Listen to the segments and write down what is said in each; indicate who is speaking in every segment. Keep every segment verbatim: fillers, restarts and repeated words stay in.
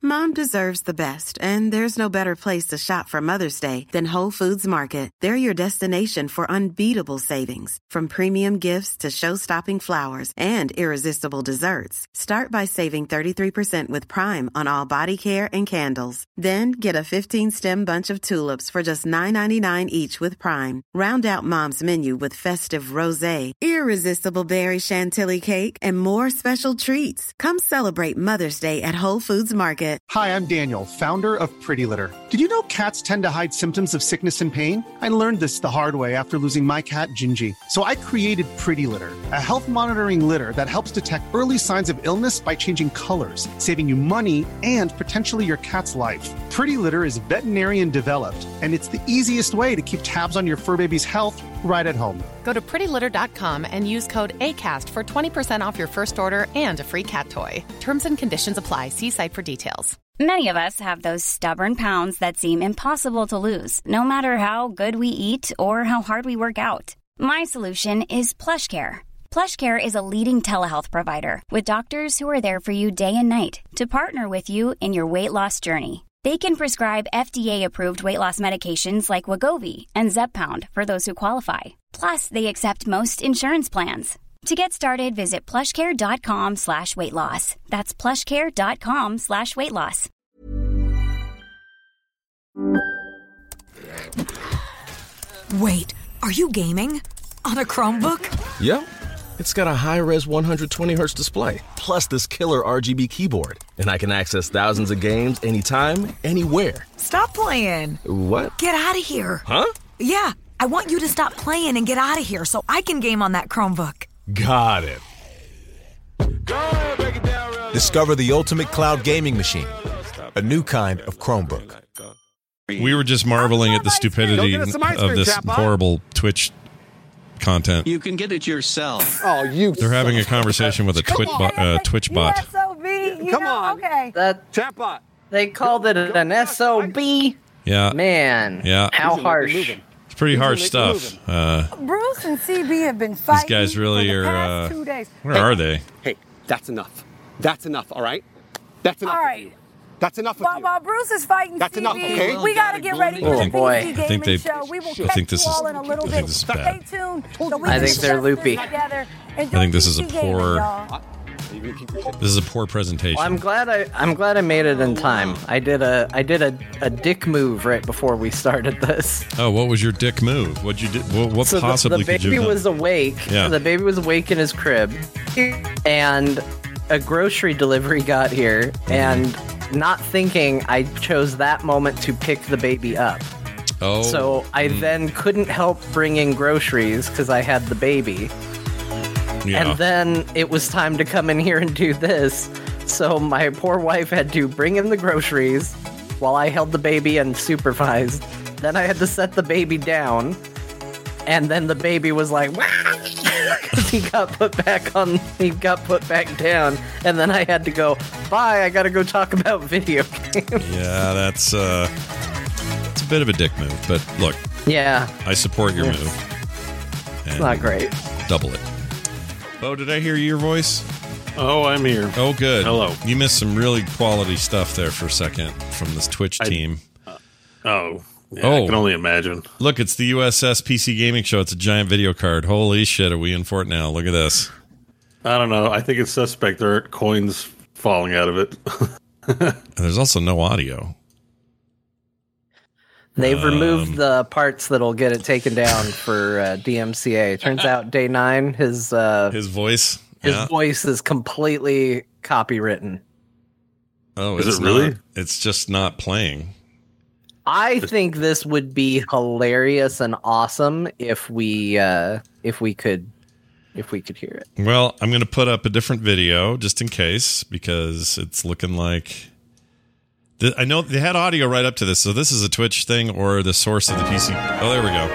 Speaker 1: Mom deserves the best, and there's no better place to shop for Mother's Day than Whole Foods Market. They're your destination for unbeatable savings, from premium gifts to show-stopping flowers and irresistible desserts. Start by saving thirty-three percent with Prime on all body care and candles. Then get a fifteen-stem bunch of tulips for just nine ninety-nine each with Prime. Round out Mom's menu with festive rosé, irresistible berry chantilly cake, and more special treats. Come celebrate Mother's Day at Whole Foods Market.
Speaker 2: Hi, I'm Daniel, founder of Pretty Litter. Did you know cats tend to hide symptoms of sickness and pain? I learned this the hard way after losing my cat, Gingy. So I created Pretty Litter, a health monitoring litter that helps detect early signs of illness by changing colors, saving you money and potentially your cat's life. Pretty Litter is veterinarian developed, and it's the easiest way to keep tabs on your fur baby's health right at home.
Speaker 3: Go to pretty litter dot com and use code ACAST for twenty percent off your first order and a free cat toy. Terms and conditions apply. See site for details.
Speaker 4: Many of us have those stubborn pounds that seem impossible to lose, no matter how good we eat or how hard we work out. My solution is PlushCare. PlushCare is a leading telehealth provider with doctors who are there for you day and night to partner with you in your weight loss journey. They can prescribe F D A-approved weight loss medications like Wegovy and Zepbound for those who qualify. Plus, they accept most insurance plans. To get started, visit plushcare.com slash weight loss. That's plushcare.com slash weight loss.
Speaker 5: Wait, are you gaming? On a Chromebook?
Speaker 6: Yep. It's got a high-res one hundred twenty hertz display, plus this killer R G B keyboard. And I can access thousands of games anytime, anywhere.
Speaker 5: Stop playing.
Speaker 6: What?
Speaker 5: Get out of here.
Speaker 6: Huh?
Speaker 5: Yeah, I want you to stop playing and get out of here so I can game on that Chromebook.
Speaker 6: Got it.
Speaker 7: Discover the ultimate cloud gaming machine. A new kind of Chromebook.
Speaker 8: We were just marveling at the stupidity of this horrible Twitch content.
Speaker 9: You can get it yourself.
Speaker 10: Oh, you.
Speaker 8: They're having a conversation with a Twitch bot. Uh, Twitch bot.
Speaker 11: S O B.
Speaker 10: Come know, on.
Speaker 11: Okay.
Speaker 10: That chatbot.
Speaker 11: They called it an S O B.
Speaker 8: Yeah.
Speaker 11: Man.
Speaker 8: Yeah.
Speaker 11: How harsh.
Speaker 8: It's pretty harsh stuff. Uh,
Speaker 12: Bruce and C B have been fighting.
Speaker 8: These guys really
Speaker 12: for the
Speaker 8: are.
Speaker 12: past
Speaker 8: Uh,
Speaker 12: two days.
Speaker 8: where
Speaker 10: hey,
Speaker 8: are they?
Speaker 10: Hey, that's enough. That's enough. All right. That's enough.
Speaker 12: All right.
Speaker 10: That's enough.
Speaker 12: While, while Bruce is fighting
Speaker 10: That's
Speaker 12: C B,
Speaker 10: enough, okay?
Speaker 12: we got to get ready for
Speaker 8: I
Speaker 12: the
Speaker 8: think,
Speaker 12: P C
Speaker 8: I
Speaker 12: Gaming
Speaker 8: think they,
Speaker 12: Show. We will
Speaker 8: I
Speaker 12: catch
Speaker 8: think this
Speaker 12: you
Speaker 8: is.
Speaker 12: all in a little
Speaker 8: I
Speaker 12: bit.
Speaker 8: think this is bad.
Speaker 12: Stay tuned. So we
Speaker 11: I think
Speaker 12: can
Speaker 11: they're
Speaker 12: discuss
Speaker 11: loopy.
Speaker 12: this together.
Speaker 8: I think this is a
Speaker 12: P C gaming,
Speaker 8: poor.
Speaker 12: y'all.
Speaker 8: This is a poor presentation.
Speaker 11: Well, I'm glad I I'm glad I made it in time. I did a I did a, a dick move right before we started this.
Speaker 8: Oh, what was your dick move? What'd you do? What, what
Speaker 11: so
Speaker 8: possibly
Speaker 11: the, the
Speaker 8: could you
Speaker 11: baby
Speaker 8: have done?
Speaker 11: was awake.
Speaker 8: Yeah.
Speaker 11: The baby was awake in his crib, and a grocery delivery got here. And not thinking, I chose that moment to pick the baby up.
Speaker 8: Oh.
Speaker 11: So I
Speaker 8: mm.
Speaker 11: then couldn't help bring in groceries because I had the baby.
Speaker 8: Yeah.
Speaker 11: And then it was time to come in here and do this. So my poor wife had to bring in the groceries while I held the baby and supervised. Then I had to set the baby down. And then the baby was like, because he got put back on, he got put back down. And then I had to go, bye, I gotta go talk about video games.
Speaker 8: Yeah, that's uh, it's a bit of a dick move, but look.
Speaker 11: Yeah.
Speaker 8: I support your
Speaker 11: Yes.
Speaker 8: move.
Speaker 11: It's not great.
Speaker 8: Double it. Bo, did I hear your voice?
Speaker 13: Oh, I'm here.
Speaker 8: Oh, good.
Speaker 13: Hello.
Speaker 8: You missed some really quality stuff there for a second from this Twitch
Speaker 13: I-
Speaker 8: team.
Speaker 13: Uh, oh. Yeah,
Speaker 8: oh,
Speaker 13: I can only imagine.
Speaker 8: Look, it's the U S S P C Gaming Show. It's a giant video card. Holy shit, are we in for it now? Look at this.
Speaker 13: I don't know. I think it's suspect there are coins falling out of it.
Speaker 8: And there's also no audio.
Speaker 11: They've
Speaker 8: Um,
Speaker 11: removed the parts that'll get it taken down for uh, D M C A. Turns out day nine, his uh,
Speaker 8: his voice,
Speaker 11: his
Speaker 8: yeah.
Speaker 11: voice is completely copywritten.
Speaker 8: Oh,
Speaker 13: Is
Speaker 8: it's
Speaker 13: it really?
Speaker 8: not- it's just not playing.
Speaker 11: I think this would be hilarious and awesome if we uh, if we could if we could hear it.
Speaker 8: Well, I'm going to put up a different video just in case because it's looking like. The, I know they had audio right up to this, so this is a Twitch thing or the source of the P C. Oh, there we go.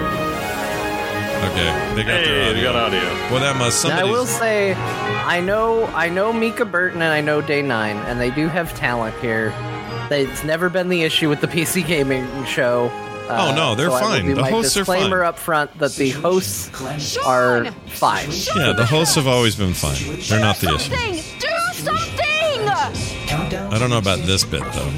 Speaker 8: Okay, they got
Speaker 13: Hey,
Speaker 8: their audio.
Speaker 13: they got audio.
Speaker 8: Well, that must.
Speaker 11: Now, I
Speaker 8: Somebody's,
Speaker 11: will say, I know I know Mika Burton and I know Day Nine, and they do have talent here. It's never been the issue with the P C Gaming Show. Uh,
Speaker 8: Oh, no, they're
Speaker 11: so I will
Speaker 8: fine.
Speaker 11: do
Speaker 8: The
Speaker 11: my
Speaker 8: hosts are
Speaker 11: disclaimer
Speaker 8: fine.
Speaker 11: up front that the hosts are fine.
Speaker 8: Yeah, the hosts have always been fine. They're not the issue.
Speaker 14: Do something! Countdown
Speaker 8: I don't know about this bit though.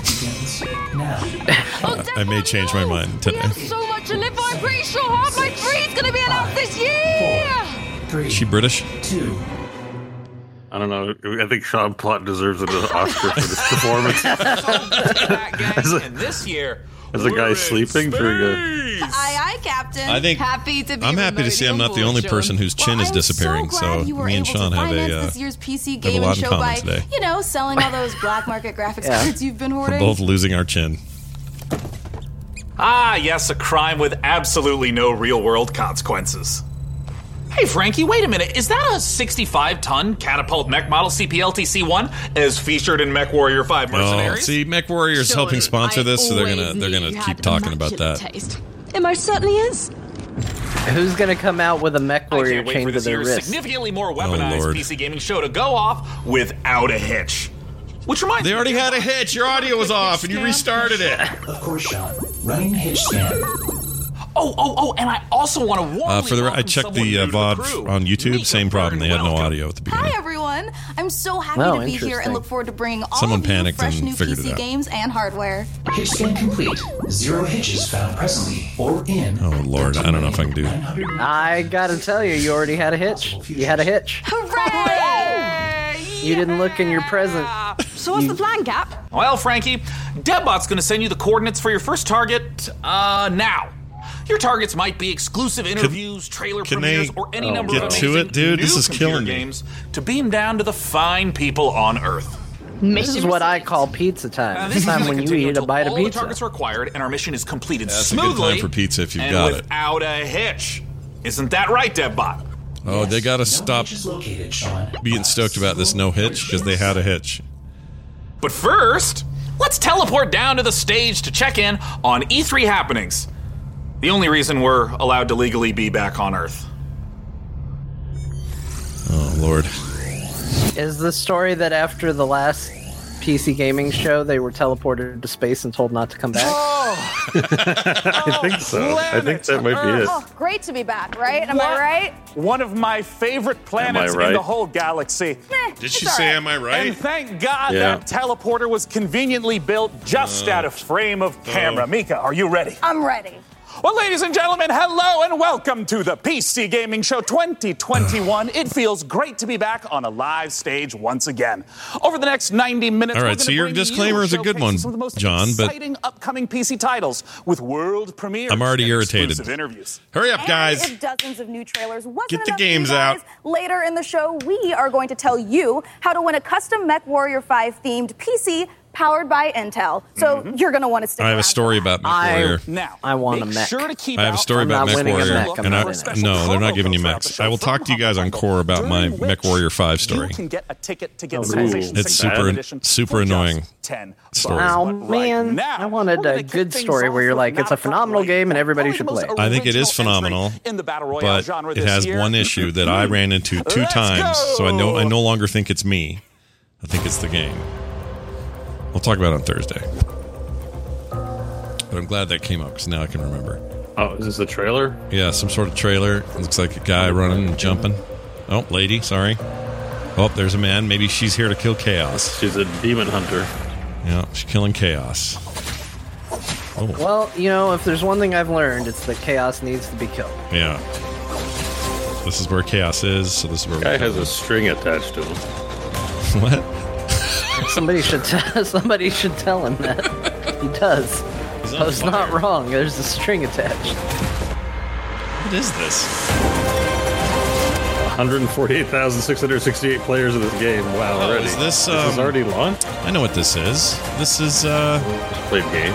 Speaker 8: I may change my mind today.
Speaker 9: So much to live for. I'm pretty sure half my three's gonna be announced this year.
Speaker 8: Is she British?
Speaker 13: Two. I don't know. I think Sean Plott deserves an Oscar for this performance. as a,
Speaker 14: and this year,
Speaker 13: as a guy sleeping during a.
Speaker 9: Aye, aye, Captain.
Speaker 8: I think
Speaker 9: happy to be
Speaker 8: I'm happy to see I'm not the only person whose chin
Speaker 9: well,
Speaker 8: is disappearing.
Speaker 9: So,
Speaker 8: so
Speaker 9: you were
Speaker 8: me and
Speaker 9: able
Speaker 8: Sean
Speaker 9: to
Speaker 8: have
Speaker 9: finance
Speaker 8: a, uh,
Speaker 9: this year's P C
Speaker 8: have a
Speaker 9: gaming
Speaker 8: lot in
Speaker 9: show
Speaker 8: common
Speaker 9: by,
Speaker 8: today.
Speaker 9: you know, selling all those black market graphics
Speaker 11: Yeah.
Speaker 9: cards you've been
Speaker 8: We're
Speaker 9: hoarding.
Speaker 8: both losing our chin.
Speaker 14: Ah, yes, a crime with absolutely no real-world consequences. Hey, Frankie, wait a minute. Is that a sixty-five ton catapult mech model C P L T C one as featured in Mech Warrior five
Speaker 8: Oh,
Speaker 14: Mercenaries?
Speaker 8: see, Mech Warrior is helping sponsor this, so they're gonna they're gonna keep talking about that.
Speaker 9: Taste. It most certainly is.
Speaker 11: Who's gonna come out with a Mech
Speaker 14: I
Speaker 11: Warrior
Speaker 14: can't wait
Speaker 11: chained
Speaker 14: for
Speaker 11: to
Speaker 14: this
Speaker 11: their
Speaker 14: year's
Speaker 11: wrist?
Speaker 14: significantly more
Speaker 8: Oh,
Speaker 14: weaponized
Speaker 8: Lord.
Speaker 14: P C gaming show to go off without a hitch. Which reminds
Speaker 8: They
Speaker 14: me,
Speaker 8: already had a hitch. Your audio was off, and you restarted it.
Speaker 15: Of course, Sean. Running hitch scan.
Speaker 14: Oh, oh, oh, and I also want to warn
Speaker 8: Uh, for the I checked the uh, V O D on YouTube. Same problem. They had no audio at the beginning.
Speaker 9: Hi, everyone. I'm so happy
Speaker 11: Oh,
Speaker 9: to be here and
Speaker 11: interesting.
Speaker 9: look forward to bringing all
Speaker 8: Someone
Speaker 9: of you
Speaker 8: panicked
Speaker 9: fresh
Speaker 8: and
Speaker 9: new P
Speaker 8: figured it
Speaker 9: C
Speaker 8: out.
Speaker 9: games and hardware.
Speaker 15: Hitch scan complete. Zero hitches found presently or in.
Speaker 8: Oh Lord, I don't know if I can do.
Speaker 11: I gotta tell you, you already had a hitch. You had a hitch.
Speaker 9: Hooray!
Speaker 11: You didn't look in your present.
Speaker 9: So what's the plan, Cap?
Speaker 14: Well, Frankie, Debbot's going to send you the coordinates for your first target uh, now. Your targets might be exclusive interviews, trailer
Speaker 8: can
Speaker 14: premieres,
Speaker 8: they
Speaker 14: or any
Speaker 8: oh,
Speaker 14: number
Speaker 8: get
Speaker 14: of
Speaker 8: to
Speaker 14: amazing
Speaker 8: it, dude?
Speaker 14: new
Speaker 8: This is
Speaker 14: computer
Speaker 8: killing me.
Speaker 14: games to beam down to the fine people on Earth.
Speaker 11: This is what I call pizza
Speaker 14: Uh,
Speaker 11: time.
Speaker 14: this
Speaker 11: It's time
Speaker 14: is
Speaker 11: when
Speaker 14: gonna
Speaker 11: you
Speaker 14: continue
Speaker 11: eat a
Speaker 14: until
Speaker 11: bite of
Speaker 14: all the
Speaker 11: pizza.
Speaker 14: targets are acquired and our mission is completed
Speaker 8: That's a good
Speaker 14: smoothly
Speaker 8: time for pizza if you've
Speaker 14: and
Speaker 8: got it.
Speaker 14: without a hitch. Isn't that right, Debbot?
Speaker 8: Oh, they got to stop
Speaker 15: Hitch is located, Sean.
Speaker 8: being stoked about this no hitch because they had a hitch.
Speaker 14: But first, let's teleport down to the stage to check in on E three happenings. The only reason we're allowed to legally be back on Earth.
Speaker 8: Oh Lord.
Speaker 11: Is the story that after the last P C gaming show, they were teleported to space and told not to come back?
Speaker 13: I think so. I think that might be it.
Speaker 12: Oh, great to be back, right? Am I right?
Speaker 16: One of my favorite planets
Speaker 13: right?
Speaker 16: in the whole galaxy.
Speaker 12: Meh,
Speaker 8: Did
Speaker 12: it's
Speaker 8: she
Speaker 12: all
Speaker 8: say,
Speaker 12: right.
Speaker 8: "Am I right"?
Speaker 16: And thank God
Speaker 13: Yeah.
Speaker 16: that teleporter was conveniently built just
Speaker 8: Uh,
Speaker 16: out of frame of camera. Mika, are you ready?
Speaker 12: I'm ready.
Speaker 16: Well, ladies and gentlemen, hello and welcome to the P C Gaming Show twenty twenty-one. It feels great to be back on a live stage once again. Over the next ninety minutes,
Speaker 8: All right,
Speaker 16: we're gonna
Speaker 8: so your
Speaker 16: bring
Speaker 8: discllaimer
Speaker 16: you
Speaker 8: is a good
Speaker 16: showcases
Speaker 8: one,
Speaker 16: some of the most
Speaker 8: John, but-
Speaker 16: exciting upcoming P C titles with world premieres.
Speaker 8: I'm already
Speaker 16: and
Speaker 8: irritated.
Speaker 16: exclusive interviews.
Speaker 8: Hurry up, guys.
Speaker 12: And if dozens of new trailers wasn't
Speaker 8: Get the
Speaker 12: enough for you
Speaker 8: games
Speaker 12: guys,
Speaker 8: out.
Speaker 12: Later in the show, we are going to tell you how to win a custom Mech Warrior five themed P C powered by Intel. So you're going to want to stick
Speaker 8: I have a
Speaker 12: around.
Speaker 8: story about Mech
Speaker 11: I-
Speaker 8: Warrior.
Speaker 16: Now,
Speaker 11: I want a
Speaker 16: make
Speaker 11: mech.
Speaker 16: Sure to keep
Speaker 8: I have a
Speaker 16: out
Speaker 8: story
Speaker 11: I'm
Speaker 8: about
Speaker 11: not
Speaker 8: Mech
Speaker 11: winning a
Speaker 8: Warrior,
Speaker 11: mech, I'm
Speaker 8: and
Speaker 11: not
Speaker 8: I,
Speaker 11: winning a mech.
Speaker 8: no, they're not giving you
Speaker 16: promo
Speaker 8: mechs.
Speaker 16: code
Speaker 8: I will
Speaker 16: throughout
Speaker 8: talk to you
Speaker 16: the
Speaker 8: guys on Core about my
Speaker 16: during
Speaker 8: Mech
Speaker 16: which
Speaker 8: Warrior five story.
Speaker 16: You can get a ticket to get
Speaker 13: Oh,
Speaker 16: Civilization
Speaker 13: ooh.
Speaker 8: It's
Speaker 16: six
Speaker 8: super-
Speaker 16: Edition
Speaker 8: super
Speaker 16: for just
Speaker 8: annoying
Speaker 16: ten
Speaker 8: story.
Speaker 16: bucks.
Speaker 11: Oh,
Speaker 16: But right
Speaker 11: man.
Speaker 16: now,
Speaker 11: I wanted
Speaker 16: we're gonna
Speaker 11: a
Speaker 16: kick
Speaker 11: good
Speaker 16: things
Speaker 11: story
Speaker 16: off
Speaker 11: where you're
Speaker 16: with
Speaker 11: like,
Speaker 16: an
Speaker 11: it's a phenomenal
Speaker 16: outright
Speaker 11: game and everybody
Speaker 16: probably
Speaker 11: should
Speaker 16: the most
Speaker 11: play.
Speaker 8: I think it is
Speaker 16: original
Speaker 8: phenomenal,
Speaker 16: entry in the Battle Royale
Speaker 8: but
Speaker 16: genre
Speaker 8: it
Speaker 16: this
Speaker 8: has
Speaker 16: year.
Speaker 8: one issue that I ran into two
Speaker 16: Let's
Speaker 8: times, so I know I
Speaker 16: go.
Speaker 8: no longer think it's me. I think it's the game. We'll talk about it on Thursday. But I'm glad that came up because now I can remember.
Speaker 13: Oh, is this the trailer?
Speaker 8: Yeah, some sort of trailer. It looks like a guy running and jumping. Oh, lady, sorry. Oh, there's a man. Maybe she's here to kill chaos.
Speaker 13: She's a demon hunter.
Speaker 8: Yeah, she's killing chaos. Oh,
Speaker 11: Well, you know, if there's one thing I've learned, it's that chaos needs to be killed.
Speaker 8: yeah. This is where chaos is, so this is where
Speaker 13: Guy
Speaker 8: we
Speaker 13: has a string attached to him.
Speaker 8: What?
Speaker 11: Somebody should t- somebody should tell him that. He does.
Speaker 8: He's
Speaker 11: I
Speaker 8: on
Speaker 11: was
Speaker 8: fire.
Speaker 11: not wrong. There's a string attached.
Speaker 8: What is this?
Speaker 13: one hundred forty-eight thousand six hundred sixty-eight players in this game. Wow,
Speaker 8: Oh,
Speaker 13: already.
Speaker 8: is this,
Speaker 13: this is
Speaker 8: um,
Speaker 13: already launched?
Speaker 8: I know what this is. This is, uh...
Speaker 13: Played game.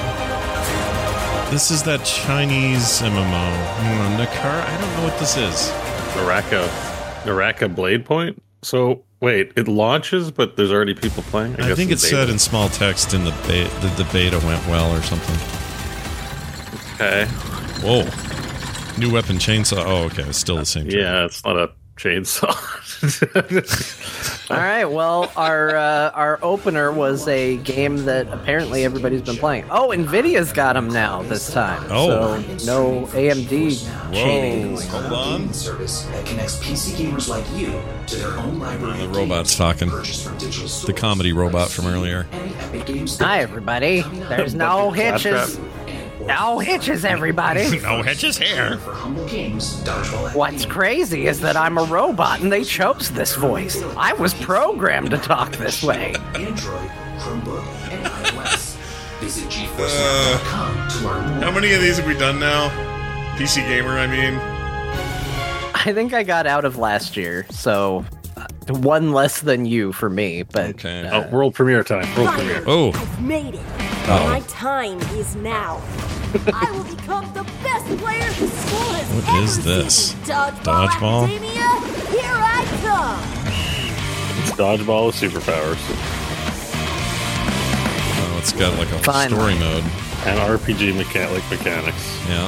Speaker 8: This is that Chinese M M O. Hmm, Nakara? I don't know what this is.
Speaker 13: Naraka. Naraka Blade Point? So, wait, it launches, but there's already people playing?
Speaker 8: I,
Speaker 13: guess
Speaker 8: think
Speaker 13: in
Speaker 8: it said
Speaker 13: beta.
Speaker 8: in small text in the beta that the beta went well or something.
Speaker 13: Okay.
Speaker 8: Whoa. New weapon chainsaw. Oh, okay. It's still the same.
Speaker 13: Yeah, it's not a chainsaw.
Speaker 11: All right. Well, our uh, our opener was a game that apparently everybody's been playing. Oh, Nvidia's got them now this time.
Speaker 8: Oh.
Speaker 11: So no A M D chaining.
Speaker 8: Hold on.
Speaker 15: Service that connects P C gamers like you to their own library.
Speaker 8: The robot's talking. The comedy robot from earlier.
Speaker 11: Hi, everybody. There's no hitches. No hitches, everybody.
Speaker 8: No hitches here.
Speaker 11: What's crazy is that I'm a robot and they chose this voice. I was programmed to talk this way.
Speaker 15: Android, Chromebook, and iOS. Visit
Speaker 8: Uh, how many of these have we done now? P C Gamer, I mean.
Speaker 11: I think I got out of last year, so uh, one less than you for me. But
Speaker 8: okay.
Speaker 13: Uh, oh, world premiere time. World premiere.
Speaker 8: Oh,
Speaker 17: I've made it.
Speaker 8: Uh-oh.
Speaker 17: My time is now. I will become the best player the school has
Speaker 8: What
Speaker 17: ever
Speaker 8: is this?
Speaker 17: seen. Dodgeball,
Speaker 8: Dodgeball?
Speaker 17: Academia, here I come.
Speaker 13: It's dodgeball with superpowers.
Speaker 8: Oh, it's got like a
Speaker 11: Fine.
Speaker 8: story mode.
Speaker 13: And R P G mecha- like mechanics.
Speaker 8: Yeah.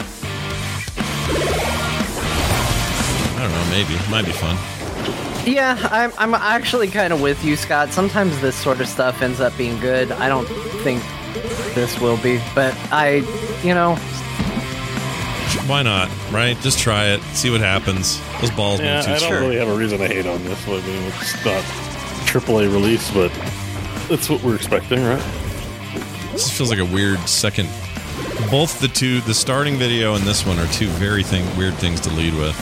Speaker 8: I don't know, maybe. Might be fun.
Speaker 11: yeah, I'm I'm actually kind of with you, Scott. Sometimes this sort of stuff ends up being good. I don't think this will be, but I, you know,
Speaker 8: Why not, right? Just try it. See what happens. Those balls
Speaker 13: Yeah,
Speaker 8: move too
Speaker 13: I don't
Speaker 8: sure.
Speaker 13: really have a reason to hate on this. I mean, it's not triple A release, but that's what we're expecting, right?
Speaker 8: This feels like a weird second. Both the two, the starting video and this one, are two very thing, weird things to lead with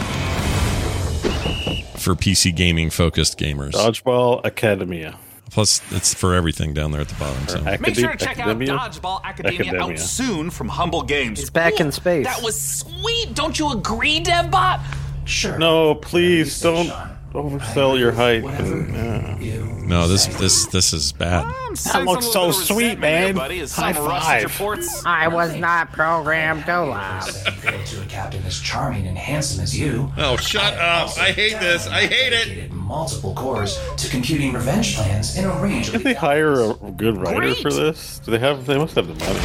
Speaker 8: for P C gaming focused gamers.
Speaker 13: Dodgeball Academia.
Speaker 8: Plus, it's for everything down there at the bottom. So.
Speaker 14: Make sure to check out Dodgeball Academia,
Speaker 8: Academia.
Speaker 14: out soon from Humble Games.
Speaker 11: It's back in space.
Speaker 14: That was sweet. Don't you agree, DevBot?
Speaker 15: Sure.
Speaker 13: No, please don't oversell your hype. And, yeah.
Speaker 8: No, this this this is bad.
Speaker 13: That looks so sweet, man. High five.
Speaker 11: I was not programmed to laugh.
Speaker 15: To a captain as charming and handsome as you.
Speaker 8: Oh, shut up. I hate this. I hate it.
Speaker 15: Multiple cores to computing revenge plans in a range of...
Speaker 13: If they hire a good writer for this, do they have? They must have the money.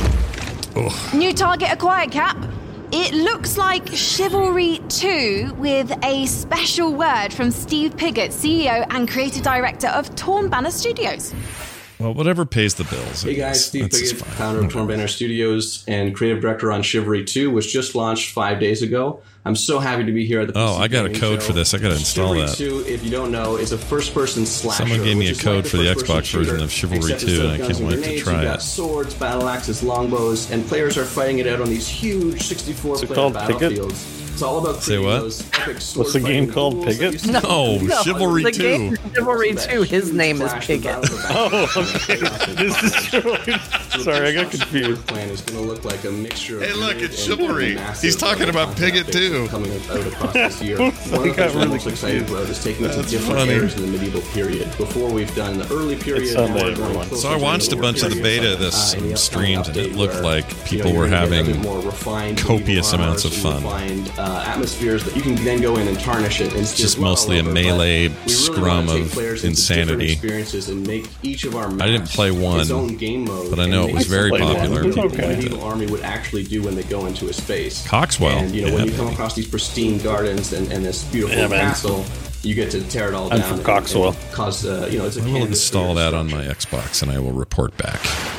Speaker 18: New target acquired, Cap. It looks like Chivalry two with a special word from Steve Piggott, C E O and creative director of Torn Banner Studios.
Speaker 8: Well, whatever pays the bills.
Speaker 19: Hey guys, Steve
Speaker 8: That's
Speaker 19: Piggott, founder of Torn Banner Studios and creative director on Chivalry two, was just launched five days ago. I'm so happy to be here at the P C
Speaker 8: Oh, I got a
Speaker 19: Gaming
Speaker 8: code
Speaker 19: Show.
Speaker 8: for this. I got to install
Speaker 19: Chivalry
Speaker 8: that.
Speaker 19: two, if you don't know, is a first-person slasher.
Speaker 8: Someone gave me
Speaker 19: which
Speaker 8: a
Speaker 19: is
Speaker 8: code
Speaker 19: like
Speaker 8: for the
Speaker 19: first-person
Speaker 8: Xbox version
Speaker 19: shooter,
Speaker 8: of Chivalry
Speaker 19: except
Speaker 8: two,
Speaker 19: instead
Speaker 8: and I
Speaker 19: of guns
Speaker 8: can't
Speaker 19: and
Speaker 8: wait to
Speaker 19: grenades,
Speaker 8: try
Speaker 19: you've
Speaker 8: it.
Speaker 19: got swords, battle axes, longbows, and players are fighting it out on these huge sixty-four player
Speaker 13: called Piggott?
Speaker 19: battlefiels. It's all about
Speaker 8: Say
Speaker 19: creating
Speaker 8: what?
Speaker 19: those epic sword
Speaker 13: What's the game
Speaker 19: fighting
Speaker 13: called?
Speaker 19: rules that
Speaker 13: Piggott?
Speaker 19: you see
Speaker 8: No,
Speaker 19: in
Speaker 8: Oh, Chivalry
Speaker 11: the
Speaker 8: two.
Speaker 11: game Chivalry two, his name is
Speaker 19: Flash and
Speaker 11: Piggott.
Speaker 19: battle for battle.
Speaker 13: Oh, okay. This is Chivalry. Sorry, I got confused.
Speaker 19: Plan is going to look like a mixture of
Speaker 8: Hey, look,
Speaker 19: weird
Speaker 8: it's
Speaker 19: and-
Speaker 8: Chivalry.
Speaker 19: and massive
Speaker 8: He's talking about
Speaker 19: content
Speaker 8: Piggott,
Speaker 19: updates
Speaker 8: too.
Speaker 19: Coming out across this year.
Speaker 13: I
Speaker 19: One of the
Speaker 13: got
Speaker 19: things we're
Speaker 13: really
Speaker 19: most excited about is taking it to
Speaker 8: That's
Speaker 19: different
Speaker 8: funny.
Speaker 19: eras in the medieval period. Before we've done the early period.
Speaker 13: It's
Speaker 19: now
Speaker 13: Sunday,
Speaker 19: we're going
Speaker 13: everyone.
Speaker 19: closer
Speaker 8: So I
Speaker 19: to the
Speaker 8: watched a
Speaker 19: middle
Speaker 8: bunch of the
Speaker 19: period.
Speaker 8: beta of this
Speaker 19: Uh, and the
Speaker 8: streamed, and it
Speaker 19: update
Speaker 8: looked
Speaker 19: where,
Speaker 8: like
Speaker 19: you
Speaker 8: people
Speaker 19: know,
Speaker 8: were
Speaker 19: you're gonna get a
Speaker 8: having
Speaker 19: bit more refined
Speaker 8: copious
Speaker 19: medieval
Speaker 8: amounts of
Speaker 19: armors and
Speaker 8: fun.
Speaker 19: refined, uh, atmospheres that you can then go in and tarnish it. And
Speaker 8: It's just
Speaker 19: well
Speaker 8: mostly a
Speaker 19: over, but
Speaker 8: melee
Speaker 19: we really
Speaker 8: scrum
Speaker 19: wanna take
Speaker 8: of
Speaker 19: players into different
Speaker 8: insanity.
Speaker 19: experiences and make each of our
Speaker 8: I didn't
Speaker 19: maps
Speaker 8: play one,
Speaker 19: its own game mode,
Speaker 8: but I know
Speaker 19: and
Speaker 8: it was
Speaker 19: make
Speaker 8: very
Speaker 19: what
Speaker 8: popular.
Speaker 19: the
Speaker 8: People
Speaker 13: Okay.
Speaker 19: medieval army would actually do when they go into a space.
Speaker 8: Coxwell.
Speaker 19: And you know,
Speaker 8: Yeah,
Speaker 19: when you come
Speaker 8: baby.
Speaker 19: across these pristine gardens and, and this beautiful
Speaker 13: Yeah, man.
Speaker 19: castle, you get to tear it all
Speaker 13: I'm
Speaker 19: down.
Speaker 13: from
Speaker 19: and-
Speaker 13: Coxwell.
Speaker 19: and Cause uh, you know, it's a
Speaker 8: I will
Speaker 19: canvas
Speaker 8: install
Speaker 19: for your
Speaker 8: that on my Xbox, and I will report back.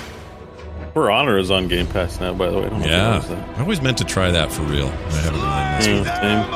Speaker 13: For Honor is on Game Pass now, by the way. I don't know if you
Speaker 8: Yeah,
Speaker 13: noticed that.
Speaker 8: I always meant to try that for real. I haven't really messed with it.
Speaker 13: Mm, same.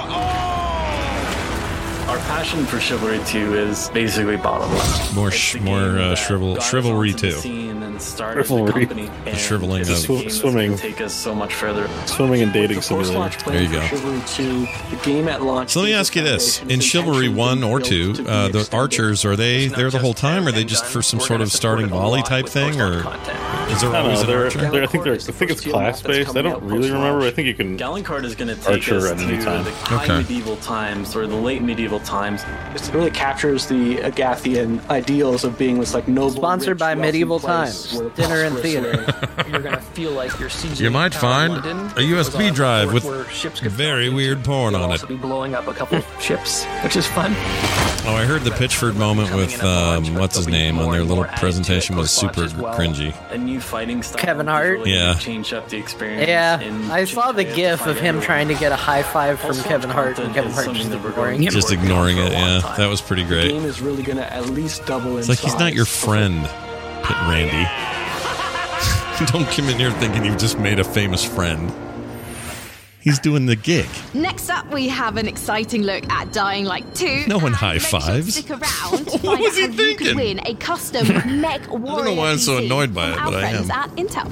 Speaker 20: Our passion for Chivalry two is basically bottomless.
Speaker 8: More, sh- more uh, shrivel, Chivalry two.
Speaker 13: Chivalry.
Speaker 8: The shriveling
Speaker 13: It's
Speaker 8: of
Speaker 13: sw- swimming.
Speaker 20: Take us so much further.
Speaker 13: Swimming and dating simulator.
Speaker 20: Post-launch
Speaker 8: There you
Speaker 20: plan
Speaker 8: go.
Speaker 20: for Chivalry two, the game at launch.
Speaker 8: So let me ask you this: in Chivalry one or two, uh, the archers, are they there the whole time? Or are they just for some sort of starting volley type thing, or is there
Speaker 13: I don't
Speaker 8: always
Speaker 13: know.
Speaker 8: an
Speaker 13: They're,
Speaker 8: archer?
Speaker 13: they're, I think they're. I think it's class based. I don't really remember. I think you can
Speaker 20: Galencard is going to take
Speaker 13: archer
Speaker 20: us
Speaker 13: at any
Speaker 20: to
Speaker 13: time.
Speaker 20: the high
Speaker 8: Okay.
Speaker 20: medieval times or the late medieval times.
Speaker 21: It really captures the Agathian ideals of being this like noble.
Speaker 11: Sponsored
Speaker 21: rich,
Speaker 11: by
Speaker 21: wealthy
Speaker 11: Medieval
Speaker 21: place
Speaker 11: Times.
Speaker 21: where
Speaker 11: Dinner and
Speaker 21: prosperous,
Speaker 11: theater.
Speaker 21: where You're gonna feel like you're sieging
Speaker 8: You might
Speaker 21: Tower of
Speaker 8: find
Speaker 21: London,
Speaker 8: a U S B
Speaker 21: where-
Speaker 8: drive with
Speaker 21: where ships could
Speaker 8: very weird porn
Speaker 21: You'll
Speaker 8: on it.
Speaker 21: also be blowing up a couple of ships, which is fun.
Speaker 8: Oh, I heard the Pitchford moment with um, what's his name on their little presentation was super cringy.
Speaker 20: A new new fighting style.
Speaker 11: Kevin Hart?
Speaker 20: Really
Speaker 8: Yeah.
Speaker 20: Change up the experience.
Speaker 11: Yeah,
Speaker 20: in
Speaker 11: I saw the
Speaker 20: J J
Speaker 11: gif
Speaker 20: to
Speaker 11: of
Speaker 20: fight
Speaker 11: him
Speaker 20: everyone.
Speaker 11: trying to get a high five from
Speaker 20: Also,
Speaker 11: Kevin Hart, and
Speaker 20: content
Speaker 11: Kevin
Speaker 20: is
Speaker 11: Hart
Speaker 20: something
Speaker 11: just
Speaker 20: that we're
Speaker 11: ignoring
Speaker 20: going
Speaker 11: him.
Speaker 20: to
Speaker 8: Just ignoring it. Yeah, that was pretty
Speaker 21: The
Speaker 8: great.
Speaker 21: game is really going to at least double in
Speaker 8: It's like he's not
Speaker 21: size.
Speaker 8: your friend, Pit Randy. Don't come in here thinking you've just made a famous friend. He's doing the gig.
Speaker 18: Next up, we have an exciting look at Dying Light two.
Speaker 8: No one
Speaker 18: And
Speaker 8: high
Speaker 18: make sure to
Speaker 8: fives.
Speaker 18: Stick around to
Speaker 8: What
Speaker 18: find
Speaker 8: was
Speaker 18: out
Speaker 8: he
Speaker 18: how you
Speaker 8: thinking?
Speaker 18: could win a custom Mech Warrior
Speaker 8: I don't know why I'm so
Speaker 18: P C
Speaker 8: annoyed by
Speaker 18: from
Speaker 8: it,
Speaker 18: our
Speaker 8: but I
Speaker 18: friends
Speaker 8: am.
Speaker 18: at Intel.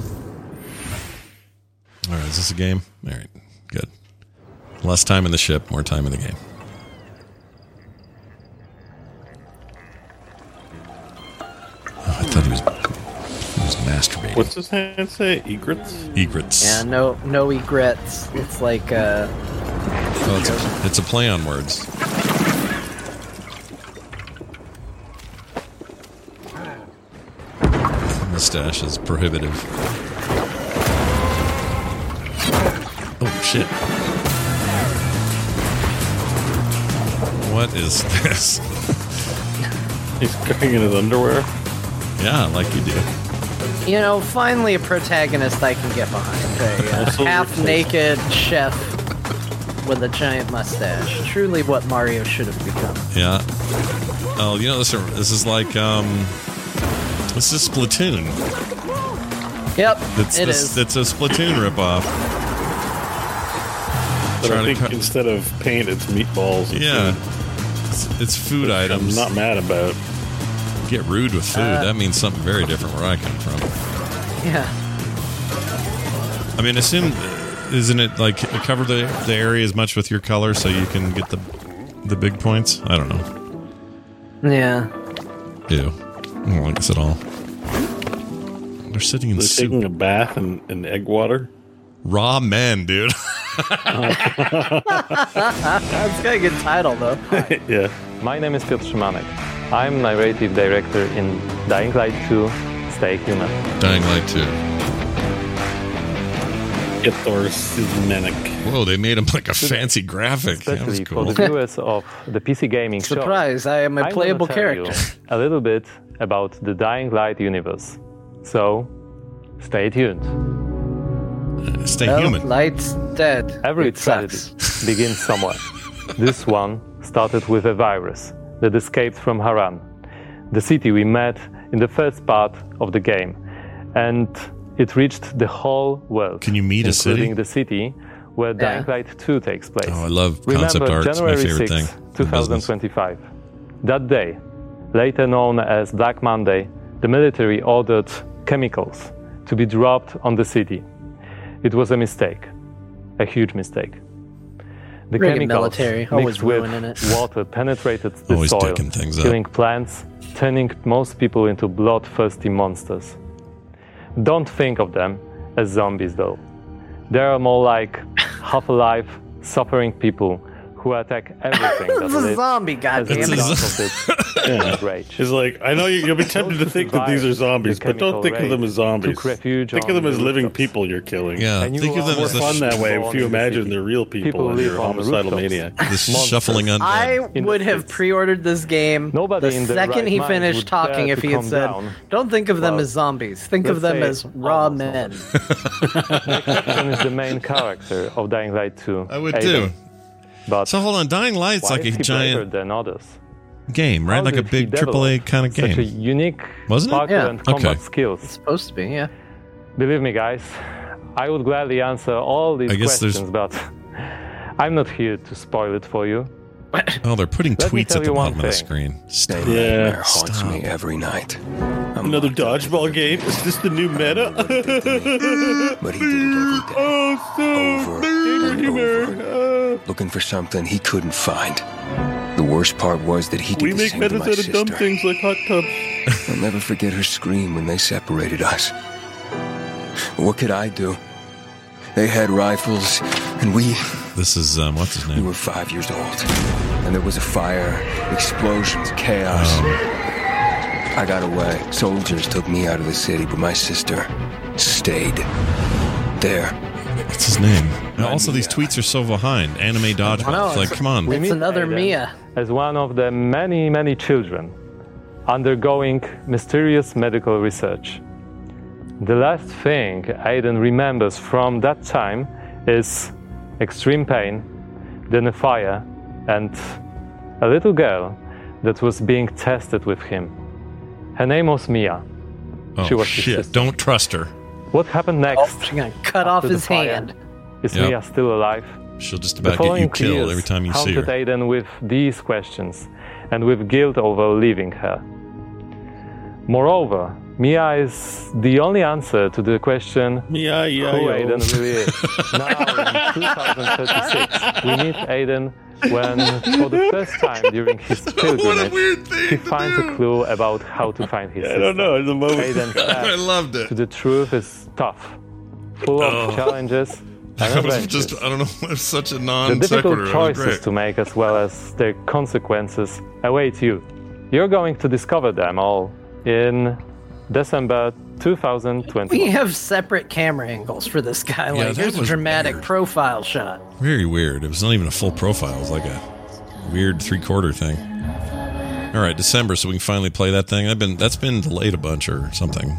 Speaker 8: All right, is this a game? All right, good. Less time in the ship, more time in the game. Oh, I thought he was, he was masturbating.
Speaker 13: What's his hand say? Egrets?
Speaker 8: Egrets.
Speaker 11: Yeah, no, no egrets. It's like uh,
Speaker 8: Oh, it's, a, it's a play on words. Mustache is prohibitive. Oh, shit. What is this?
Speaker 13: He's cooking in his underwear?
Speaker 8: Yeah, like you do.
Speaker 11: you know, finally a protagonist I can get behind. A uh, half-naked chef with a giant mustache. Truly what Mario should have become.
Speaker 8: Yeah. Oh, you know, this, this is like, um... This is Splatoon.
Speaker 11: Yep,
Speaker 8: it's,
Speaker 11: it
Speaker 8: this,
Speaker 11: is.
Speaker 8: It's a Splatoon ripoff.
Speaker 13: But
Speaker 8: Trying
Speaker 13: I
Speaker 8: to
Speaker 13: think
Speaker 8: cut-
Speaker 13: instead of paint, it's meatballs. and
Speaker 8: Yeah.
Speaker 13: food.
Speaker 8: It's, it's food
Speaker 13: Which
Speaker 8: items.
Speaker 13: I'm not mad about.
Speaker 8: Get rude with food.
Speaker 11: Uh,
Speaker 8: that means something very different where I come from.
Speaker 11: Yeah.
Speaker 8: I mean, assume, isn't it like cover the, the area as much with your color so you can get the the big points? I don't know.
Speaker 11: Yeah.
Speaker 8: Ew. I don't like this at all. They're sitting in
Speaker 13: They're
Speaker 8: soup.
Speaker 13: taking a bath in, in egg water.
Speaker 8: Raw men, dude.
Speaker 11: That's got a good title, though.
Speaker 13: Yeah.
Speaker 1: My name is Piotr Szymanek. I'm narrative director in Dying Light two, Stay Human.
Speaker 8: Dying Light two.
Speaker 13: Piotr Szymanek.
Speaker 8: Whoa, they made him like a fancy graphic. That was
Speaker 1: Especially
Speaker 8: cool.
Speaker 1: for the viewers of the P C Gaming Show.
Speaker 11: Surprise, I am a
Speaker 1: I'm
Speaker 11: playable
Speaker 1: gonna tell
Speaker 11: character.
Speaker 1: you a little bit about the Dying Light universe. So, stay tuned.
Speaker 8: Stay
Speaker 11: Well,
Speaker 8: human.
Speaker 11: Light's dead.
Speaker 1: Every
Speaker 11: It
Speaker 1: tragedy
Speaker 11: sucks.
Speaker 1: begins somewhere. This one started with a virus that escaped from Haran, the city we met in the first part of the game, and it reached the whole world.
Speaker 8: Can you meet a
Speaker 1: including
Speaker 8: city?
Speaker 1: the city where
Speaker 11: Yeah.
Speaker 1: Dying Light two takes place.
Speaker 8: Oh, I love
Speaker 1: Remember,
Speaker 8: concept art. It's my
Speaker 1: January
Speaker 8: favorite
Speaker 1: sixth,
Speaker 8: thing in business.
Speaker 1: twenty twenty-five. That day, later known as Black Monday, the military ordered chemicals to be dropped on the city. It was a mistake, a huge mistake. The
Speaker 11: Really
Speaker 1: chemicals
Speaker 11: military, always
Speaker 1: mixed with
Speaker 11: ruining it.
Speaker 1: water penetrated the
Speaker 8: Always
Speaker 1: soil,
Speaker 8: dicking things up.
Speaker 1: killing plants, turning most people into bloodthirsty monsters. Don't think of them as zombies, though. They are more like half-alive, suffering people who attack everything that
Speaker 11: It's a
Speaker 1: lives
Speaker 11: zombie,
Speaker 1: as a
Speaker 11: goddammit.
Speaker 1: result of it
Speaker 13: Yeah.
Speaker 1: and rage.
Speaker 13: It's like, I know you- you'll be tempted to think that these are zombies, but don't think of them as zombies.
Speaker 1: Took refuge
Speaker 13: Think of them
Speaker 1: on
Speaker 13: as
Speaker 1: the
Speaker 13: living
Speaker 1: rooftops.
Speaker 13: people you're killing.
Speaker 8: Yeah,
Speaker 1: And you
Speaker 8: think of them
Speaker 1: are
Speaker 8: as the
Speaker 13: More fun
Speaker 8: sh-
Speaker 13: that way
Speaker 1: born
Speaker 13: if you
Speaker 1: in the
Speaker 13: imagine
Speaker 1: city.
Speaker 13: they're real people,
Speaker 1: People
Speaker 13: and
Speaker 1: live
Speaker 13: you're a
Speaker 1: on the
Speaker 13: homicidal
Speaker 1: rooftops.
Speaker 13: maniac.
Speaker 8: the
Speaker 1: Monsters.
Speaker 8: shuffling undead.
Speaker 11: I
Speaker 1: In the
Speaker 11: would have
Speaker 1: streets.
Speaker 11: pre-ordered this game
Speaker 1: Nobody
Speaker 11: the
Speaker 1: in their
Speaker 11: second
Speaker 1: right
Speaker 11: he
Speaker 1: mind
Speaker 11: finished
Speaker 1: would
Speaker 11: talking
Speaker 1: dare
Speaker 11: if
Speaker 1: to
Speaker 11: he had
Speaker 1: come
Speaker 11: said,
Speaker 1: down.
Speaker 11: don't think of them
Speaker 1: Well,
Speaker 11: as zombies. Think of
Speaker 1: let's
Speaker 11: them
Speaker 1: say
Speaker 11: as raw
Speaker 1: almost
Speaker 11: men.
Speaker 1: Captain is the main character of Dying Light two.
Speaker 8: I would
Speaker 1: Aiden.
Speaker 8: do.
Speaker 1: But
Speaker 8: So hold on, Dying Light's
Speaker 1: why
Speaker 8: like a
Speaker 1: is he braver
Speaker 8: giant
Speaker 1: than others?
Speaker 8: game, right?
Speaker 1: How
Speaker 8: Like a
Speaker 1: did he
Speaker 8: big triple A
Speaker 1: develop
Speaker 8: kind of
Speaker 1: Such a
Speaker 8: game.
Speaker 1: unique
Speaker 8: Wasn't it?
Speaker 1: parkour
Speaker 11: Yeah.
Speaker 1: and combat
Speaker 8: Okay.
Speaker 1: skills.
Speaker 11: It's supposed to be, yeah.
Speaker 1: Believe me, guys, I would gladly answer all these
Speaker 8: I guess there's-
Speaker 1: questions, but I'm not here to spoil it for you.
Speaker 8: Oh, they're putting
Speaker 1: Let me
Speaker 8: tweets
Speaker 1: tell
Speaker 8: at the
Speaker 1: you one
Speaker 8: bottom of the
Speaker 1: thing.
Speaker 8: screen. Stop.
Speaker 13: Yeah.
Speaker 22: Nightmare haunts
Speaker 8: Stop.
Speaker 22: me every night.
Speaker 13: Another dodgeball game? Is this the new meta?
Speaker 22: But he did it every day.
Speaker 13: Oh, so
Speaker 22: Over
Speaker 13: Danger
Speaker 22: and
Speaker 13: Gamer. Uh,
Speaker 22: Looking for something he couldn't find. The worst part was that he did
Speaker 13: we
Speaker 22: the
Speaker 13: make
Speaker 22: same to
Speaker 13: metas
Speaker 22: my
Speaker 13: out of dumb
Speaker 22: sister.
Speaker 13: things like hot tubs.
Speaker 22: I'll never forget her scream when they separated us. What could I do? They had rifles, and we...
Speaker 8: This is, um, what's his
Speaker 22: We
Speaker 8: name?
Speaker 22: were five years old, and there was a fire, explosions, chaos.
Speaker 8: Oh.
Speaker 22: I got away. Soldiers took me out of the city, but my sister stayed there.
Speaker 8: What's his name? And also, these tweets are so behind. Anime dodgeball.
Speaker 11: I know,
Speaker 8: It's like,
Speaker 11: it's-
Speaker 8: come on.
Speaker 11: It's
Speaker 1: meet
Speaker 11: another
Speaker 1: Aiden
Speaker 11: Mia.
Speaker 1: As one of the many, many children undergoing mysterious medical research. The last thing Aiden remembers from that time is extreme pain, then a fire, and a little girl that was being tested with him. Her name was Mia.
Speaker 8: Oh,
Speaker 1: she was
Speaker 8: shit. Don't trust her.
Speaker 1: What happened next?
Speaker 11: Oh, she's gonna cut off his hand.
Speaker 1: Is
Speaker 8: Yep.
Speaker 1: Mia still alive?
Speaker 8: She'll just
Speaker 1: The
Speaker 8: about get
Speaker 1: following
Speaker 8: you killed
Speaker 1: years
Speaker 8: every time you see her.
Speaker 1: haunted Aiden with these questions and with guilt over leaving her. Moreover, Mia is the only answer to the question
Speaker 13: Mia, yeah,
Speaker 1: who
Speaker 13: yo.
Speaker 1: Aiden really is. Now in two thousand thirty-six, we meet Aiden when, for the first time during his pilgrimage, he finds a clue about how to find his
Speaker 13: I
Speaker 1: sister.
Speaker 13: don't know. The moment
Speaker 1: Aiden
Speaker 8: I
Speaker 1: says,
Speaker 8: loved it.
Speaker 1: the truth is tough, full of
Speaker 8: Oh.
Speaker 1: challenges and
Speaker 8: That was
Speaker 1: adventures.
Speaker 8: just, I don't know, it's such a
Speaker 1: The
Speaker 8: non
Speaker 1: difficult
Speaker 8: sequitur. That was
Speaker 1: choices
Speaker 8: great.
Speaker 1: to make as well as their consequences await you. You're going to discover them all in December two thousand twenty.
Speaker 11: We have separate camera angles for this guy.
Speaker 8: Yeah,
Speaker 11: Like,
Speaker 8: that
Speaker 11: here's a
Speaker 8: was
Speaker 11: dramatic
Speaker 8: weird.
Speaker 11: profile shot.
Speaker 8: Very weird. It was not even a full profile. It was like a weird three quarter thing. All right, December, so we can finally play that thing. I've been that's been delayed a bunch or something.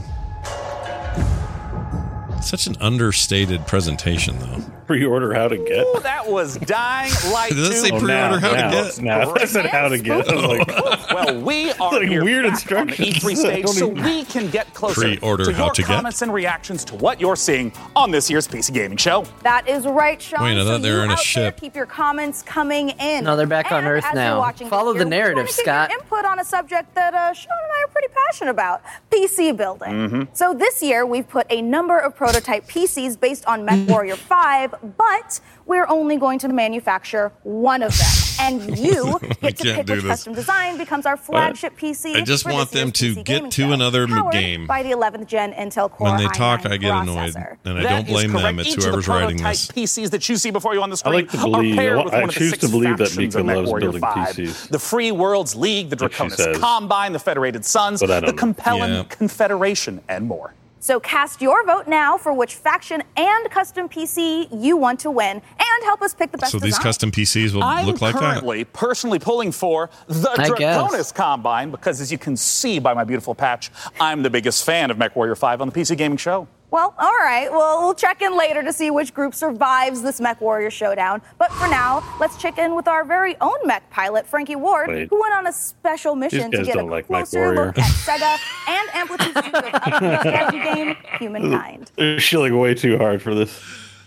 Speaker 8: Such an understated presentation, though.
Speaker 13: Pre-order how to get.
Speaker 16: Ooh, that was Dying Light
Speaker 8: Did that say
Speaker 16: two.
Speaker 8: pre-order how
Speaker 13: now,
Speaker 8: to get?
Speaker 13: Now, I said how to get. I was like,
Speaker 16: Well, we are
Speaker 13: Like
Speaker 16: here
Speaker 13: weird
Speaker 16: back
Speaker 13: instructions.
Speaker 16: on the E three
Speaker 13: I
Speaker 16: stage
Speaker 13: don't
Speaker 16: so
Speaker 13: even-
Speaker 16: we can get closer
Speaker 8: Pre-order
Speaker 16: to
Speaker 8: how
Speaker 16: your
Speaker 8: to get?
Speaker 16: comments and reactions to what you're seeing on this year's P C Gaming Show.
Speaker 12: That is right, Sean.
Speaker 8: Wait, I
Speaker 12: so
Speaker 8: thought they were
Speaker 12: you
Speaker 8: in a
Speaker 12: out there,
Speaker 8: ship.
Speaker 12: keep your comments coming in.
Speaker 11: No, they're back on
Speaker 12: And
Speaker 11: Earth
Speaker 12: as you're
Speaker 11: now.
Speaker 12: watching
Speaker 11: Follow
Speaker 12: this
Speaker 11: the
Speaker 12: year, we
Speaker 11: narrative,
Speaker 12: wanna get
Speaker 11: Scott.
Speaker 12: Your input on a subject that uh, Sean and I are pretty passionate about: P C building.
Speaker 8: Mm-hmm.
Speaker 12: So this year we've put a number of prototype P Cs based on MechWarrior five, but we're only going to manufacture one of them, and you get to
Speaker 8: can't
Speaker 12: pick
Speaker 8: do
Speaker 12: which
Speaker 8: this.
Speaker 12: custom design becomes our flagship P C.
Speaker 8: I just
Speaker 12: for
Speaker 8: want
Speaker 12: this
Speaker 8: them
Speaker 12: year's
Speaker 8: to
Speaker 12: P C
Speaker 8: get
Speaker 12: Gaming
Speaker 8: to
Speaker 12: Show,
Speaker 8: another
Speaker 12: powered
Speaker 8: game.
Speaker 12: by the eleventh gen Intel Core
Speaker 8: When they
Speaker 12: i nine
Speaker 8: talk, I get annoyed,
Speaker 12: processor.
Speaker 8: and I
Speaker 16: That
Speaker 8: don't
Speaker 16: is
Speaker 8: blame them.
Speaker 16: correct.
Speaker 8: It's
Speaker 16: Each of the
Speaker 8: whoever's writing
Speaker 16: prototype
Speaker 8: this.
Speaker 16: P Cs that you see before you on the
Speaker 13: I
Speaker 16: screen
Speaker 13: like to believe-
Speaker 16: are paired with
Speaker 13: I
Speaker 16: one of the
Speaker 13: choose
Speaker 16: six
Speaker 13: to believe that
Speaker 16: factions
Speaker 13: Mika
Speaker 16: of
Speaker 13: loves
Speaker 16: MechWarrior
Speaker 13: building
Speaker 16: five.
Speaker 13: P Cs.
Speaker 16: The Free Worlds League, the
Speaker 13: Like she
Speaker 16: Draconis
Speaker 13: says.
Speaker 16: Combine, the Federated Sons,
Speaker 13: But I
Speaker 16: the
Speaker 13: don't know.
Speaker 16: Compelling
Speaker 8: Yeah.
Speaker 16: Confederation, and more.
Speaker 12: So cast your vote now for which faction and custom P C you want to win, and help us pick the best
Speaker 8: So these
Speaker 12: design.
Speaker 8: custom P Cs will
Speaker 16: I'm
Speaker 8: look like that?
Speaker 16: currently personally pulling for the
Speaker 11: I guess.
Speaker 16: Draconis Combine because, as you can see by my beautiful patch, I'm the biggest fan of MechWarrior five on the P C Gaming Show.
Speaker 12: Well, all right. Well, we'll check in later to see which group survives this Mech Warrior showdown. But for now, let's check in with our very own mech pilot, Frankie Ward,
Speaker 13: Wait.
Speaker 12: who went on a special mission to
Speaker 13: guys
Speaker 12: get a
Speaker 13: don't like
Speaker 12: closer
Speaker 13: MechWarrior.
Speaker 12: look at Sega and Amplitude's upcoming strategy game, Humankind.
Speaker 13: They're shilling way too hard for this.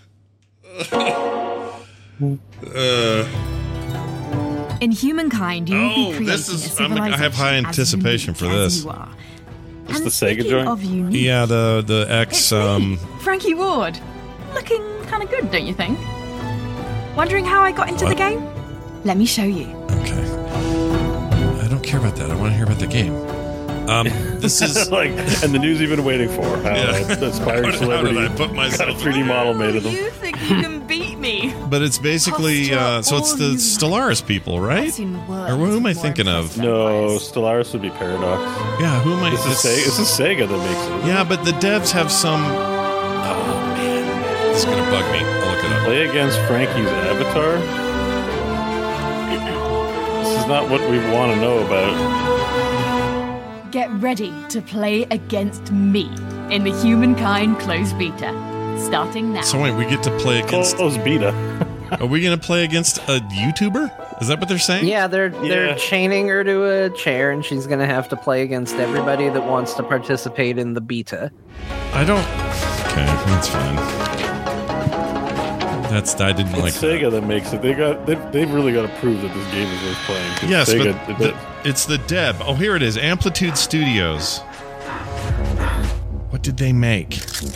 Speaker 8: Uh,
Speaker 2: In Humankind, you will be
Speaker 8: oh,
Speaker 2: creating
Speaker 8: this
Speaker 2: a
Speaker 8: is. I'm,
Speaker 2: civilization
Speaker 8: I have high
Speaker 2: as
Speaker 8: anticipation for
Speaker 2: unique as
Speaker 8: this.
Speaker 2: you are.
Speaker 13: This
Speaker 2: And
Speaker 13: the Sega
Speaker 2: speaking
Speaker 13: joint?
Speaker 2: of unique,
Speaker 8: Yeah, the the X. Um,
Speaker 2: Frankie Ward, looking kind of good, don't you think? Wondering how I got into the
Speaker 8: What?
Speaker 2: game? Let me show you.
Speaker 8: okay. I don't care about that. I want to hear about the game. Um, this is
Speaker 13: like, and the news you've been waiting for. How
Speaker 8: Yeah.
Speaker 13: an aspiring
Speaker 8: How did- how
Speaker 13: celebrity
Speaker 8: did I put myself
Speaker 13: got a three D model made of them.
Speaker 2: You think you can beat me?
Speaker 8: But it's basically uh, so it's the Stellaris people, right? Or who am I thinking of?
Speaker 13: No, Stellaris would be Paradox.
Speaker 8: Yeah, who am I?
Speaker 13: It's, a Sega, it's a Sega that makes it.
Speaker 8: Yeah, but the devs have some. Oh man, it's gonna bug me. I'll look it up.
Speaker 13: Play against Frankie's avatar. This is not what we want to know about.
Speaker 2: Get ready to play against me in the Humankind closed beta, starting now.
Speaker 8: So wait, we get to play against
Speaker 13: closed beta.
Speaker 8: Are we gonna play against a YouTuber? Is that what they're saying?
Speaker 11: Yeah, they're they're
Speaker 8: Yeah.
Speaker 11: chaining her to a chair, and she's gonna have to play against everybody that wants to participate in the beta.
Speaker 8: I don't. Okay, that's fine. That's I didn't like.
Speaker 13: It's Sega that makes it. They got. They, they've really got to prove that this game is worth playing. 'cause
Speaker 8: Yes,
Speaker 13: Sega,
Speaker 8: but the, it's the Deb. Oh, here it is. Amplitude Studios. What did they make?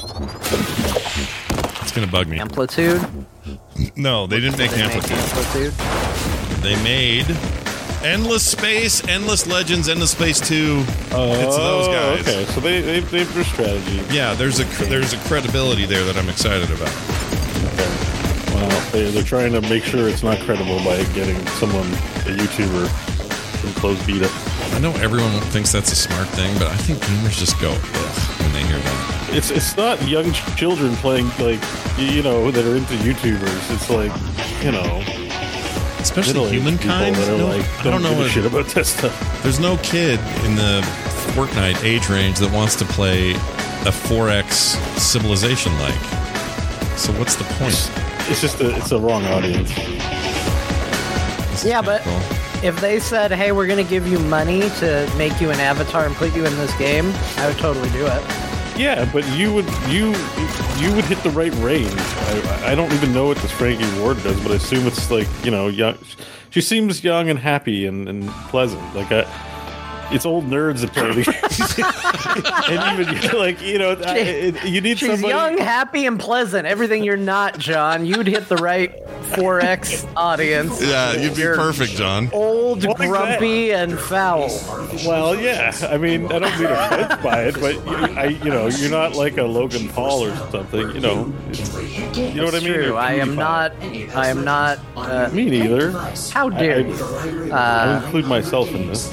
Speaker 8: It's gonna bug me.
Speaker 11: Amplitude?
Speaker 8: No, they didn't make
Speaker 11: They make
Speaker 8: Amplitude.
Speaker 11: Amplitude.
Speaker 8: They made Endless Space, Endless Legends, Endless Space Two.
Speaker 13: Oh,
Speaker 8: it's those guys.
Speaker 13: Okay, so they they they've their strategy.
Speaker 8: Yeah, there's a there's a credibility there that I'm excited about.
Speaker 13: Well, they, they're trying to make sure it's not credible by getting someone, a YouTuber, from closed beta.
Speaker 8: I know everyone thinks that's a smart thing, but I think gamers just go ugh when they hear that.
Speaker 13: It's it's not young ch- children playing like y- you know that are into YouTubers. It's like you know,
Speaker 8: especially
Speaker 13: middle-aged
Speaker 8: Humankind.
Speaker 13: people that are
Speaker 8: No,
Speaker 13: like
Speaker 8: I
Speaker 13: don't,
Speaker 8: don't know
Speaker 13: give a
Speaker 8: what-
Speaker 13: shit about this stuff.
Speaker 8: There's no kid in the Fortnite age range that wants to play a four X Civilization-like. So what's the point?
Speaker 3: It's just a, it's a wrong audience.
Speaker 11: Yeah, but
Speaker 8: cool.
Speaker 11: if they said, "Hey, we're going to give you money to make you an avatar and put you in this game," I would totally do it.
Speaker 3: Yeah, but you would you you would hit the right range. I, I don't even know what this Frankie Ward does, but I assume it's like, you know, young. She seems young and happy and, and pleasant. Like I, it's old nerds that play the and even like you know, I, it, you need
Speaker 11: She's
Speaker 3: somebody
Speaker 11: young, happy, and pleasant. Everything you're not, John. You'd hit the right four X audience.
Speaker 8: Yeah, you'd be
Speaker 11: You're
Speaker 8: perfect, John.
Speaker 11: Old,
Speaker 3: Well,
Speaker 11: grumpy, and foul.
Speaker 3: Well, yeah. I mean, I don't mean offense by it, but you, I, you know, you're not like a Logan Paul or something. You know, it's, you know what I
Speaker 11: It's
Speaker 3: mean?
Speaker 11: true.
Speaker 3: You're
Speaker 11: I am
Speaker 3: PewDiePie.
Speaker 11: not. I am not. Uh,
Speaker 3: Me neither.
Speaker 11: How dare
Speaker 3: I,
Speaker 11: you?
Speaker 3: I, I
Speaker 11: Uh,
Speaker 3: include myself in this.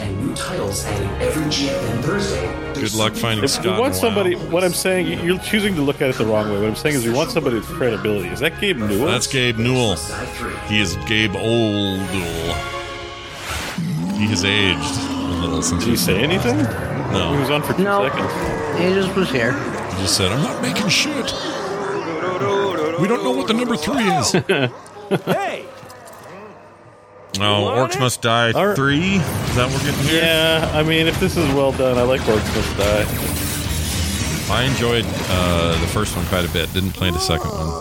Speaker 8: Good luck finding
Speaker 3: If
Speaker 8: Scott.
Speaker 3: you
Speaker 8: in
Speaker 3: want
Speaker 8: WoW.
Speaker 3: somebody, what I'm saying, you're choosing to look at it the wrong way. What I'm saying is, you want somebody with credibility. Is that Gabe Newell?
Speaker 8: That's Gabe Newell. He is Gabe Oldle. He has aged a little since.
Speaker 3: Did he say anything?
Speaker 8: No.
Speaker 3: He was on for two
Speaker 11: No.
Speaker 3: seconds.
Speaker 11: he just was here.
Speaker 8: He just said, "I'm not making shit. We don't know what the number three is."
Speaker 16: Hey!
Speaker 8: Oh, Orcs Must Die
Speaker 3: Our-
Speaker 8: three? Is that what we're getting here?
Speaker 3: Yeah, I mean, if this is well done, I like Orcs Must Die.
Speaker 8: I enjoyed uh, the first one quite a bit. Didn't play the second one.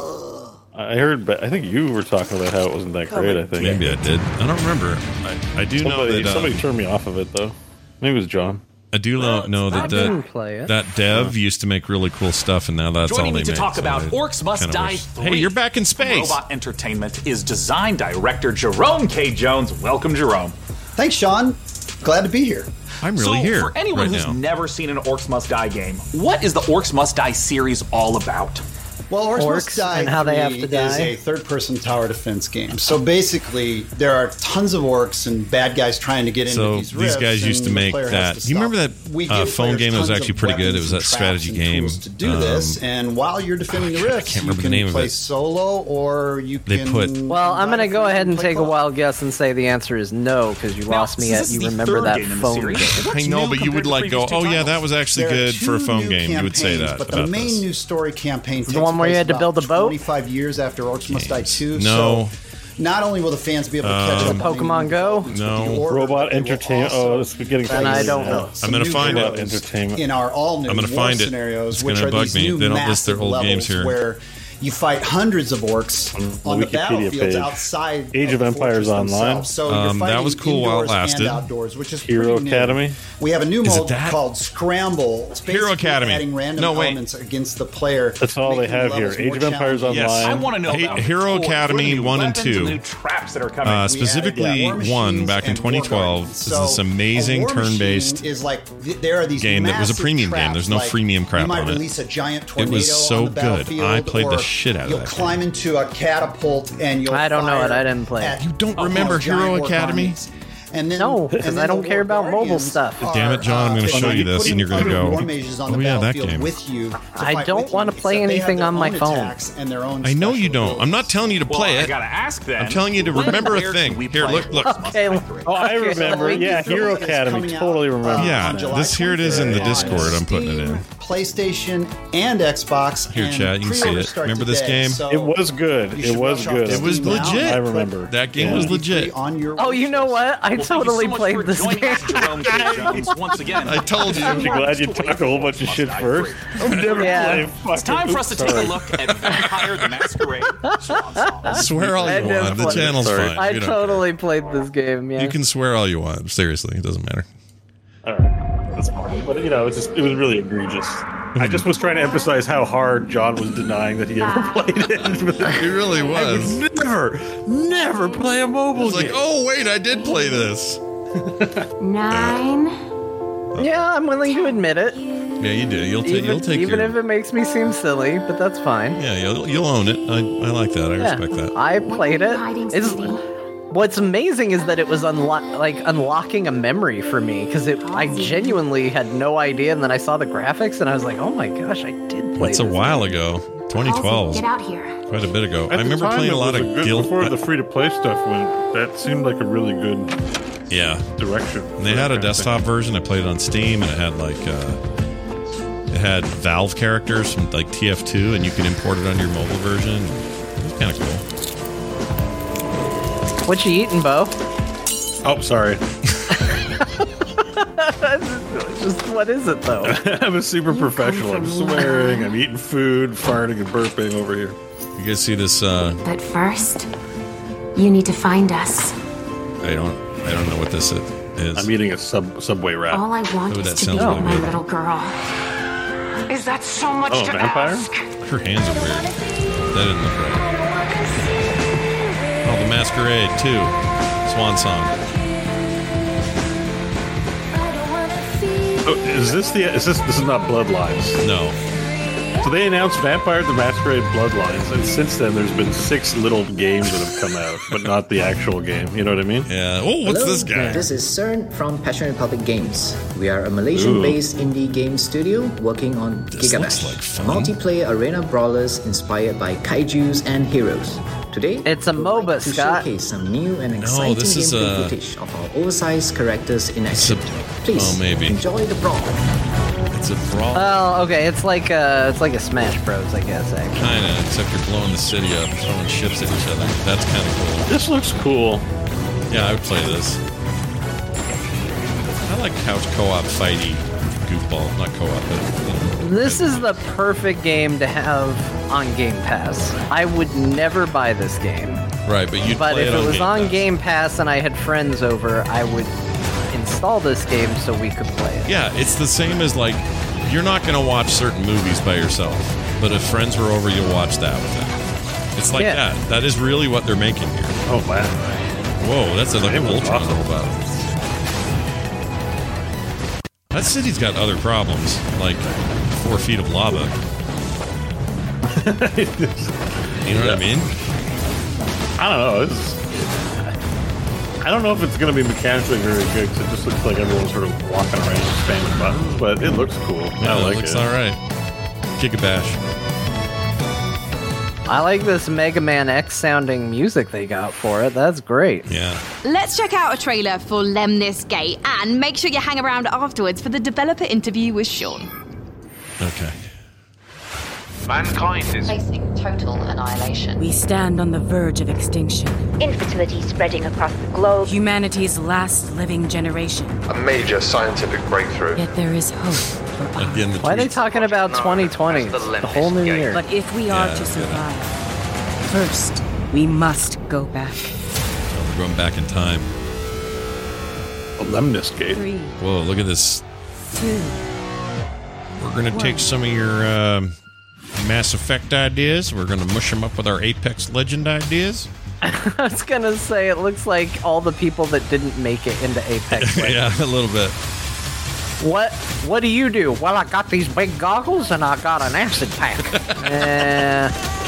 Speaker 3: I heard, but I think you were talking about how it wasn't that great. I think
Speaker 8: Maybe I did. I don't remember. I, I do know
Speaker 3: somebody,
Speaker 8: that uh,
Speaker 3: somebody turned me off of it though. Maybe it was John.
Speaker 8: I do know, know
Speaker 11: I
Speaker 8: that
Speaker 11: didn't
Speaker 8: that,
Speaker 11: play it.
Speaker 8: that dev used to make really cool stuff, and now that's
Speaker 16: Joining
Speaker 8: all
Speaker 16: me
Speaker 8: they
Speaker 16: to
Speaker 8: make,
Speaker 16: talk
Speaker 8: so
Speaker 16: about
Speaker 8: I
Speaker 16: Orcs Must
Speaker 8: kinda
Speaker 16: Die
Speaker 8: wish-
Speaker 16: three.
Speaker 8: Hey, you're back in space.
Speaker 16: Robot Entertainment is design director Jerome K. Jones. Welcome, Jerome.
Speaker 4: Thanks, Sean. Glad to be here.
Speaker 8: I'm really
Speaker 16: so,
Speaker 8: here
Speaker 16: for anyone
Speaker 8: right
Speaker 16: who's
Speaker 8: now.
Speaker 16: never seen an Orcs Must Die game, what is the Orcs Must Die series all about?
Speaker 4: Well, Orcs,
Speaker 11: Orcs
Speaker 4: Must Die
Speaker 11: and how they have
Speaker 4: three
Speaker 11: to die.
Speaker 4: is a third-person tower defense game. So basically, there are tons of orcs and bad guys trying to get into
Speaker 8: So
Speaker 4: these
Speaker 8: these
Speaker 4: rifts,
Speaker 8: guys used to
Speaker 4: and the
Speaker 8: make
Speaker 4: player has
Speaker 8: that.
Speaker 4: to
Speaker 8: Do you remember
Speaker 4: stop.
Speaker 8: that
Speaker 4: We
Speaker 8: uh,
Speaker 4: give
Speaker 8: phone
Speaker 4: players
Speaker 8: game that was
Speaker 4: tons
Speaker 8: actually
Speaker 4: of
Speaker 8: pretty good? It was
Speaker 4: weapons
Speaker 8: that
Speaker 4: and traps
Speaker 8: strategy
Speaker 4: and
Speaker 8: game.
Speaker 4: tools to do
Speaker 8: Um,
Speaker 4: this, and while you're defending the rifts,
Speaker 8: can't
Speaker 4: you
Speaker 8: remember the
Speaker 4: can
Speaker 8: name of
Speaker 4: play
Speaker 8: it.
Speaker 4: solo, or you
Speaker 8: They
Speaker 4: can.
Speaker 8: put-
Speaker 11: Well, I'm gonna go ahead and
Speaker 4: play
Speaker 11: take a
Speaker 4: co-op.
Speaker 11: wild guess and say the answer is no, because you lost me
Speaker 16: since
Speaker 11: at
Speaker 16: this is
Speaker 11: you
Speaker 16: the
Speaker 11: remember
Speaker 16: third
Speaker 11: that
Speaker 16: game in the
Speaker 11: phone
Speaker 16: series,
Speaker 11: game.
Speaker 16: what's
Speaker 8: I know,
Speaker 16: new
Speaker 8: but you
Speaker 16: compared
Speaker 8: would
Speaker 16: to
Speaker 8: like
Speaker 16: previous
Speaker 8: go,
Speaker 16: two
Speaker 8: oh yeah,
Speaker 16: titles?
Speaker 8: that was actually
Speaker 4: There are
Speaker 8: good for a
Speaker 4: two
Speaker 8: phone
Speaker 4: new
Speaker 8: game. You would say
Speaker 4: campaigns,
Speaker 8: that
Speaker 4: But the
Speaker 8: about
Speaker 4: main
Speaker 8: this.
Speaker 4: new story campaign takes
Speaker 11: The one where you
Speaker 4: place
Speaker 11: had to build
Speaker 4: about
Speaker 11: a boat?
Speaker 4: twenty-five years after Orcs Must Die two.
Speaker 8: No.
Speaker 4: So not only will the fans be able to catch
Speaker 8: Um,
Speaker 4: up on
Speaker 11: Pokemon
Speaker 4: the
Speaker 11: Go?
Speaker 4: developments, but
Speaker 8: No.
Speaker 4: the order
Speaker 3: Robot
Speaker 4: they will
Speaker 3: Entertainment.
Speaker 4: also
Speaker 3: Oh, it's getting.
Speaker 11: Then I
Speaker 3: funny
Speaker 11: don't
Speaker 3: now.
Speaker 11: know.
Speaker 4: some
Speaker 8: gonna
Speaker 4: new
Speaker 8: find it.
Speaker 4: heroes
Speaker 3: Entertainment.
Speaker 4: in our all new
Speaker 8: I'm gonna
Speaker 4: war
Speaker 8: find it.
Speaker 4: scenarios,
Speaker 8: It's
Speaker 4: which
Speaker 8: gonna
Speaker 4: are
Speaker 8: bug
Speaker 4: these
Speaker 8: me.
Speaker 4: new
Speaker 8: They don't list their
Speaker 4: massive
Speaker 8: old games
Speaker 4: levels
Speaker 8: here.
Speaker 4: where you fight hundreds of orcs on the
Speaker 3: Wikipedia
Speaker 4: battlefields
Speaker 3: page.
Speaker 4: outside
Speaker 3: Age of
Speaker 4: the
Speaker 3: Empires
Speaker 4: fortress
Speaker 3: Online.
Speaker 4: themselves. So you're
Speaker 8: Um, that
Speaker 4: fighting
Speaker 8: was cool while it
Speaker 4: indoors
Speaker 8: lasted.
Speaker 4: and outdoors, which is
Speaker 3: Hero
Speaker 4: pretty new.
Speaker 3: Academy?
Speaker 4: We have a new
Speaker 8: Is it
Speaker 4: mode
Speaker 8: that?
Speaker 4: called Scramble. It's
Speaker 8: Hero
Speaker 4: basically
Speaker 8: Academy.
Speaker 4: adding random
Speaker 8: No, wait.
Speaker 4: elements against the player.
Speaker 3: That's all they
Speaker 4: making
Speaker 3: have
Speaker 4: the
Speaker 3: here.
Speaker 4: levels
Speaker 3: Age
Speaker 4: more
Speaker 3: of Empires
Speaker 4: challenging.
Speaker 3: Online.
Speaker 16: I want to know
Speaker 8: Hey,
Speaker 16: about
Speaker 8: Hero
Speaker 16: what are the
Speaker 8: Academy
Speaker 16: new
Speaker 8: one and
Speaker 16: weapons
Speaker 8: two.
Speaker 16: the new traps that are coming.
Speaker 8: Uh,
Speaker 4: We
Speaker 8: specifically
Speaker 4: added, yeah, war
Speaker 8: one
Speaker 4: machines
Speaker 8: back in
Speaker 4: and war
Speaker 8: twenty twelve
Speaker 4: guardians.
Speaker 8: is this
Speaker 4: So,
Speaker 8: amazing
Speaker 4: a war machine
Speaker 8: turn-based
Speaker 4: is like th- there are these
Speaker 8: game that was a
Speaker 4: massive
Speaker 8: premium game.
Speaker 4: traps,
Speaker 8: There's no
Speaker 4: like
Speaker 8: freemium crap
Speaker 4: you might
Speaker 8: on it.
Speaker 4: release a giant
Speaker 8: It
Speaker 4: tornado
Speaker 8: was so
Speaker 4: on the
Speaker 8: good.
Speaker 4: battlefield,
Speaker 8: I played the
Speaker 4: or
Speaker 8: shit out of
Speaker 4: you'll
Speaker 8: that
Speaker 4: climb into a catapult and you'll
Speaker 11: I don't know
Speaker 4: fire
Speaker 11: it. I didn't play it.
Speaker 4: at,
Speaker 8: You don't
Speaker 4: uh,
Speaker 8: remember
Speaker 4: giant
Speaker 8: Hero
Speaker 4: war
Speaker 8: Academy?
Speaker 4: armies. And then,
Speaker 11: No,
Speaker 4: and
Speaker 11: because
Speaker 4: then
Speaker 11: I don't
Speaker 4: the
Speaker 11: care
Speaker 4: war
Speaker 11: about mobile
Speaker 4: guardians
Speaker 11: stuff.
Speaker 8: Damn it, John, I'm gonna
Speaker 4: are,
Speaker 8: show
Speaker 4: uh,
Speaker 8: you this, and you're gonna
Speaker 4: putting
Speaker 8: go,
Speaker 4: other war mages on
Speaker 8: "Oh,
Speaker 4: the
Speaker 8: yeah, that
Speaker 4: battlefield
Speaker 8: game."
Speaker 4: with you to
Speaker 11: I
Speaker 4: fight
Speaker 11: don't
Speaker 4: with
Speaker 11: wanna
Speaker 4: you.
Speaker 11: play
Speaker 4: Except they
Speaker 11: anything
Speaker 4: have
Speaker 11: on
Speaker 4: their
Speaker 11: my
Speaker 4: own
Speaker 11: phone.
Speaker 4: attacks and their own
Speaker 8: I know you
Speaker 4: special
Speaker 8: don't.
Speaker 4: abilities.
Speaker 8: I'm not telling you to
Speaker 16: Well,
Speaker 8: play
Speaker 16: I
Speaker 8: it.
Speaker 16: gotta ask then.
Speaker 8: I'm telling you to remember a
Speaker 16: Where
Speaker 8: thing.
Speaker 16: can we
Speaker 8: Here,
Speaker 16: play
Speaker 8: look, look.
Speaker 11: Okay,
Speaker 3: Oh, I remember. Yeah, Hero Academy. Totally remember.
Speaker 8: Yeah, this here it is in the
Speaker 4: on
Speaker 8: Discord. I'm putting it in.
Speaker 4: PlayStation and Xbox.
Speaker 8: Here,
Speaker 4: and
Speaker 8: Chad, you can see
Speaker 4: pre-orders
Speaker 8: it.
Speaker 4: start
Speaker 8: Remember this
Speaker 4: today,
Speaker 8: game?
Speaker 4: so
Speaker 3: It was good.
Speaker 4: you
Speaker 3: It
Speaker 4: should
Speaker 3: was
Speaker 4: rush off
Speaker 3: good.
Speaker 4: to
Speaker 8: It was
Speaker 4: Steam now.
Speaker 8: legit.
Speaker 3: I remember.
Speaker 8: That game
Speaker 3: Yeah.
Speaker 8: was legit.
Speaker 4: On your
Speaker 11: Oh, you know what? I
Speaker 16: Well,
Speaker 11: totally
Speaker 16: thank you so much
Speaker 11: played
Speaker 16: for
Speaker 11: this
Speaker 16: joining
Speaker 11: game.
Speaker 16: us, Jerome K. Jones, once again.
Speaker 8: I told you.
Speaker 3: I'm glad you talked a whole bunch of shit first. I've never
Speaker 11: Yeah.
Speaker 3: played fucking.
Speaker 16: It's time for us to take a
Speaker 3: Sorry.
Speaker 16: look at Vampire the Masquerade.
Speaker 8: Swear all
Speaker 11: I
Speaker 8: you
Speaker 11: never
Speaker 8: want. The
Speaker 11: played-
Speaker 8: channel's
Speaker 3: Sorry.
Speaker 8: fine.
Speaker 11: I
Speaker 8: You don't-
Speaker 11: totally played this game. Yeah.
Speaker 8: You can swear all you want. Seriously, it doesn't matter.
Speaker 3: All right, that's fine. But you know, it's just it was really egregious. I just was trying to emphasize how hard John was denying that he ever played it.
Speaker 8: He really
Speaker 3: I
Speaker 8: was.
Speaker 3: would never, never play a mobile
Speaker 8: It's like,
Speaker 3: game.
Speaker 8: oh wait, I did play this.
Speaker 18: Nine.
Speaker 11: Yeah, I'm willing to admit it.
Speaker 8: Yeah, you do. You'll, ta-
Speaker 11: Even,
Speaker 8: you'll take
Speaker 11: even
Speaker 8: your.
Speaker 11: if it makes me seem silly, but that's fine.
Speaker 8: Yeah, you'll, you'll own it. I, I like that. I
Speaker 11: Yeah,
Speaker 8: respect that.
Speaker 11: I played it.
Speaker 18: Hiding
Speaker 11: It's,
Speaker 18: something.
Speaker 11: what's amazing is that it was unlo- like unlocking a memory for me because it I genuinely had no idea, and then I saw the graphics and I was like, oh my gosh, I did play.
Speaker 8: That's a
Speaker 11: this.
Speaker 8: while ago. twenty twelve.
Speaker 18: Get out here.
Speaker 8: Quite a bit ago.
Speaker 3: At
Speaker 8: I
Speaker 3: the
Speaker 8: remember
Speaker 3: time,
Speaker 8: playing
Speaker 3: it
Speaker 8: a lot
Speaker 3: was
Speaker 8: of
Speaker 3: good,
Speaker 8: Guild.
Speaker 3: before the free to play stuff went. That seemed like a really good
Speaker 8: Yeah.
Speaker 3: direction.
Speaker 8: And they had a desktop version. I played it on Steam, and it had like uh, it had Valve characters from like T F two, and you could import it on your mobile version. It was kind of cool.
Speaker 11: What you eating, Bo?
Speaker 3: Oh, sorry.
Speaker 11: Just what is it though?
Speaker 3: I'm a super professional. I'm swearing. I'm eating food, farting, and burping over here.
Speaker 8: You guys see this? Uh,
Speaker 5: But first, you need to find us.
Speaker 8: I don't. I don't know what this is.
Speaker 3: I'm eating a sub Subway wrap.
Speaker 5: All I want
Speaker 8: Oh,
Speaker 5: is
Speaker 8: that
Speaker 5: to be
Speaker 8: sounds
Speaker 5: with
Speaker 8: really
Speaker 5: my
Speaker 8: good.
Speaker 5: little girl.
Speaker 9: Is that so much
Speaker 3: Oh,
Speaker 9: to
Speaker 3: vampire?
Speaker 9: ask?
Speaker 8: Her hands are weird. That didn't look right. Oh, the Masquerade two, Swan Song.
Speaker 3: Oh, is this the? Is this? This is not Bloodlines.
Speaker 8: No.
Speaker 3: So they announced Vampire the Masquerade Bloodlines, and since then there's been six little games that have come out, but not the actual game. You know what I mean?
Speaker 8: Yeah. Oh, what's
Speaker 6: Hello,
Speaker 8: this guy?
Speaker 6: This is CERN from Passion Republic Games. We are a Malaysian-based indie game studio working on
Speaker 8: This looks
Speaker 6: Gigabash,
Speaker 8: like
Speaker 6: a
Speaker 8: fun.
Speaker 6: multiplayer arena brawlers inspired by kaijus and heroes. Today,
Speaker 11: it's a MOBA,
Speaker 6: to
Speaker 11: Scott.
Speaker 6: showcase some new and exciting
Speaker 8: this is
Speaker 6: gameplay
Speaker 8: a-
Speaker 6: footage of our oversized characters in action. Please
Speaker 8: oh, maybe.
Speaker 6: enjoy the brawl.
Speaker 8: It's a brawl.
Speaker 11: Oh, okay. It's like a, it's like a Smash Bros, I guess. Actually,
Speaker 8: Kinda, except you're blowing the city up, throwing ships at each other. That's kind of cool.
Speaker 3: This looks cool.
Speaker 8: Yeah, I would play this. I like couch co-op fighty goofball, not co-op, but you know.
Speaker 11: this is the perfect game to have on Game Pass. I would never buy this game.
Speaker 8: Right, but you'd
Speaker 11: But
Speaker 8: play
Speaker 11: if
Speaker 8: it
Speaker 11: it
Speaker 8: on
Speaker 11: was
Speaker 8: Game
Speaker 11: on
Speaker 8: Pass.
Speaker 11: Game Pass and I had friends over, I would install this game so we could play it.
Speaker 8: Yeah, it's the same as like you're not going to watch certain movies by yourself, but if friends were over, you'll watch that with them. It's like
Speaker 11: Yeah.
Speaker 8: that. That is really what they're making here.
Speaker 3: Oh man!
Speaker 8: Whoa, that's like a
Speaker 3: It was
Speaker 8: Voltron
Speaker 3: awesome.
Speaker 8: robot. That city's got other problems, like four feet of lava. You know what I mean?
Speaker 3: I don't know. It's, I don't know if it's going to be mechanically very good because it just looks like everyone's sort of walking around spamming buttons, but it looks cool.
Speaker 8: Yeah,
Speaker 3: I like
Speaker 8: it looks
Speaker 3: it.
Speaker 8: all right. Gigabash.
Speaker 11: I like this Mega Man X sounding music they got for it. That's great.
Speaker 8: Yeah.
Speaker 18: Let's check out a trailer for Lemnis Gate and make sure you hang around afterwards for the developer interview with Sean.
Speaker 8: Okay.
Speaker 23: Mankind is
Speaker 24: facing total annihilation.
Speaker 2: We stand on the verge of extinction.
Speaker 24: Infertility spreading across the globe.
Speaker 2: Humanity's last living generation.
Speaker 23: a major scientific breakthrough.
Speaker 2: Yet there is hope for us.
Speaker 8: Again, the
Speaker 11: Why are they talking about twenty twenty?
Speaker 23: the
Speaker 11: The whole new year.
Speaker 2: But if we are
Speaker 8: Yeah,
Speaker 2: to
Speaker 8: I get it.
Speaker 2: survive, first we must go back.
Speaker 8: Oh, we're going back in time.
Speaker 3: A Lemnis Gate.
Speaker 2: Three,
Speaker 8: Whoa, look at this.
Speaker 2: two,
Speaker 8: We're going to take some of your um, Mass Effect ideas. We're going to mush them up with our Apex Legend ideas.
Speaker 11: I was gonna say it looks like all the people that didn't make it into Apex. Legends.
Speaker 8: Yeah, a little bit.
Speaker 11: What What do you do? Well, I got these big goggles and I got an acid pack. eh,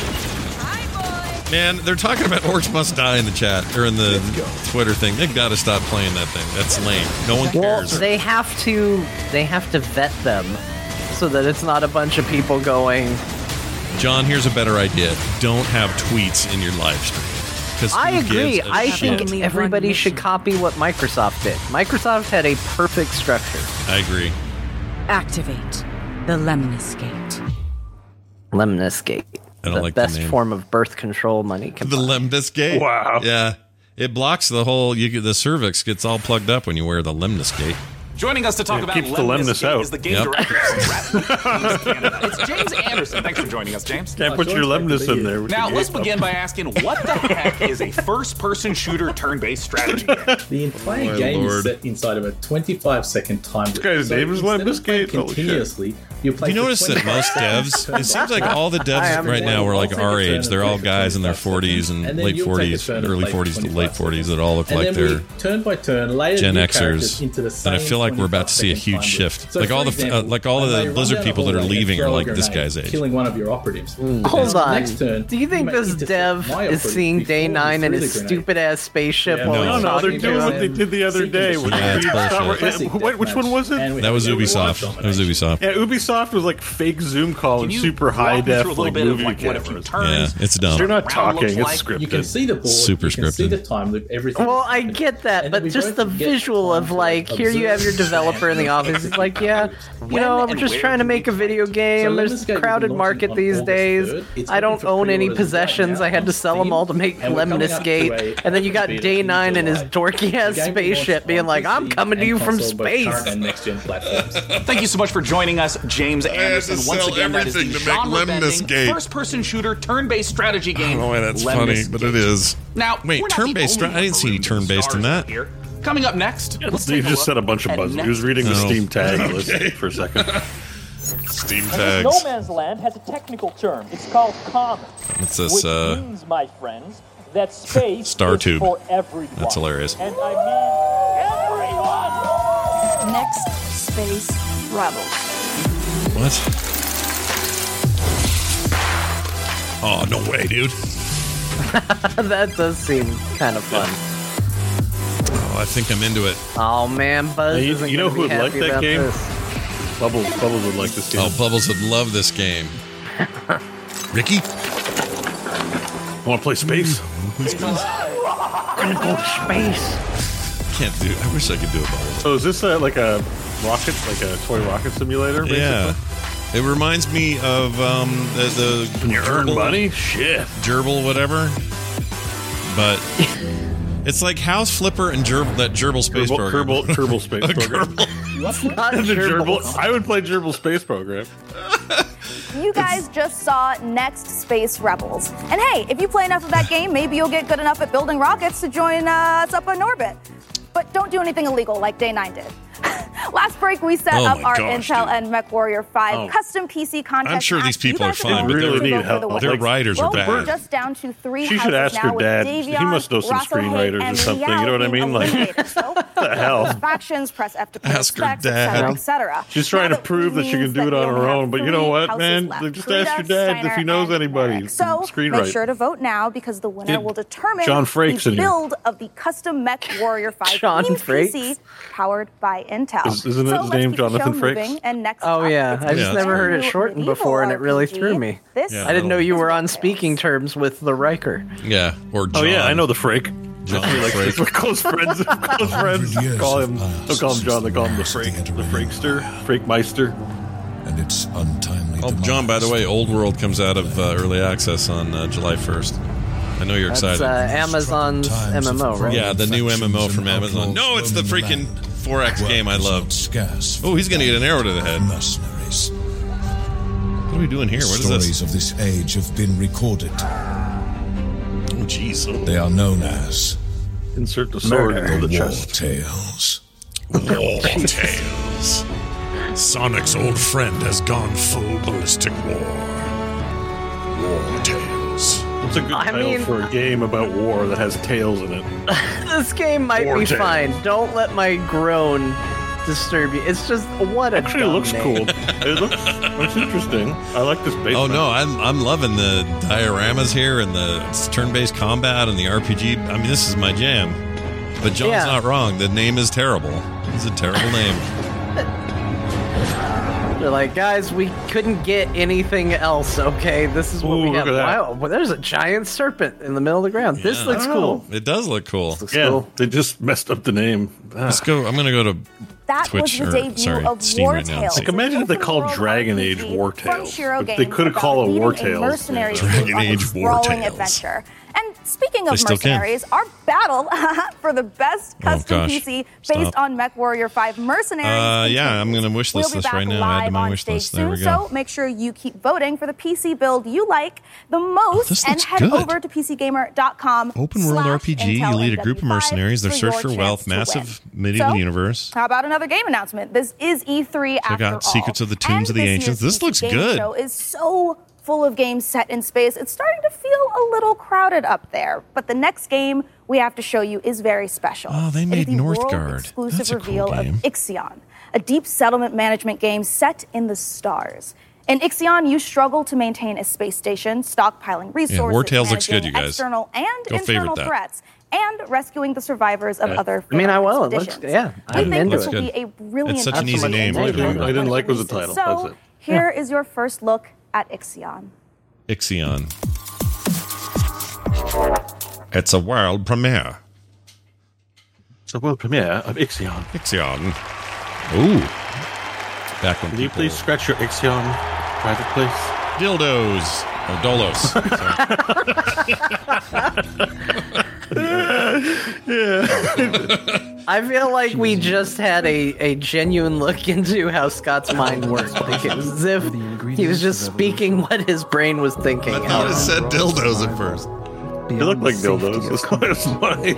Speaker 8: Man, they're talking about Orcs Must Die in the chat, or in the Twitter thing. They've got to stop playing that thing. That's lame. No one
Speaker 11: well,
Speaker 8: cares.
Speaker 11: they have to. They have to vet them so that it's not a bunch of people going.
Speaker 8: John, here's a better idea. Don't have tweets in your live stream. 'Cause
Speaker 11: I
Speaker 8: who
Speaker 11: agree.
Speaker 8: gives a
Speaker 11: I
Speaker 8: shit?
Speaker 11: think everybody should copy what Microsoft did. Microsoft had a perfect structure.
Speaker 8: I agree.
Speaker 2: activate the Lemnis Gate.
Speaker 11: Lemnis Gate.
Speaker 8: I don't
Speaker 11: the
Speaker 8: like the
Speaker 11: best
Speaker 8: name.
Speaker 11: form of birth control money can
Speaker 8: The
Speaker 11: buy.
Speaker 8: Lemnis Gate.
Speaker 3: Wow.
Speaker 8: Yeah. It blocks the whole, you get, the cervix gets all plugged up when you wear the Lemnis Gate.
Speaker 16: Joining us to talk
Speaker 3: Yeah,
Speaker 16: about
Speaker 3: keeps the
Speaker 16: Lemnis
Speaker 3: Lemnis
Speaker 16: Gate
Speaker 3: out.
Speaker 16: is the game
Speaker 8: Yep.
Speaker 16: director of Rapid Games Canada. It's James Anderson. Thanks for joining us, James.
Speaker 3: Can't put your Lemnis in there. with
Speaker 16: Now,
Speaker 3: the
Speaker 16: let's
Speaker 3: gate
Speaker 16: begin
Speaker 3: up.
Speaker 16: by asking, what the heck is a first-person shooter turn-based strategy game?
Speaker 25: The entire
Speaker 8: My
Speaker 25: game
Speaker 8: lord.
Speaker 25: is set inside of a twenty-five second time loop.
Speaker 3: This guy's
Speaker 25: So
Speaker 3: name is
Speaker 25: instead of
Speaker 3: Lemnis
Speaker 25: playing
Speaker 3: Gate? Holy shit.
Speaker 25: continuously, you play
Speaker 8: You
Speaker 25: for
Speaker 8: notice that
Speaker 25: twenty-five
Speaker 8: most
Speaker 25: seconds,
Speaker 8: devs,
Speaker 25: turn
Speaker 8: it seems
Speaker 25: by
Speaker 8: like
Speaker 25: turn.
Speaker 8: all the
Speaker 25: I
Speaker 8: devs
Speaker 25: am
Speaker 8: right now
Speaker 25: one.
Speaker 8: are
Speaker 25: I'll
Speaker 8: like
Speaker 25: take
Speaker 8: our
Speaker 25: a turn
Speaker 8: age.
Speaker 25: and
Speaker 8: They're all
Speaker 25: play for
Speaker 8: guys in their
Speaker 25: twenty-five
Speaker 8: forties
Speaker 25: seconds,
Speaker 8: and
Speaker 25: and then
Speaker 8: late
Speaker 25: you'll take a
Speaker 8: forties,
Speaker 25: turn and
Speaker 8: early
Speaker 25: play for
Speaker 8: forties to late
Speaker 25: twenty-five
Speaker 8: forties
Speaker 25: seconds.
Speaker 8: that all look
Speaker 25: And
Speaker 8: like
Speaker 25: then
Speaker 8: they're
Speaker 25: we, turn by turn, layer
Speaker 8: Gen
Speaker 25: new
Speaker 8: Xers.
Speaker 25: characters into the
Speaker 8: And I
Speaker 25: same
Speaker 8: feel like we're about to see a
Speaker 25: twenty-five
Speaker 8: huge
Speaker 25: second time
Speaker 8: shift.
Speaker 25: loop. So
Speaker 8: Like all
Speaker 25: for
Speaker 8: the uh,
Speaker 25: example,
Speaker 8: like all
Speaker 25: I
Speaker 8: of
Speaker 25: may
Speaker 8: the
Speaker 25: run
Speaker 8: Blizzard
Speaker 25: down a
Speaker 8: people that are
Speaker 25: hallway and
Speaker 8: leaving are
Speaker 25: throw a
Speaker 8: like this
Speaker 25: grenade,
Speaker 8: guy's age.
Speaker 25: killing one of your operatives. And
Speaker 11: Hold
Speaker 25: then
Speaker 11: on.
Speaker 25: Next turn,
Speaker 11: Do you think
Speaker 25: may
Speaker 11: this
Speaker 25: intercept
Speaker 11: dev
Speaker 25: my
Speaker 11: is
Speaker 25: operative
Speaker 11: seeing
Speaker 25: before
Speaker 11: Day
Speaker 25: you
Speaker 11: nine and
Speaker 25: threw
Speaker 11: his
Speaker 25: the grenade.
Speaker 11: stupid ass spaceship
Speaker 25: Yeah,
Speaker 11: while
Speaker 8: no,
Speaker 11: he's
Speaker 3: No, no, they're
Speaker 11: talking
Speaker 3: doing
Speaker 11: to
Speaker 3: what they
Speaker 11: him?
Speaker 3: did the other day. When
Speaker 8: Yeah,
Speaker 3: they
Speaker 8: it's
Speaker 3: stopped-
Speaker 8: bullshit.
Speaker 3: eh, Wait, which one was it?
Speaker 8: That was Ubisoft. That was Ubisoft.
Speaker 3: Yeah, Ubisoft Ubisoft was like fake Zoom call and
Speaker 16: you
Speaker 3: super high
Speaker 16: walk me
Speaker 3: def
Speaker 16: through a little
Speaker 3: like
Speaker 16: bit of,
Speaker 3: movie
Speaker 16: like, what a few
Speaker 3: cameras.
Speaker 16: turns,
Speaker 8: Yeah, it's dumb.
Speaker 3: They're not
Speaker 16: round
Speaker 3: talking.
Speaker 16: looks
Speaker 3: It's
Speaker 16: like?
Speaker 3: scripted.
Speaker 25: You can see the board.
Speaker 8: Super
Speaker 25: you can see
Speaker 8: scripted.
Speaker 25: the time loop, everything.
Speaker 11: Well, I get that,
Speaker 25: And then
Speaker 11: but
Speaker 25: we
Speaker 11: just
Speaker 25: both
Speaker 11: the
Speaker 25: get
Speaker 11: visual of like, here you have your developer in the office. It's like, yeah, you know, I'm
Speaker 16: and
Speaker 11: just
Speaker 16: where
Speaker 11: trying to
Speaker 16: do
Speaker 11: make a video game.
Speaker 25: So
Speaker 11: There's
Speaker 25: Lemons
Speaker 11: a
Speaker 25: Gate will be
Speaker 11: crowded
Speaker 25: launching
Speaker 11: market
Speaker 25: on
Speaker 11: these
Speaker 25: August
Speaker 11: days.
Speaker 25: third. It's
Speaker 11: I don't
Speaker 25: open for
Speaker 11: own any
Speaker 25: pre-orders right
Speaker 11: possessions.
Speaker 25: now
Speaker 11: I had to
Speaker 25: on
Speaker 11: sell them
Speaker 25: Steam.
Speaker 11: all to make
Speaker 25: And we're coming
Speaker 11: Lemnis
Speaker 25: up to
Speaker 11: Gate.
Speaker 25: a
Speaker 11: And then you got
Speaker 25: beta
Speaker 11: Day
Speaker 25: in
Speaker 11: nine and his
Speaker 25: July.
Speaker 11: dorky ass
Speaker 25: The game will launch
Speaker 11: spaceship being
Speaker 25: on
Speaker 11: like, I'm
Speaker 25: P C
Speaker 11: coming to you
Speaker 25: and
Speaker 11: from
Speaker 25: console, both
Speaker 11: space.
Speaker 25: current and next-gen platforms.
Speaker 16: Thank you so much for joining us, James
Speaker 8: had to
Speaker 16: Anderson. Once
Speaker 8: sell
Speaker 16: again, that is the
Speaker 8: everything to make
Speaker 16: genre-bending,
Speaker 8: Lemnis Gate.
Speaker 16: first-person shooter, turn-based strategy
Speaker 8: I
Speaker 16: game.
Speaker 8: don't know why that's
Speaker 16: Lemnis
Speaker 8: funny, but it
Speaker 16: Gate.
Speaker 8: is.
Speaker 16: Now,
Speaker 8: Wait,
Speaker 16: we're not
Speaker 8: turn-based
Speaker 16: the
Speaker 8: stra-
Speaker 16: only
Speaker 8: I didn't see any
Speaker 16: ones marooned
Speaker 8: turn-based in
Speaker 16: stars
Speaker 8: that.
Speaker 16: Here. Coming up next, let's
Speaker 3: He
Speaker 16: take a
Speaker 3: just
Speaker 16: look
Speaker 3: said a bunch of
Speaker 16: at
Speaker 3: buzzwords.
Speaker 16: next
Speaker 3: He was reading the
Speaker 8: Oh.
Speaker 3: Steam tag
Speaker 8: Okay.
Speaker 3: list for a second.
Speaker 8: Steam
Speaker 7: And
Speaker 8: tags.
Speaker 7: this no man's land has a technical term. It's called common.
Speaker 8: What's this,
Speaker 7: Which
Speaker 8: uh,
Speaker 7: means, my friends, that space
Speaker 8: Star
Speaker 7: is
Speaker 8: Tube.
Speaker 7: for everyone.
Speaker 8: That's hilarious.
Speaker 7: And I mean everyone.
Speaker 12: Next Space Rebels.
Speaker 8: What? Oh, no way, dude.
Speaker 11: That does seem kind of fun.
Speaker 8: Oh, I think I'm into it.
Speaker 11: Oh man, Buzz.
Speaker 3: Hey, you,
Speaker 11: isn't
Speaker 3: you know
Speaker 11: gonna
Speaker 3: who would
Speaker 11: be
Speaker 3: like
Speaker 11: happy
Speaker 3: that
Speaker 11: about
Speaker 3: game?
Speaker 11: this.
Speaker 3: Bubbles. Bubbles would like this game.
Speaker 8: Oh, Bubbles would love this game. Ricky?
Speaker 3: Want to play space?
Speaker 11: Gonna go to space.
Speaker 8: Can't do. I wish I could do it, Bubbles.
Speaker 3: So is this uh like a rocket, like a toy rocket simulator? Basically?
Speaker 8: Yeah. It reminds me of um, the the
Speaker 3: When you earn
Speaker 8: gerbil-
Speaker 3: money, shit.
Speaker 8: gerbil, whatever. But it's like House Flipper and gerbil, that gerbil space
Speaker 3: Kerbal,
Speaker 8: program.
Speaker 3: Kerbal, Kerbal Space
Speaker 8: A
Speaker 3: Program.
Speaker 11: What's not
Speaker 3: The
Speaker 11: gerbil?
Speaker 3: gerbil. I would play Gerbil Space Program.
Speaker 12: You guys just saw Next Space Rebels. And hey, if you play enough of that game, maybe you'll get good enough at building rockets to join uh, us up in orbit. But don't do anything illegal like Day nine did. Last break, we set
Speaker 8: Oh
Speaker 12: up
Speaker 8: my
Speaker 12: our
Speaker 8: gosh,
Speaker 12: Intel
Speaker 8: dude.
Speaker 12: and MechWarrior five
Speaker 8: Oh.
Speaker 12: custom P C contest.
Speaker 8: I'm sure these
Speaker 12: asked you
Speaker 8: people are
Speaker 12: guys to
Speaker 8: fine,
Speaker 12: vote
Speaker 8: but
Speaker 3: really
Speaker 12: to
Speaker 3: need
Speaker 12: vote for
Speaker 3: help.
Speaker 12: the
Speaker 3: Their
Speaker 12: winners.
Speaker 8: writers are
Speaker 12: well, we're
Speaker 8: bad.
Speaker 12: just down to three
Speaker 3: She should
Speaker 12: houses
Speaker 3: ask
Speaker 12: now
Speaker 3: her
Speaker 12: with
Speaker 3: dad.
Speaker 12: Davion,
Speaker 3: He must know some
Speaker 12: Russell Hayes,
Speaker 3: screenwriters or
Speaker 12: and
Speaker 3: something.
Speaker 12: Liao
Speaker 3: You know what I
Speaker 12: being
Speaker 3: mean? Like,
Speaker 12: eliminated. So,
Speaker 3: the hell?
Speaker 12: factions, press F to pay
Speaker 8: Ask her
Speaker 12: respects,
Speaker 8: dad.
Speaker 12: et cetera, et cetera.
Speaker 3: She's trying
Speaker 12: Now
Speaker 3: to prove that she can
Speaker 12: means
Speaker 3: do it
Speaker 12: we
Speaker 3: on
Speaker 12: only
Speaker 3: her
Speaker 12: have
Speaker 3: own, but you know
Speaker 12: three
Speaker 3: what,
Speaker 12: houses
Speaker 3: man?
Speaker 12: left.
Speaker 3: Just
Speaker 12: Frida,
Speaker 3: ask your dad if
Speaker 12: Steiner,
Speaker 3: he knows
Speaker 12: and
Speaker 3: anybody.
Speaker 12: Eric. So
Speaker 3: Screenwrite.
Speaker 12: make sure to vote now because the winner
Speaker 3: Get
Speaker 12: will determine
Speaker 3: John Frakes
Speaker 12: the
Speaker 3: in here.
Speaker 12: build of the custom MechWarrior five
Speaker 11: John
Speaker 12: themed
Speaker 11: Frakes?
Speaker 12: P C powered by Intel.
Speaker 3: Is- isn't
Speaker 12: so
Speaker 3: his
Speaker 12: let's
Speaker 3: name
Speaker 12: keep the show
Speaker 3: Jonathan Frakes?
Speaker 12: moving, And next
Speaker 11: Oh
Speaker 12: up,
Speaker 11: yeah,
Speaker 12: it's
Speaker 11: I just
Speaker 8: Yeah.
Speaker 11: never heard it
Speaker 12: New
Speaker 11: shortened
Speaker 12: medieval
Speaker 11: before, and it really
Speaker 12: R P G.
Speaker 11: threw me.
Speaker 12: This
Speaker 8: Yeah.
Speaker 11: I didn't know you were on
Speaker 12: is
Speaker 11: speaking terms with the Riker.
Speaker 8: Yeah, or John.
Speaker 3: Oh yeah, I know the Frake.
Speaker 8: John
Speaker 3: like,
Speaker 8: Frake.
Speaker 3: We're close friends. Close friends. Call him. Don't call him John. They call him the Frake. The Frakester. Frakemeister.
Speaker 10: And it's untimely.
Speaker 8: Oh, John, by the way, Old World comes out of uh, early access on uh, July first. I know you're
Speaker 11: That's
Speaker 8: excited.
Speaker 11: uh, Amazon's M M O, right?
Speaker 8: Yeah, the new M M O from Amazon. No, it's the freaking four X game I love. Oh, he's going to get an arrow to the head.
Speaker 10: Mercenaries.
Speaker 8: What are we doing here? What is
Speaker 10: Stories
Speaker 8: this?
Speaker 10: of this age have been recorded.
Speaker 8: Oh, jeez.
Speaker 10: They are known as
Speaker 3: Insert the sword
Speaker 10: Murder.
Speaker 3: into the
Speaker 10: War
Speaker 3: chest.
Speaker 10: Tales.
Speaker 8: War Tales. Sonic's old friend has gone full ballistic war. War Tales.
Speaker 3: What's a good
Speaker 11: I
Speaker 3: title
Speaker 11: mean-
Speaker 3: for a game about war that has tails in it?
Speaker 11: This game might
Speaker 3: War
Speaker 11: be
Speaker 3: Tales.
Speaker 11: fine. Don't let my groan disturb you. It's just what a
Speaker 3: Actually, it
Speaker 11: dumb
Speaker 3: looks
Speaker 11: name.
Speaker 3: cool. It looks, looks interesting. I like this base.
Speaker 8: Oh no,
Speaker 3: map.
Speaker 8: I'm I'm loving the dioramas here and the turn-based combat and the R P G. I mean, this is my jam. But John's
Speaker 11: Yeah.
Speaker 8: not wrong. The name is terrible. It's a terrible name.
Speaker 11: They're like, guys, we couldn't get anything else. Okay, this is what
Speaker 3: Ooh,
Speaker 11: we
Speaker 3: look
Speaker 11: have.
Speaker 3: at that.
Speaker 11: Wow, well, there's a giant serpent in the middle of the ground. This
Speaker 8: Yeah.
Speaker 11: looks
Speaker 3: I don't
Speaker 11: cool.
Speaker 3: know.
Speaker 8: It does look cool.
Speaker 11: Looks
Speaker 3: Yeah,
Speaker 11: cool.
Speaker 3: they just messed up the name. Ah.
Speaker 8: Let's go. I'm gonna go to
Speaker 12: That
Speaker 8: Twitch
Speaker 12: was the
Speaker 8: or
Speaker 12: debut
Speaker 8: sorry,
Speaker 12: of
Speaker 8: Steam
Speaker 12: War
Speaker 8: right now.
Speaker 12: Tales.
Speaker 8: Like,
Speaker 3: imagine if they
Speaker 12: Open
Speaker 3: called
Speaker 12: world
Speaker 3: Dragon
Speaker 12: R P
Speaker 3: Age
Speaker 12: G
Speaker 3: War
Speaker 12: from
Speaker 3: Tales.
Speaker 12: Shiro
Speaker 3: If they
Speaker 12: Games
Speaker 3: could have
Speaker 12: about
Speaker 3: called it
Speaker 12: leading
Speaker 3: War
Speaker 12: a
Speaker 3: Tales.
Speaker 12: mercenary
Speaker 8: Dragon
Speaker 12: team on a
Speaker 8: Age War
Speaker 12: sprawling
Speaker 8: Tales.
Speaker 12: adventure. And speaking
Speaker 8: They
Speaker 12: of
Speaker 8: still can.
Speaker 12: mercenaries, our battle for the best
Speaker 8: Oh,
Speaker 12: custom
Speaker 8: gosh.
Speaker 12: P C based
Speaker 8: Stop.
Speaker 12: on MechWarrior five Mercenaries.
Speaker 8: Uh, yeah, I'm
Speaker 12: continues.
Speaker 8: gonna wish
Speaker 12: We'll
Speaker 8: list
Speaker 12: be
Speaker 8: this
Speaker 12: back
Speaker 8: right now. Add to
Speaker 12: live
Speaker 8: my
Speaker 12: on
Speaker 8: wish
Speaker 12: stage
Speaker 8: list. There
Speaker 12: soon,
Speaker 8: we go.
Speaker 12: So make sure you keep voting for the P C build you like the most,
Speaker 8: this
Speaker 12: and
Speaker 8: looks
Speaker 12: head
Speaker 8: good.
Speaker 12: over to P C gamer dot com.
Speaker 8: Open world
Speaker 12: slash
Speaker 8: R P G. You
Speaker 12: Intel
Speaker 8: lead a
Speaker 12: N
Speaker 8: group of
Speaker 12: W five
Speaker 8: mercenaries. Their
Speaker 12: for
Speaker 8: search
Speaker 12: your
Speaker 8: for
Speaker 12: chance
Speaker 8: wealth.
Speaker 12: to
Speaker 8: Massive
Speaker 12: win.
Speaker 8: medieval
Speaker 12: So,
Speaker 8: universe.
Speaker 12: How about another game announcement? This is E three
Speaker 8: Check
Speaker 12: after
Speaker 8: out
Speaker 12: all.
Speaker 8: Secrets of the Tombs
Speaker 12: And
Speaker 8: of the
Speaker 12: this
Speaker 8: Ancients.
Speaker 12: year's
Speaker 8: This
Speaker 12: P C
Speaker 8: looks
Speaker 12: Gaming
Speaker 8: good.
Speaker 12: Show is so full of games set in space. It's starting to feel a little crowded up there. But the next game we have to show you is very special.
Speaker 8: Oh, they
Speaker 12: It is
Speaker 8: made
Speaker 12: the
Speaker 8: Northgard.
Speaker 12: world-exclusive
Speaker 8: That's a cool
Speaker 12: reveal
Speaker 8: game.
Speaker 12: of Ixion, a deep settlement management game set in the stars. In Ixion, you struggle to maintain a space station, stockpiling resources,
Speaker 8: War Tales looks
Speaker 12: managing
Speaker 8: good, you guys.
Speaker 12: external and
Speaker 8: Go favorite
Speaker 12: internal
Speaker 8: that.
Speaker 12: threats, and rescuing the survivors of
Speaker 8: Yeah.
Speaker 12: other
Speaker 11: I mean, I will. It
Speaker 12: expeditions.
Speaker 11: looks, yeah,
Speaker 12: We
Speaker 11: I'm
Speaker 12: think
Speaker 11: into
Speaker 12: this
Speaker 11: it.
Speaker 12: will be a brilliant
Speaker 8: It's such an
Speaker 12: game
Speaker 8: easy
Speaker 12: to
Speaker 8: name.
Speaker 12: enjoy
Speaker 8: I didn't-
Speaker 12: when
Speaker 3: I didn't
Speaker 12: it
Speaker 3: like was the
Speaker 12: releases.
Speaker 3: title.
Speaker 12: So
Speaker 3: That's it.
Speaker 12: Here is your first look at Ixion.
Speaker 8: Ixion. It's a world premiere.
Speaker 13: It's a world premiere of Ixion.
Speaker 8: Ixion. Ooh. Back when
Speaker 13: Can you
Speaker 8: people-
Speaker 13: please scratch your Ixion private place?
Speaker 8: Dildos. Or Dolos.
Speaker 11: I feel like we just had a, a genuine look into how Scott's mind worked. Like it was as if he was just speaking what his brain was thinking.
Speaker 8: I thought it said dildos at first.
Speaker 13: They look like dildos. That's why it's funny.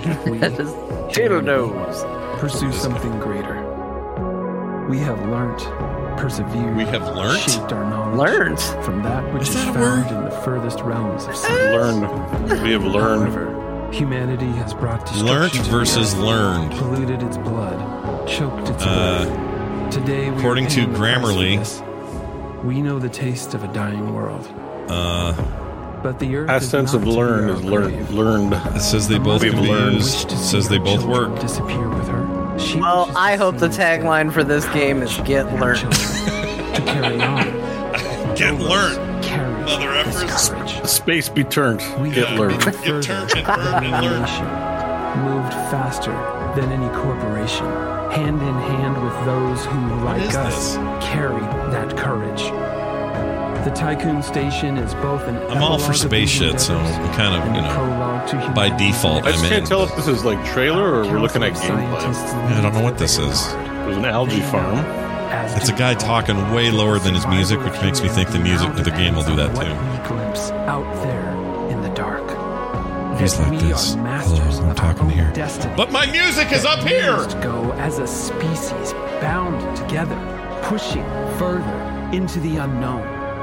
Speaker 11: Dildos.
Speaker 14: Pursue something greater. We have learnt, persevered.
Speaker 8: We have learnt?
Speaker 14: Shaped our knowledge.
Speaker 11: Learned?
Speaker 14: From that which is,
Speaker 8: Is that a
Speaker 14: found
Speaker 8: word?
Speaker 14: in the furthest realms of science.
Speaker 13: Learned. We have learned.
Speaker 14: However, humanity has brought destruction
Speaker 8: Learnt
Speaker 14: to the
Speaker 8: versus
Speaker 14: earth,
Speaker 8: learned.
Speaker 14: polluted its blood, choked its
Speaker 8: Uh,
Speaker 14: birth. Today, we
Speaker 8: according
Speaker 14: are
Speaker 8: to
Speaker 14: paying the price for
Speaker 8: Grammarly.
Speaker 14: this. We know the taste of a dying world.
Speaker 8: Uh,
Speaker 14: But the earth
Speaker 13: Past
Speaker 14: is
Speaker 13: tense
Speaker 14: not
Speaker 13: of
Speaker 14: to be
Speaker 13: learn
Speaker 14: our
Speaker 13: is learn,
Speaker 14: grave.
Speaker 13: learned.
Speaker 8: it says they both
Speaker 13: We've
Speaker 8: can be
Speaker 13: learned.
Speaker 8: used. It says they both
Speaker 14: Children
Speaker 8: work.
Speaker 14: disappear with her. She
Speaker 11: Well,
Speaker 14: wishes
Speaker 11: I
Speaker 14: to
Speaker 11: hope the
Speaker 14: see instead
Speaker 11: tagline for this game is "Get Learned."
Speaker 14: to carry on.
Speaker 8: Get learned.
Speaker 14: Carry
Speaker 8: Mother
Speaker 14: this
Speaker 8: effers.
Speaker 14: courage.
Speaker 13: Space be turned.
Speaker 14: We
Speaker 13: Get
Speaker 14: have
Speaker 13: learned.
Speaker 14: gone
Speaker 8: Get
Speaker 14: further
Speaker 8: turned and
Speaker 14: than
Speaker 8: burned and
Speaker 14: any
Speaker 8: learned.
Speaker 14: nation, moved faster than any corporation, hand in hand with those who, like
Speaker 8: is
Speaker 14: us,
Speaker 8: this?
Speaker 14: carry that courage. The Tycoon Station is both an
Speaker 8: I'm all for
Speaker 14: epilogue of
Speaker 8: space
Speaker 14: these
Speaker 8: shit, so
Speaker 14: endeavors
Speaker 8: I'm kind of,
Speaker 14: and
Speaker 8: you
Speaker 14: a
Speaker 8: know,
Speaker 14: prologue to
Speaker 8: by
Speaker 14: humanity's
Speaker 8: default,
Speaker 13: I just
Speaker 8: I'm
Speaker 13: can't
Speaker 8: in.
Speaker 13: tell if this is like trailer or we're looking at
Speaker 14: Council of
Speaker 13: gameplay.
Speaker 14: Scientists
Speaker 8: I don't know what this
Speaker 14: leads
Speaker 8: is.
Speaker 14: the way.
Speaker 13: There's an algae farm.
Speaker 14: As
Speaker 8: It's a
Speaker 14: do
Speaker 8: guy
Speaker 14: we all.
Speaker 8: talking way lower than his music, which makes me think the music, the game will do that
Speaker 14: What
Speaker 8: too.
Speaker 14: we glimpse out there in the dark.
Speaker 8: He's
Speaker 14: That
Speaker 8: like
Speaker 14: we
Speaker 8: this.
Speaker 14: are masters
Speaker 8: Hello, I'm
Speaker 14: of
Speaker 8: talking
Speaker 14: our own
Speaker 8: here.
Speaker 14: destiny.
Speaker 8: But my music is
Speaker 14: That
Speaker 8: up
Speaker 14: we
Speaker 8: here!
Speaker 14: must go as a species, bound together, pushing further into the unknown.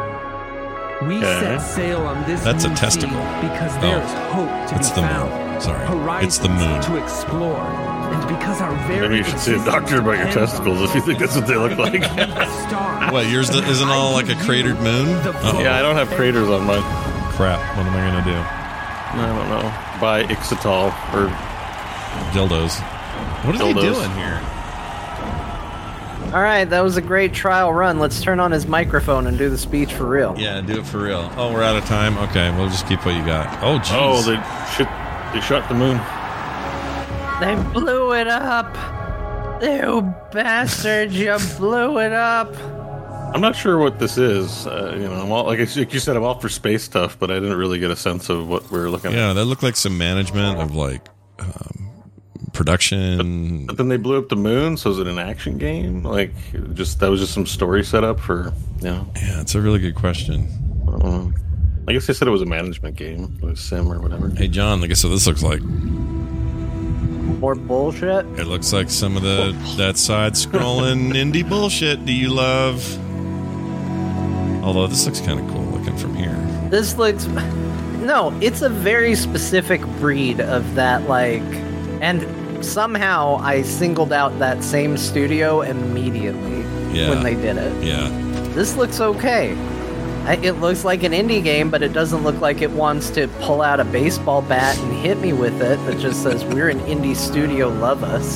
Speaker 14: We
Speaker 13: Okay.
Speaker 14: set sail on this
Speaker 8: That's a
Speaker 14: new
Speaker 8: testicle.
Speaker 14: sea because
Speaker 8: Oh,
Speaker 14: there is hope to
Speaker 8: it's
Speaker 14: be
Speaker 8: the
Speaker 14: found.
Speaker 8: moon. Sorry.
Speaker 14: Horizons
Speaker 8: It's the moon.
Speaker 14: to explore, and because our very
Speaker 13: Maybe you should see a
Speaker 14: existence
Speaker 13: doctor about your
Speaker 14: depends
Speaker 13: testicles if you think that's what they look like.
Speaker 14: star.
Speaker 8: What, yours th- isn't all like a cratered moon? Oh,
Speaker 13: Yeah, I don't have craters on mine.
Speaker 8: crap. What am I going to do?
Speaker 13: I don't know. Buy Ixatal or
Speaker 8: Dildos. What are they
Speaker 13: Dildos.
Speaker 8: doing here?
Speaker 11: All right, that was a great trial run. Let's turn on his microphone and do the speech for real.
Speaker 8: Yeah, do it for real. Oh, we're out of time? Okay, we'll just keep what you got. Oh, jeez.
Speaker 13: oh, they shit. They shot the moon.
Speaker 11: They blew it up. You bastard, you blew it up.
Speaker 13: I'm not sure what this is. Uh, you know, I'm all, like, I- like you said, I'm all for space stuff, but I didn't really get a sense of what we're looking at.
Speaker 8: Yeah, that looked like some management of like um, production.
Speaker 13: But then they blew up the moon, so is it an action game? Like, just that was just some story setup for, you know?
Speaker 8: Yeah, it's a really good question.
Speaker 13: I don't know. I guess they said it was a management game, a sim or whatever.
Speaker 8: Hey, John, like I said, this looks like
Speaker 11: More bullshit.
Speaker 8: it looks like some of the that side scrolling indie bullshit. Do you love? Although this looks kind of cool looking from here.
Speaker 11: This looks. No, it's a very specific breed of that, like. And somehow I singled out that same studio immediately
Speaker 8: Yeah.
Speaker 11: when they did it.
Speaker 8: Yeah.
Speaker 11: This looks okay. I, it looks like an indie game, but it doesn't look like it wants to pull out a baseball bat and hit me with it. That just says, we're an indie studio, love us.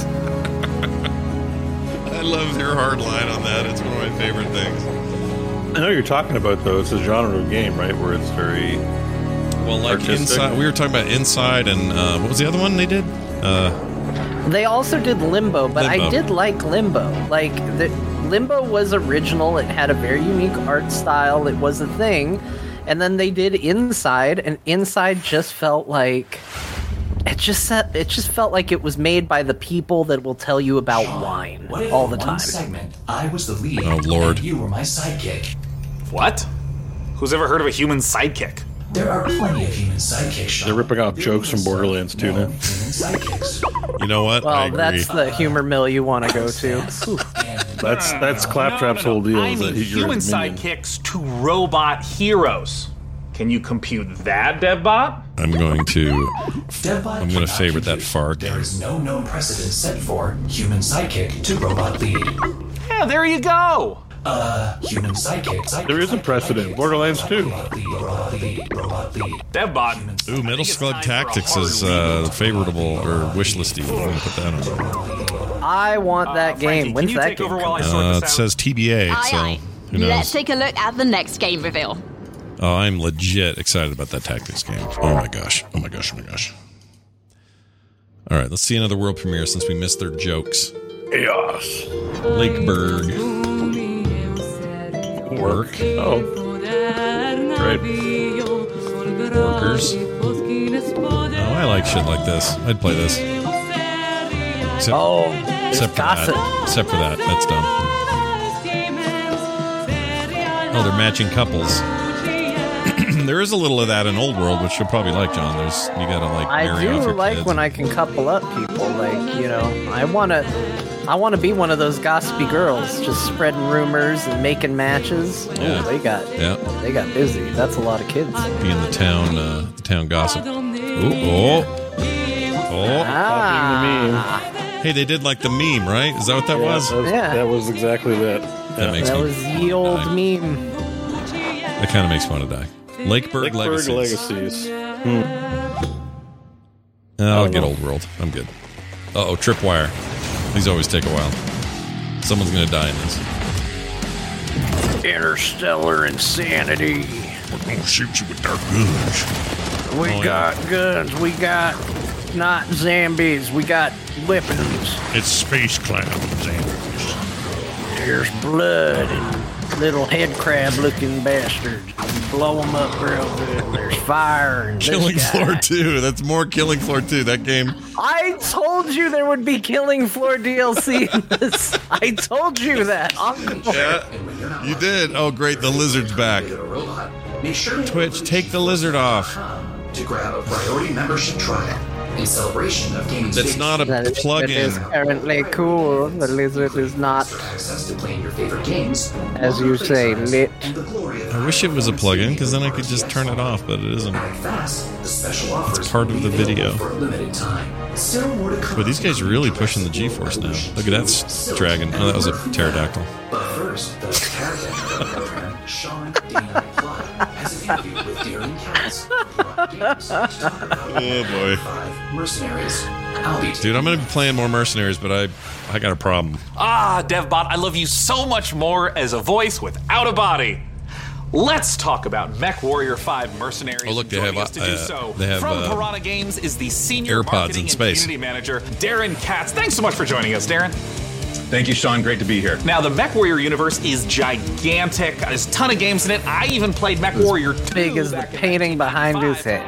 Speaker 8: I love your hard line on that. It's one of my favorite things.
Speaker 13: I know what you're talking about, though. It's a genre of game, right? Where it's very
Speaker 8: Well, like
Speaker 13: artistic.
Speaker 8: inside, we were talking about Inside, and uh, what was the other one they did? Uh,
Speaker 11: They also did Limbo, but I
Speaker 8: Limbo.
Speaker 11: did like Limbo. Like, the, Limbo was original. It had a very unique art style. It was a thing. And then they did Inside, and Inside just felt like it just set, it just felt like it was made by the people that will tell you about wine
Speaker 15: What if
Speaker 11: all
Speaker 15: in
Speaker 11: the
Speaker 15: one
Speaker 11: time.
Speaker 15: segment I was the lead
Speaker 8: Oh, Lord.
Speaker 15: and you were my sidekick?
Speaker 16: What? Who's ever heard of a human sidekick?
Speaker 15: There are plenty of human sidekicks, Sean.
Speaker 13: They're ripping off jokes from Borderlands two now.
Speaker 15: Human sidekicks.
Speaker 8: you know what? I
Speaker 11: Well,
Speaker 8: agree.
Speaker 11: that's the humor mill you want to go to.
Speaker 13: That's that's Claptrap's whole deal.
Speaker 16: I
Speaker 13: is
Speaker 16: mean
Speaker 13: that he's your
Speaker 16: human
Speaker 13: minion.
Speaker 16: sidekicks to robot heroes. Can you compute that, DevBot?
Speaker 8: I'm going to.
Speaker 15: Devbot
Speaker 8: I'm going to
Speaker 15: cannot
Speaker 8: favorite that
Speaker 15: compute.
Speaker 8: fart.
Speaker 15: There is no known precedent set for human sidekick to robot lead.
Speaker 16: Yeah, there you go.
Speaker 15: Uh, human sidekick. sidekick
Speaker 13: There is a precedent. Borderlands two.
Speaker 15: Robot lead, robot lead, robot lead.
Speaker 16: DevBot.
Speaker 8: Ooh, Metal Slug Tactics is uh, favorable or wish listy. I'm going to put that on.
Speaker 11: I want that
Speaker 16: Uh, Frankie,
Speaker 11: game. When's
Speaker 16: can you
Speaker 11: that
Speaker 16: take
Speaker 11: game
Speaker 16: over while I
Speaker 11: coming
Speaker 16: sort
Speaker 8: Uh,
Speaker 16: this
Speaker 8: it
Speaker 16: out?
Speaker 8: says T B A,
Speaker 18: Aye,
Speaker 8: so
Speaker 18: aye.
Speaker 8: Who knows?
Speaker 18: Let's take a look at the next game reveal.
Speaker 8: Oh, I'm legit excited about that tactics game. Oh my gosh. Oh my gosh. Oh my gosh. All right, let's see another world premiere since we missed their jokes.
Speaker 3: Chaos.
Speaker 8: Lakeburg. Work.
Speaker 3: Oh. Right.
Speaker 8: Workers. Oh, I like shit like this. I'd play this. Except,
Speaker 11: oh,
Speaker 8: except for
Speaker 11: gossip.
Speaker 8: that. Except for that. That's dumb. Oh, they're matching couples. There is a little of that in Old World, which you'll probably like, John. There's you gotta like marry
Speaker 11: I
Speaker 8: off
Speaker 11: do
Speaker 8: your
Speaker 11: like
Speaker 8: kids.
Speaker 11: when I can couple up people. Like, you know, I wanna, I wanna be one of those gossipy girls, just spreading rumors and making matches.
Speaker 8: Yeah.
Speaker 11: Ooh, they got,
Speaker 8: Yeah.
Speaker 11: they got busy. That's a lot of kids.
Speaker 8: Being the town, uh, the town gossip. Ooh, oh, oh.
Speaker 11: Ah.
Speaker 8: Hey, they did like the meme, right? Is that what that
Speaker 3: Yeah,
Speaker 8: was?
Speaker 3: That was,
Speaker 11: Yeah.
Speaker 3: that was exactly that.
Speaker 8: That
Speaker 3: Yeah.
Speaker 8: makes
Speaker 11: That
Speaker 8: me.
Speaker 11: was the old meme.
Speaker 8: That kind of makes me want to die. Lakeburg,
Speaker 3: Lakeburg
Speaker 8: Legacies.
Speaker 3: Legacies. Hmm.
Speaker 8: I'll
Speaker 3: don't
Speaker 8: get
Speaker 3: know.
Speaker 8: Old World. I'm good. Uh oh, Tripwire. These always take a while. Someone's gonna die in this.
Speaker 11: Interstellar insanity.
Speaker 8: We're gonna shoot you with dark guns.
Speaker 11: We
Speaker 8: Oh,
Speaker 11: got guns. We got not zombies. We got weapons.
Speaker 8: It's space clowns.
Speaker 11: There's blood and little head crab looking bastards. You blow them up real good. There's fire and this
Speaker 8: Killing
Speaker 11: guy.
Speaker 8: Floor two. That's more Killing Floor two. That game.
Speaker 11: I told you there would be Killing Floor D L C in this. I told you that.
Speaker 8: Yeah, you did. Oh, great. The lizard's back.
Speaker 15: Make sure to
Speaker 8: Twitch, take the lizard off.
Speaker 15: to grab a priority membership trial in celebration of gaming's
Speaker 8: That's
Speaker 15: big
Speaker 8: not a
Speaker 11: That is
Speaker 8: plug-in.
Speaker 11: currently cool. The lizard is not,
Speaker 15: access to playing your favorite games,
Speaker 11: as you say, lit.
Speaker 15: and the glory of
Speaker 8: I wish it was a plug-in, because then I could just turn it off, but it isn't.
Speaker 15: Act fast. The special offers
Speaker 8: It's part
Speaker 15: will
Speaker 8: of
Speaker 15: be
Speaker 8: the video.
Speaker 15: available for a limited time. Still more to come.
Speaker 8: But these guys are really pushing the G-Force now. Look at that s- dragon. Oh, that was a pterodactyl.
Speaker 15: But first, the character program, Sean Dana Plot, has an interview with Darren Katz.
Speaker 8: Oh boy.
Speaker 15: Five mercenaries. I'll be
Speaker 8: Dude, I'm going to be playing more Mercenaries, but I I got a problem.
Speaker 16: Ah, DevBot, I love you so much more as a voice without a body. Let's talk about MechWarrior five Mercenaries.
Speaker 8: Oh, look, they
Speaker 16: Joining
Speaker 8: have,
Speaker 16: us to do
Speaker 8: uh,
Speaker 16: so
Speaker 8: they have,
Speaker 16: from
Speaker 8: uh,
Speaker 16: Piranha Games is the senior
Speaker 8: AirPods
Speaker 16: marketing
Speaker 8: in
Speaker 16: and
Speaker 8: space.
Speaker 16: community manager, Darren Katz. Thanks so much for joining us, Darren.
Speaker 17: Thank you, Sean. Great to be here.
Speaker 16: Now, the MechWarrior universe is gigantic. There's a ton of games in it. I even played MechWarrior two.
Speaker 11: Big as the painting behind his head.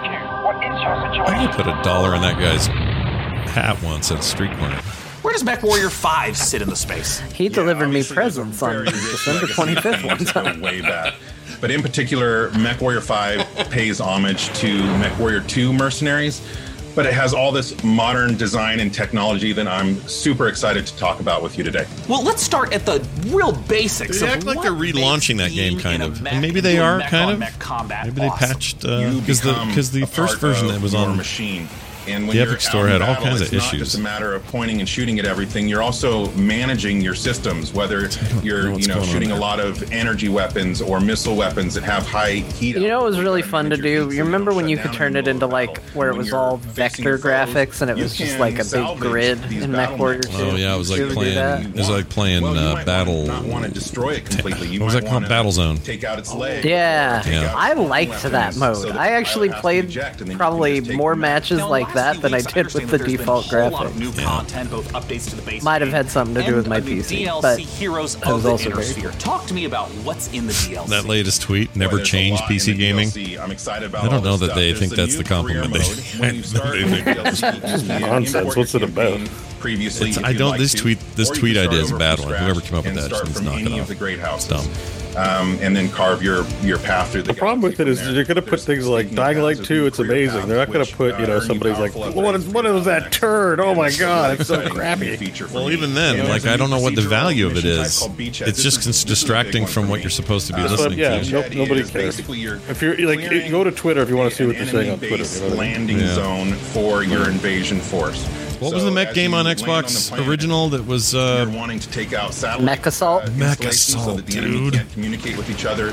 Speaker 8: I'm going to put a dollar in that guy's hat once at a street corner.
Speaker 16: Where does MechWarrior five sit in the space?
Speaker 11: He delivered me presents on December twenty-fifth one time.
Speaker 17: Way back. But in particular, MechWarrior five pays homage to MechWarrior two Mercenaries, but it has all this modern design and technology that I'm super excited to talk about with you today.
Speaker 16: Well, let's start at the real basics.
Speaker 8: They
Speaker 16: of
Speaker 8: act like
Speaker 16: what
Speaker 8: they're relaunching that game, kind of. And maybe they are, kind of. Maybe they patched because the because the first version that was on
Speaker 17: machine. And when
Speaker 8: the
Speaker 17: you're
Speaker 8: Epic Store
Speaker 17: out in
Speaker 8: had all
Speaker 17: battle,
Speaker 8: kinds
Speaker 17: it's
Speaker 8: of
Speaker 17: not
Speaker 8: issues.
Speaker 17: just a matter of pointing and shooting at everything. You're also managing your systems, whether you're
Speaker 8: what's
Speaker 17: you know
Speaker 8: going on
Speaker 17: shooting a
Speaker 8: there.
Speaker 17: lot of energy weapons or missile weapons that have high heat.
Speaker 11: You know what was really fun to do? You remember when you could turn it into like where it was all vector graphics and it was just like a big grid in MechWarrior two?
Speaker 8: Oh yeah, it was like
Speaker 11: Did you ever do
Speaker 8: playing.
Speaker 11: that?
Speaker 8: It was like playing uh, Battle.
Speaker 17: not want to destroy it completely. You
Speaker 8: What was
Speaker 17: might
Speaker 8: that called?
Speaker 17: wanna
Speaker 8: Battle Zone.
Speaker 17: Take out its leg.
Speaker 11: Yeah,
Speaker 8: Yeah.
Speaker 11: I liked that mode. I actually played probably more matches like that than I did with the default
Speaker 16: A lot of new
Speaker 11: graphics.
Speaker 16: content, both updates to the base
Speaker 11: Might have
Speaker 16: game
Speaker 11: had something to do with
Speaker 16: and
Speaker 11: my
Speaker 16: a new
Speaker 11: P C,
Speaker 16: D L C
Speaker 11: but
Speaker 16: Heroes
Speaker 11: it
Speaker 16: of
Speaker 11: was
Speaker 16: the
Speaker 11: also
Speaker 16: Inner
Speaker 11: very
Speaker 16: Sphere. Talk to me about what's in the D L C.
Speaker 8: That latest tweet, never
Speaker 17: there's a
Speaker 8: change
Speaker 17: lot
Speaker 8: P
Speaker 17: in
Speaker 8: C
Speaker 17: the
Speaker 8: gaming.
Speaker 17: D L C. I'm excited about
Speaker 8: I
Speaker 17: all
Speaker 8: don't know
Speaker 17: this
Speaker 8: that
Speaker 17: stuff.
Speaker 8: they
Speaker 17: There's
Speaker 8: think
Speaker 17: a
Speaker 8: that's
Speaker 17: new
Speaker 8: the compliment
Speaker 17: career
Speaker 8: they,
Speaker 17: mode. When you start
Speaker 8: they
Speaker 17: with
Speaker 8: think.
Speaker 17: the D L C, you can
Speaker 3: Nonsense.
Speaker 17: import
Speaker 3: What's it
Speaker 17: your
Speaker 3: about?
Speaker 17: campaign Previously,
Speaker 8: It's-
Speaker 17: if
Speaker 8: I
Speaker 17: you'd
Speaker 8: don't.
Speaker 17: like
Speaker 8: This
Speaker 17: to,
Speaker 8: tweet, this
Speaker 17: or you
Speaker 8: tweet
Speaker 17: can
Speaker 8: idea
Speaker 17: start
Speaker 8: is a
Speaker 17: over
Speaker 8: bad
Speaker 17: from
Speaker 8: one. Whoever
Speaker 17: scratch
Speaker 8: came up with
Speaker 17: and
Speaker 8: that
Speaker 17: start
Speaker 8: needs to
Speaker 17: from
Speaker 8: knock it
Speaker 17: any
Speaker 8: off.
Speaker 17: of the great
Speaker 8: It's
Speaker 17: houses.
Speaker 8: dumb.
Speaker 17: Um, and then carve your your path through the.
Speaker 3: The problem with it is you're going to put things like Dying Light two, it's amazing. They're not going to put, you know, somebody's like, what is, what is that turd? Oh my god, it's so crappy.
Speaker 8: Well, even then, like I don't know what the value of it is. It's just cons- distracting from what you're supposed to be
Speaker 3: That's what-
Speaker 8: listening
Speaker 3: yeah,
Speaker 8: to.
Speaker 3: no, nobody cares. If you're like, it- go to Twitter if you want to see what they're saying on Twitter. You know what I mean?
Speaker 17: landing
Speaker 8: Yeah.
Speaker 17: zone for your invasion force.
Speaker 8: What was
Speaker 17: So
Speaker 8: the mech
Speaker 17: as
Speaker 8: game
Speaker 17: you
Speaker 8: on
Speaker 17: land
Speaker 8: Xbox
Speaker 17: the planet,
Speaker 8: original that was uh,
Speaker 17: you're wanting to take out satellite
Speaker 11: Mech Assault?
Speaker 17: uh,
Speaker 8: Mech
Speaker 17: installations so
Speaker 8: Assault,
Speaker 17: that the enemy
Speaker 8: dude.
Speaker 17: can't communicate with each other.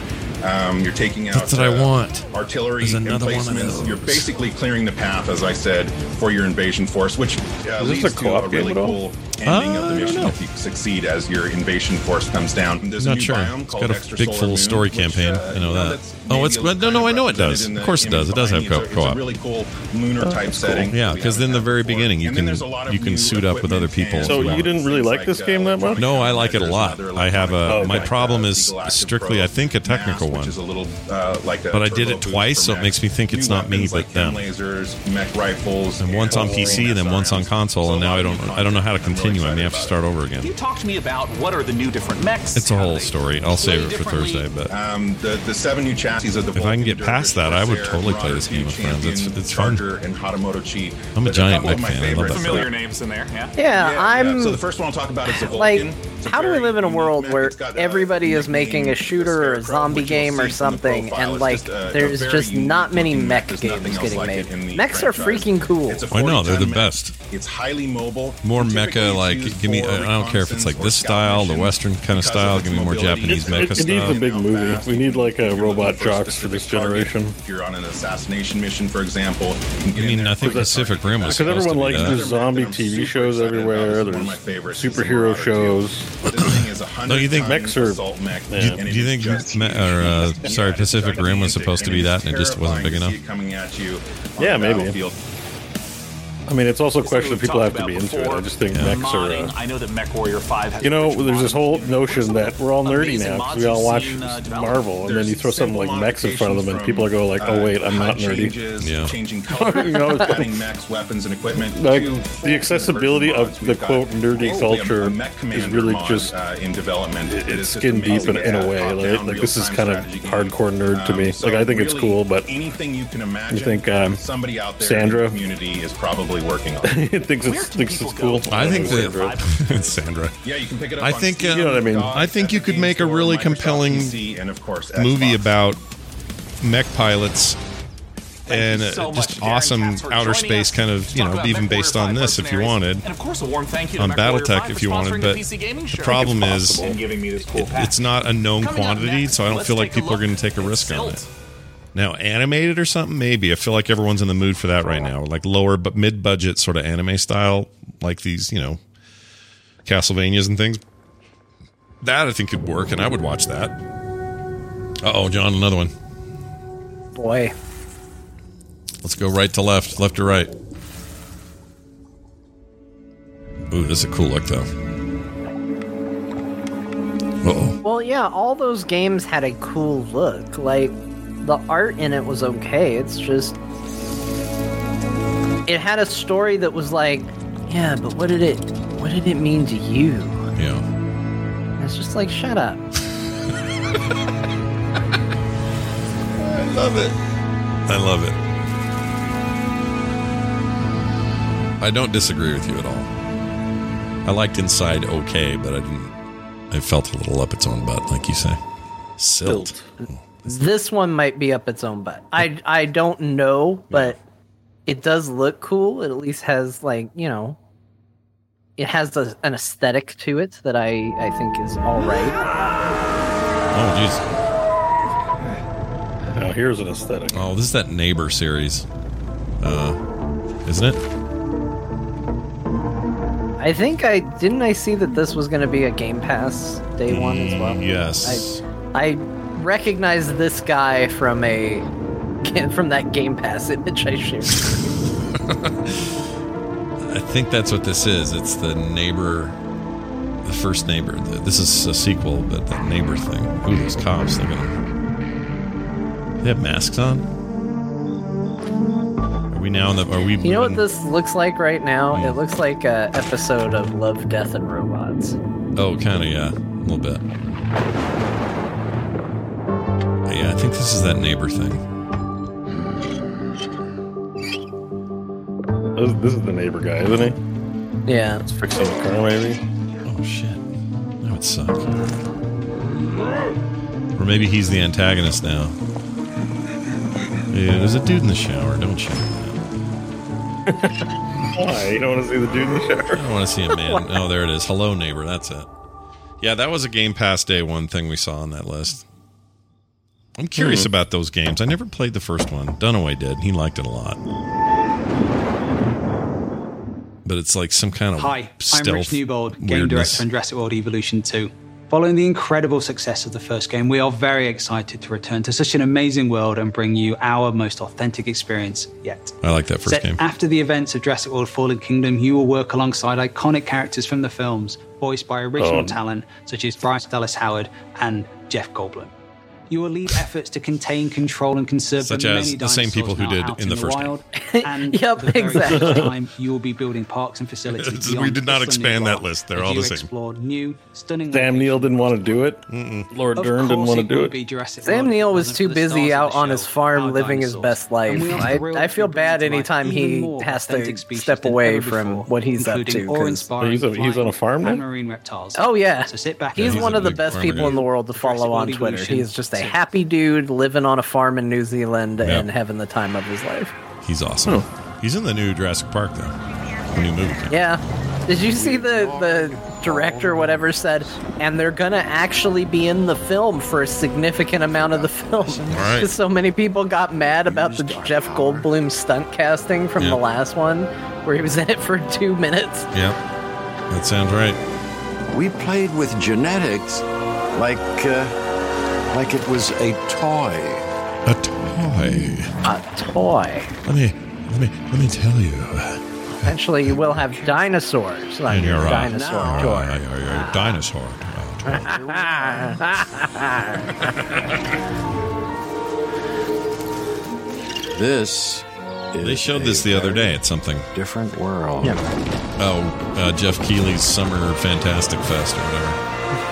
Speaker 17: Um, you're taking out
Speaker 8: That's what I want.
Speaker 17: artillery
Speaker 8: There's another one of
Speaker 17: emplacements.
Speaker 8: those.
Speaker 17: You're basically clearing the path, as I said, for your invasion force, which uh,
Speaker 3: Is this
Speaker 17: leads
Speaker 3: a
Speaker 17: to a
Speaker 3: co-op game
Speaker 17: really
Speaker 3: at all?
Speaker 17: cool ending of
Speaker 8: Uh,
Speaker 17: the
Speaker 8: I
Speaker 17: mission
Speaker 8: don't know.
Speaker 17: if you succeed as your invasion force comes down. There's
Speaker 8: I'm
Speaker 17: a
Speaker 8: not
Speaker 17: new
Speaker 8: sure.
Speaker 17: biome
Speaker 8: It's
Speaker 17: called
Speaker 8: got a
Speaker 17: Extrasolar
Speaker 8: big full
Speaker 17: Moon,
Speaker 8: story
Speaker 17: which,
Speaker 8: campaign.
Speaker 17: uh,
Speaker 8: I know
Speaker 17: you
Speaker 8: that.
Speaker 17: that's
Speaker 8: Oh,
Speaker 17: maybe
Speaker 8: it's
Speaker 17: a little
Speaker 8: no, no. I
Speaker 17: kind
Speaker 8: know
Speaker 17: of
Speaker 8: it does.
Speaker 17: represented in
Speaker 8: Of course it
Speaker 17: the
Speaker 8: does. It does
Speaker 17: image
Speaker 8: have
Speaker 17: behind
Speaker 8: co-
Speaker 17: you. It's a-
Speaker 8: co-op.
Speaker 17: It's a really cool lunar type setting.
Speaker 8: Yeah,
Speaker 17: We
Speaker 8: because
Speaker 17: haven't
Speaker 8: in the
Speaker 17: had
Speaker 8: very
Speaker 17: before.
Speaker 8: beginning, you
Speaker 17: And
Speaker 8: can
Speaker 17: then there's a lot of
Speaker 8: you can
Speaker 17: new
Speaker 8: suit up with other people.
Speaker 17: equipment
Speaker 3: So
Speaker 17: and
Speaker 3: you didn't really like this game that much?
Speaker 8: No, I like it a
Speaker 17: There's
Speaker 8: lot.
Speaker 17: another
Speaker 8: I have a
Speaker 17: electronic
Speaker 8: my
Speaker 17: like,
Speaker 8: problem
Speaker 17: uh,
Speaker 8: is
Speaker 17: Eagle Active
Speaker 8: strictly,
Speaker 17: Pro
Speaker 8: I think, a technical
Speaker 17: Mass,
Speaker 8: one.
Speaker 17: which is a little, uh, like a
Speaker 8: But I did
Speaker 17: turbo
Speaker 8: it
Speaker 17: boost
Speaker 8: twice,
Speaker 17: for
Speaker 8: so it
Speaker 17: mechs.
Speaker 8: makes me think it's
Speaker 17: New
Speaker 8: not me,
Speaker 17: weapons
Speaker 8: but
Speaker 17: like
Speaker 8: them.
Speaker 17: chem lasers, mech rifles,
Speaker 8: And once on P C, and then once on console, and now I don't I don't know how to continue. I may have to start over
Speaker 16: Can
Speaker 8: again.
Speaker 16: you talk to me about what are the new different mechs?
Speaker 8: It's a whole story. I'll save it for Thursday, but
Speaker 17: Um, the the seven new chassis of the
Speaker 8: if I can get
Speaker 17: Vulcan
Speaker 8: past that, I would
Speaker 17: Corsair,
Speaker 8: totally play
Speaker 17: Marauder,
Speaker 8: this game with
Speaker 17: Champion,
Speaker 8: friends. It's it's fun.
Speaker 17: Charger, and Hatamoto Chi.
Speaker 8: I'm a
Speaker 17: There's
Speaker 8: giant
Speaker 17: couple of
Speaker 8: mech
Speaker 17: my
Speaker 8: fan. I love
Speaker 17: favorites.
Speaker 8: that
Speaker 16: Familiar
Speaker 8: stuff.
Speaker 16: names in there, yeah?
Speaker 11: Yeah, I'm.
Speaker 17: So the first one I'll talk about is the Vulcan.
Speaker 11: Like,
Speaker 17: It's a
Speaker 11: how do we
Speaker 17: very
Speaker 11: live in a world
Speaker 17: unique
Speaker 11: where
Speaker 17: mech. It's got, uh,
Speaker 11: everybody is making a shooter or a
Speaker 17: Scarecrow,
Speaker 11: zombie
Speaker 17: which you'll
Speaker 11: game or
Speaker 17: see from the
Speaker 11: something,
Speaker 17: profile.
Speaker 11: and
Speaker 17: It's
Speaker 11: like
Speaker 17: just a- a
Speaker 11: there's
Speaker 17: very
Speaker 11: just not many
Speaker 17: unique
Speaker 11: mech
Speaker 17: There's nothing
Speaker 11: games
Speaker 17: else
Speaker 11: getting
Speaker 17: like
Speaker 11: made.
Speaker 17: it in the
Speaker 11: Mechs are
Speaker 17: franchise.
Speaker 11: freaking cool.
Speaker 17: It's a
Speaker 8: I know they're the
Speaker 17: forty ton mech.
Speaker 8: best.
Speaker 17: It's highly mobile.
Speaker 8: More
Speaker 17: Typically
Speaker 8: mecha,
Speaker 17: it's
Speaker 8: like
Speaker 17: used
Speaker 8: give me.
Speaker 17: for
Speaker 8: I don't care if it's like
Speaker 17: reconnaissance or
Speaker 8: this
Speaker 17: scout
Speaker 8: style, the
Speaker 17: missions.
Speaker 8: Western kind of
Speaker 17: Because
Speaker 8: style.
Speaker 17: of
Speaker 8: Give
Speaker 17: its
Speaker 8: me more
Speaker 17: mobility.
Speaker 8: Japanese
Speaker 3: It,
Speaker 8: mecha
Speaker 3: it needs a
Speaker 8: style.
Speaker 3: big movie. We need like a
Speaker 17: You're
Speaker 3: robot
Speaker 17: looking for a
Speaker 3: jocks for this
Speaker 17: specific target.
Speaker 3: generation.
Speaker 17: If you're on an assassination mission, for example, you can
Speaker 8: I
Speaker 17: get in
Speaker 8: mean,
Speaker 17: there
Speaker 8: I think
Speaker 17: for the
Speaker 8: Pacific
Speaker 17: target.
Speaker 8: Rim was
Speaker 3: Because
Speaker 8: supposed to
Speaker 3: everyone
Speaker 8: be
Speaker 3: likes
Speaker 8: that.
Speaker 3: the zombie T V shows everywhere. There's superhero shows.
Speaker 8: No, you think
Speaker 3: mechs are?
Speaker 17: Assault mech,
Speaker 8: Do you,
Speaker 17: and
Speaker 8: do you
Speaker 17: it
Speaker 8: think,
Speaker 17: just
Speaker 8: me- or uh, sorry, Pacific Rim was supposed to be that, and it just wasn't big enough?
Speaker 17: Coming at you on
Speaker 3: Yeah,
Speaker 17: the
Speaker 3: maybe.
Speaker 17: battlefield.
Speaker 3: I mean, it's also a question
Speaker 16: we've
Speaker 3: if people have
Speaker 16: talked
Speaker 3: to be
Speaker 16: about
Speaker 3: into it.
Speaker 16: before.
Speaker 3: I just think
Speaker 8: Yeah.
Speaker 3: mechs are.
Speaker 16: Modding.
Speaker 3: Uh,
Speaker 16: I know that MechWarrior five has
Speaker 3: you know,
Speaker 16: a rich
Speaker 3: there's this whole
Speaker 16: modding
Speaker 3: notion that we're all nerdy
Speaker 16: Amazing
Speaker 3: now
Speaker 16: mods
Speaker 3: because we all
Speaker 16: you've
Speaker 3: watch
Speaker 16: seen, uh, develop.
Speaker 3: Marvel, and then you throw something like mechs in front of them, and people are going like, "Oh wait, I'm not nerdy."
Speaker 17: Changes,
Speaker 8: Yeah.
Speaker 17: Changing colors,
Speaker 3: You know,
Speaker 17: adding mechs, weapons, and equipment.
Speaker 3: Like
Speaker 17: to
Speaker 3: the accessibility
Speaker 17: version
Speaker 3: of
Speaker 17: mods.
Speaker 3: the
Speaker 17: We've got
Speaker 3: quote nerdy
Speaker 17: globally a-
Speaker 3: culture
Speaker 17: a mech
Speaker 3: is
Speaker 17: commander
Speaker 3: really
Speaker 17: mod,
Speaker 3: just
Speaker 17: uh, in development. It is
Speaker 3: it's
Speaker 17: just
Speaker 3: skin deep
Speaker 17: amazing
Speaker 3: in, in a
Speaker 17: to
Speaker 3: way.
Speaker 17: add
Speaker 3: Like,
Speaker 17: top-down
Speaker 3: like this is
Speaker 17: real-time
Speaker 3: kind of
Speaker 17: strategy game.
Speaker 3: hardcore nerd to me.
Speaker 17: Um, so
Speaker 3: Like I think it's
Speaker 17: really,
Speaker 3: cool, but
Speaker 17: anything you can imagine,
Speaker 3: you think um,
Speaker 17: somebody out there
Speaker 3: Sandra
Speaker 17: in the community is probably working on.
Speaker 3: it thinks it's thinks it's cool.
Speaker 8: I think
Speaker 3: Sandra.
Speaker 8: that it's Sandra.
Speaker 17: Yeah, you can pick it up
Speaker 8: I
Speaker 17: on
Speaker 8: think
Speaker 17: Steam,
Speaker 8: uh,
Speaker 3: You know what I mean?
Speaker 17: GOG,
Speaker 8: I think you
Speaker 17: Epic
Speaker 8: could
Speaker 17: Games
Speaker 8: make a
Speaker 17: Store,
Speaker 8: really
Speaker 17: Microsoft
Speaker 8: compelling
Speaker 17: P C, and of course
Speaker 8: movie
Speaker 17: Xbox.
Speaker 8: about mech pilots and
Speaker 16: you
Speaker 8: uh,
Speaker 16: so much,
Speaker 8: just
Speaker 16: Darren
Speaker 8: awesome
Speaker 16: Katz, for
Speaker 8: outer
Speaker 16: joining
Speaker 8: space
Speaker 16: us
Speaker 8: kind of,
Speaker 16: to
Speaker 8: you
Speaker 16: talk
Speaker 8: know,
Speaker 16: about
Speaker 8: even
Speaker 16: MechWarrior
Speaker 8: based on
Speaker 16: five
Speaker 8: this if you
Speaker 16: Mercenaries.
Speaker 8: wanted.
Speaker 16: And of course, a warm thank you to
Speaker 8: On
Speaker 16: MechWarrior
Speaker 8: Battletech
Speaker 16: five
Speaker 8: if
Speaker 16: for
Speaker 8: you wanted,
Speaker 16: sponsoring the
Speaker 8: but
Speaker 16: P C Gaming
Speaker 8: the
Speaker 16: Show.
Speaker 8: problem
Speaker 16: It's
Speaker 8: is
Speaker 16: possible. And giving me this cool
Speaker 8: it-
Speaker 16: pack.
Speaker 8: it's not a known
Speaker 16: Coming up
Speaker 8: quantity,
Speaker 16: next,
Speaker 8: so I don't
Speaker 16: let's
Speaker 8: feel like
Speaker 16: take a
Speaker 8: people are
Speaker 16: look
Speaker 8: going to take a
Speaker 16: at
Speaker 8: risk on it.
Speaker 16: Silt.
Speaker 8: Now, animated or something, maybe. I feel like everyone's in the mood for that right now. Like lower but mid-budget sort of anime style, like these, you know, Castlevanias and things. That I think could work, and I would watch that. Uh-oh, John, another one.
Speaker 11: Boy.
Speaker 8: Let's go right to left, left to right. Ooh, this is a cool look, though. Uh-oh.
Speaker 11: Well, yeah, all those games had a cool look. Like, the art in it was okay. It's just. It had a story that was like, yeah, but what did it. What did it mean to you?
Speaker 8: Yeah.
Speaker 11: And it's just like, shut up.
Speaker 8: I love it. I love it. I don't disagree with you at all. I liked Inside okay, but I didn't. I felt a little up its own butt, like you say. Silt.
Speaker 11: This one might be up its own butt. I, I don't know, but it does look cool. It at least has, like, you know, it has a, an aesthetic to it that I, I think is all right.
Speaker 8: Oh, jeez.
Speaker 3: Now here's an aesthetic.
Speaker 8: Oh, this is that Neighbor series, uh, isn't it?
Speaker 11: I think I didn't I see that this was going to be a Game Pass day one as well.
Speaker 8: Yes.
Speaker 11: I, I recognize this guy from a from that Game Pass image I shared.
Speaker 8: I think that's what this is. It's the Neighbor, the first Neighbor. The, this is a sequel, but the Neighbor thing. Ooh, those cops! Look at them. They have masks on. Are we now in the? Are we?
Speaker 11: You know what
Speaker 8: moving-
Speaker 11: this looks like right now? It looks like a episode of Love, Death, and Robots.
Speaker 8: Oh, kind of, yeah, a little bit. Yeah, I think this is that Neighbor thing.
Speaker 3: This, this is the neighbor guy, isn't he?
Speaker 11: Yeah.
Speaker 3: It's fixing the car, maybe.
Speaker 8: Oh shit, that would suck. Or maybe he's the antagonist now. Yeah, there's a dude in the shower. Don't show me that.
Speaker 3: Why? You don't want to see the dude in the shower?
Speaker 8: I don't want to see a man. Oh, there it is. Hello, Neighbor. That's it. Yeah, that was a Game Pass Day One thing we saw on that list. I'm curious
Speaker 3: Hmm.
Speaker 8: about those games. I never played the first one. Dunaway did. He liked it a lot. But it's like some kind of
Speaker 1: Hi, I'm
Speaker 8: stealth
Speaker 1: Rich Newbold, game
Speaker 8: weirdness.
Speaker 1: director on Jurassic World Evolution two. Following the incredible success of the first game, we are very excited to return to such an amazing world and bring you our most authentic experience yet.
Speaker 8: I like that first
Speaker 1: Set
Speaker 8: game.
Speaker 1: after the events of Jurassic World Fallen Kingdom, you will work alongside iconic characters from the films, voiced by original
Speaker 3: Oh.
Speaker 1: talent such as Bryce Dallas Howard and Jeff Goldblum. You will lead efforts to contain, control, and conserve
Speaker 8: Such
Speaker 1: the
Speaker 8: as
Speaker 1: many
Speaker 8: the same people who
Speaker 1: dinosaurs now
Speaker 8: did
Speaker 1: out
Speaker 8: in the first game.
Speaker 1: wild. And
Speaker 11: Yep,
Speaker 1: for the very
Speaker 11: exactly.
Speaker 1: first time, you will be building parks and facilities.
Speaker 8: We
Speaker 1: beyond
Speaker 8: did not
Speaker 1: Whistler
Speaker 8: expand
Speaker 1: New
Speaker 8: that list. They're
Speaker 1: as
Speaker 8: all
Speaker 1: you
Speaker 8: the same.
Speaker 1: explore new, stunning
Speaker 3: Sam Neill didn't want to do it. Lord
Speaker 1: Of
Speaker 3: Dern didn't
Speaker 1: course
Speaker 3: want to
Speaker 1: it
Speaker 3: do
Speaker 1: would
Speaker 3: it.
Speaker 1: be Jurassic
Speaker 11: Sam
Speaker 1: World
Speaker 11: Neill
Speaker 1: if it
Speaker 11: was
Speaker 1: wasn't
Speaker 11: too
Speaker 1: for the
Speaker 11: busy
Speaker 1: stars
Speaker 11: out
Speaker 1: of the
Speaker 11: on
Speaker 1: show,
Speaker 11: his farm
Speaker 1: our
Speaker 11: living his
Speaker 1: dinosaurs.
Speaker 11: best life.
Speaker 1: And we are
Speaker 11: I,
Speaker 1: thrilled
Speaker 11: I
Speaker 1: to
Speaker 11: feel
Speaker 1: bring
Speaker 11: bad
Speaker 1: to life
Speaker 11: anytime
Speaker 1: even
Speaker 11: he
Speaker 1: more
Speaker 11: has to
Speaker 1: authentic species
Speaker 11: step
Speaker 1: than
Speaker 11: away
Speaker 1: ever
Speaker 11: from
Speaker 1: before,
Speaker 11: what he's up
Speaker 1: including
Speaker 11: to. 'cause-
Speaker 1: awe-inspiring
Speaker 3: He's a- he's on a farm
Speaker 1: flying
Speaker 3: now?
Speaker 1: and marine reptiles.
Speaker 11: Oh yeah,
Speaker 1: So sit back.
Speaker 11: he's
Speaker 1: and
Speaker 11: one of the
Speaker 8: big
Speaker 11: best
Speaker 8: farmer
Speaker 11: people in
Speaker 8: guy.
Speaker 11: the world to follow on
Speaker 1: Jurassic
Speaker 11: Twitter.
Speaker 1: Evolution.
Speaker 11: He is just a happy dude living on a farm in New Zealand
Speaker 8: Yep.
Speaker 11: and having the time of his life.
Speaker 8: He's awesome. He's in the new Jurassic Park, though. The new movie.
Speaker 11: Yeah. Did you see the the director or whatever said, and they're gonna actually be in the film for a significant amount of the film?
Speaker 8: right.
Speaker 11: Because so many people got mad about the Jeff Goldblum stunt casting from
Speaker 8: Yeah.
Speaker 11: the last one, where he was in it for two minutes.
Speaker 8: Yep. That sounds right.
Speaker 19: We played with genetics like uh, like it was a toy.
Speaker 8: A toy.
Speaker 11: A toy.
Speaker 8: Let me let me let me tell you.
Speaker 11: Eventually, you will have dinosaurs like
Speaker 8: And
Speaker 11: your
Speaker 8: you're right.
Speaker 11: dinosaur
Speaker 8: Uh,
Speaker 11: toy.
Speaker 8: you're- you're a dinosaur.
Speaker 19: This is
Speaker 8: They showed
Speaker 19: a
Speaker 8: this the other
Speaker 19: very
Speaker 8: day at something.
Speaker 19: different world.
Speaker 11: Yeah.
Speaker 8: Oh, uh, Jeff Keighley's Summer Fantastic Fest or whatever.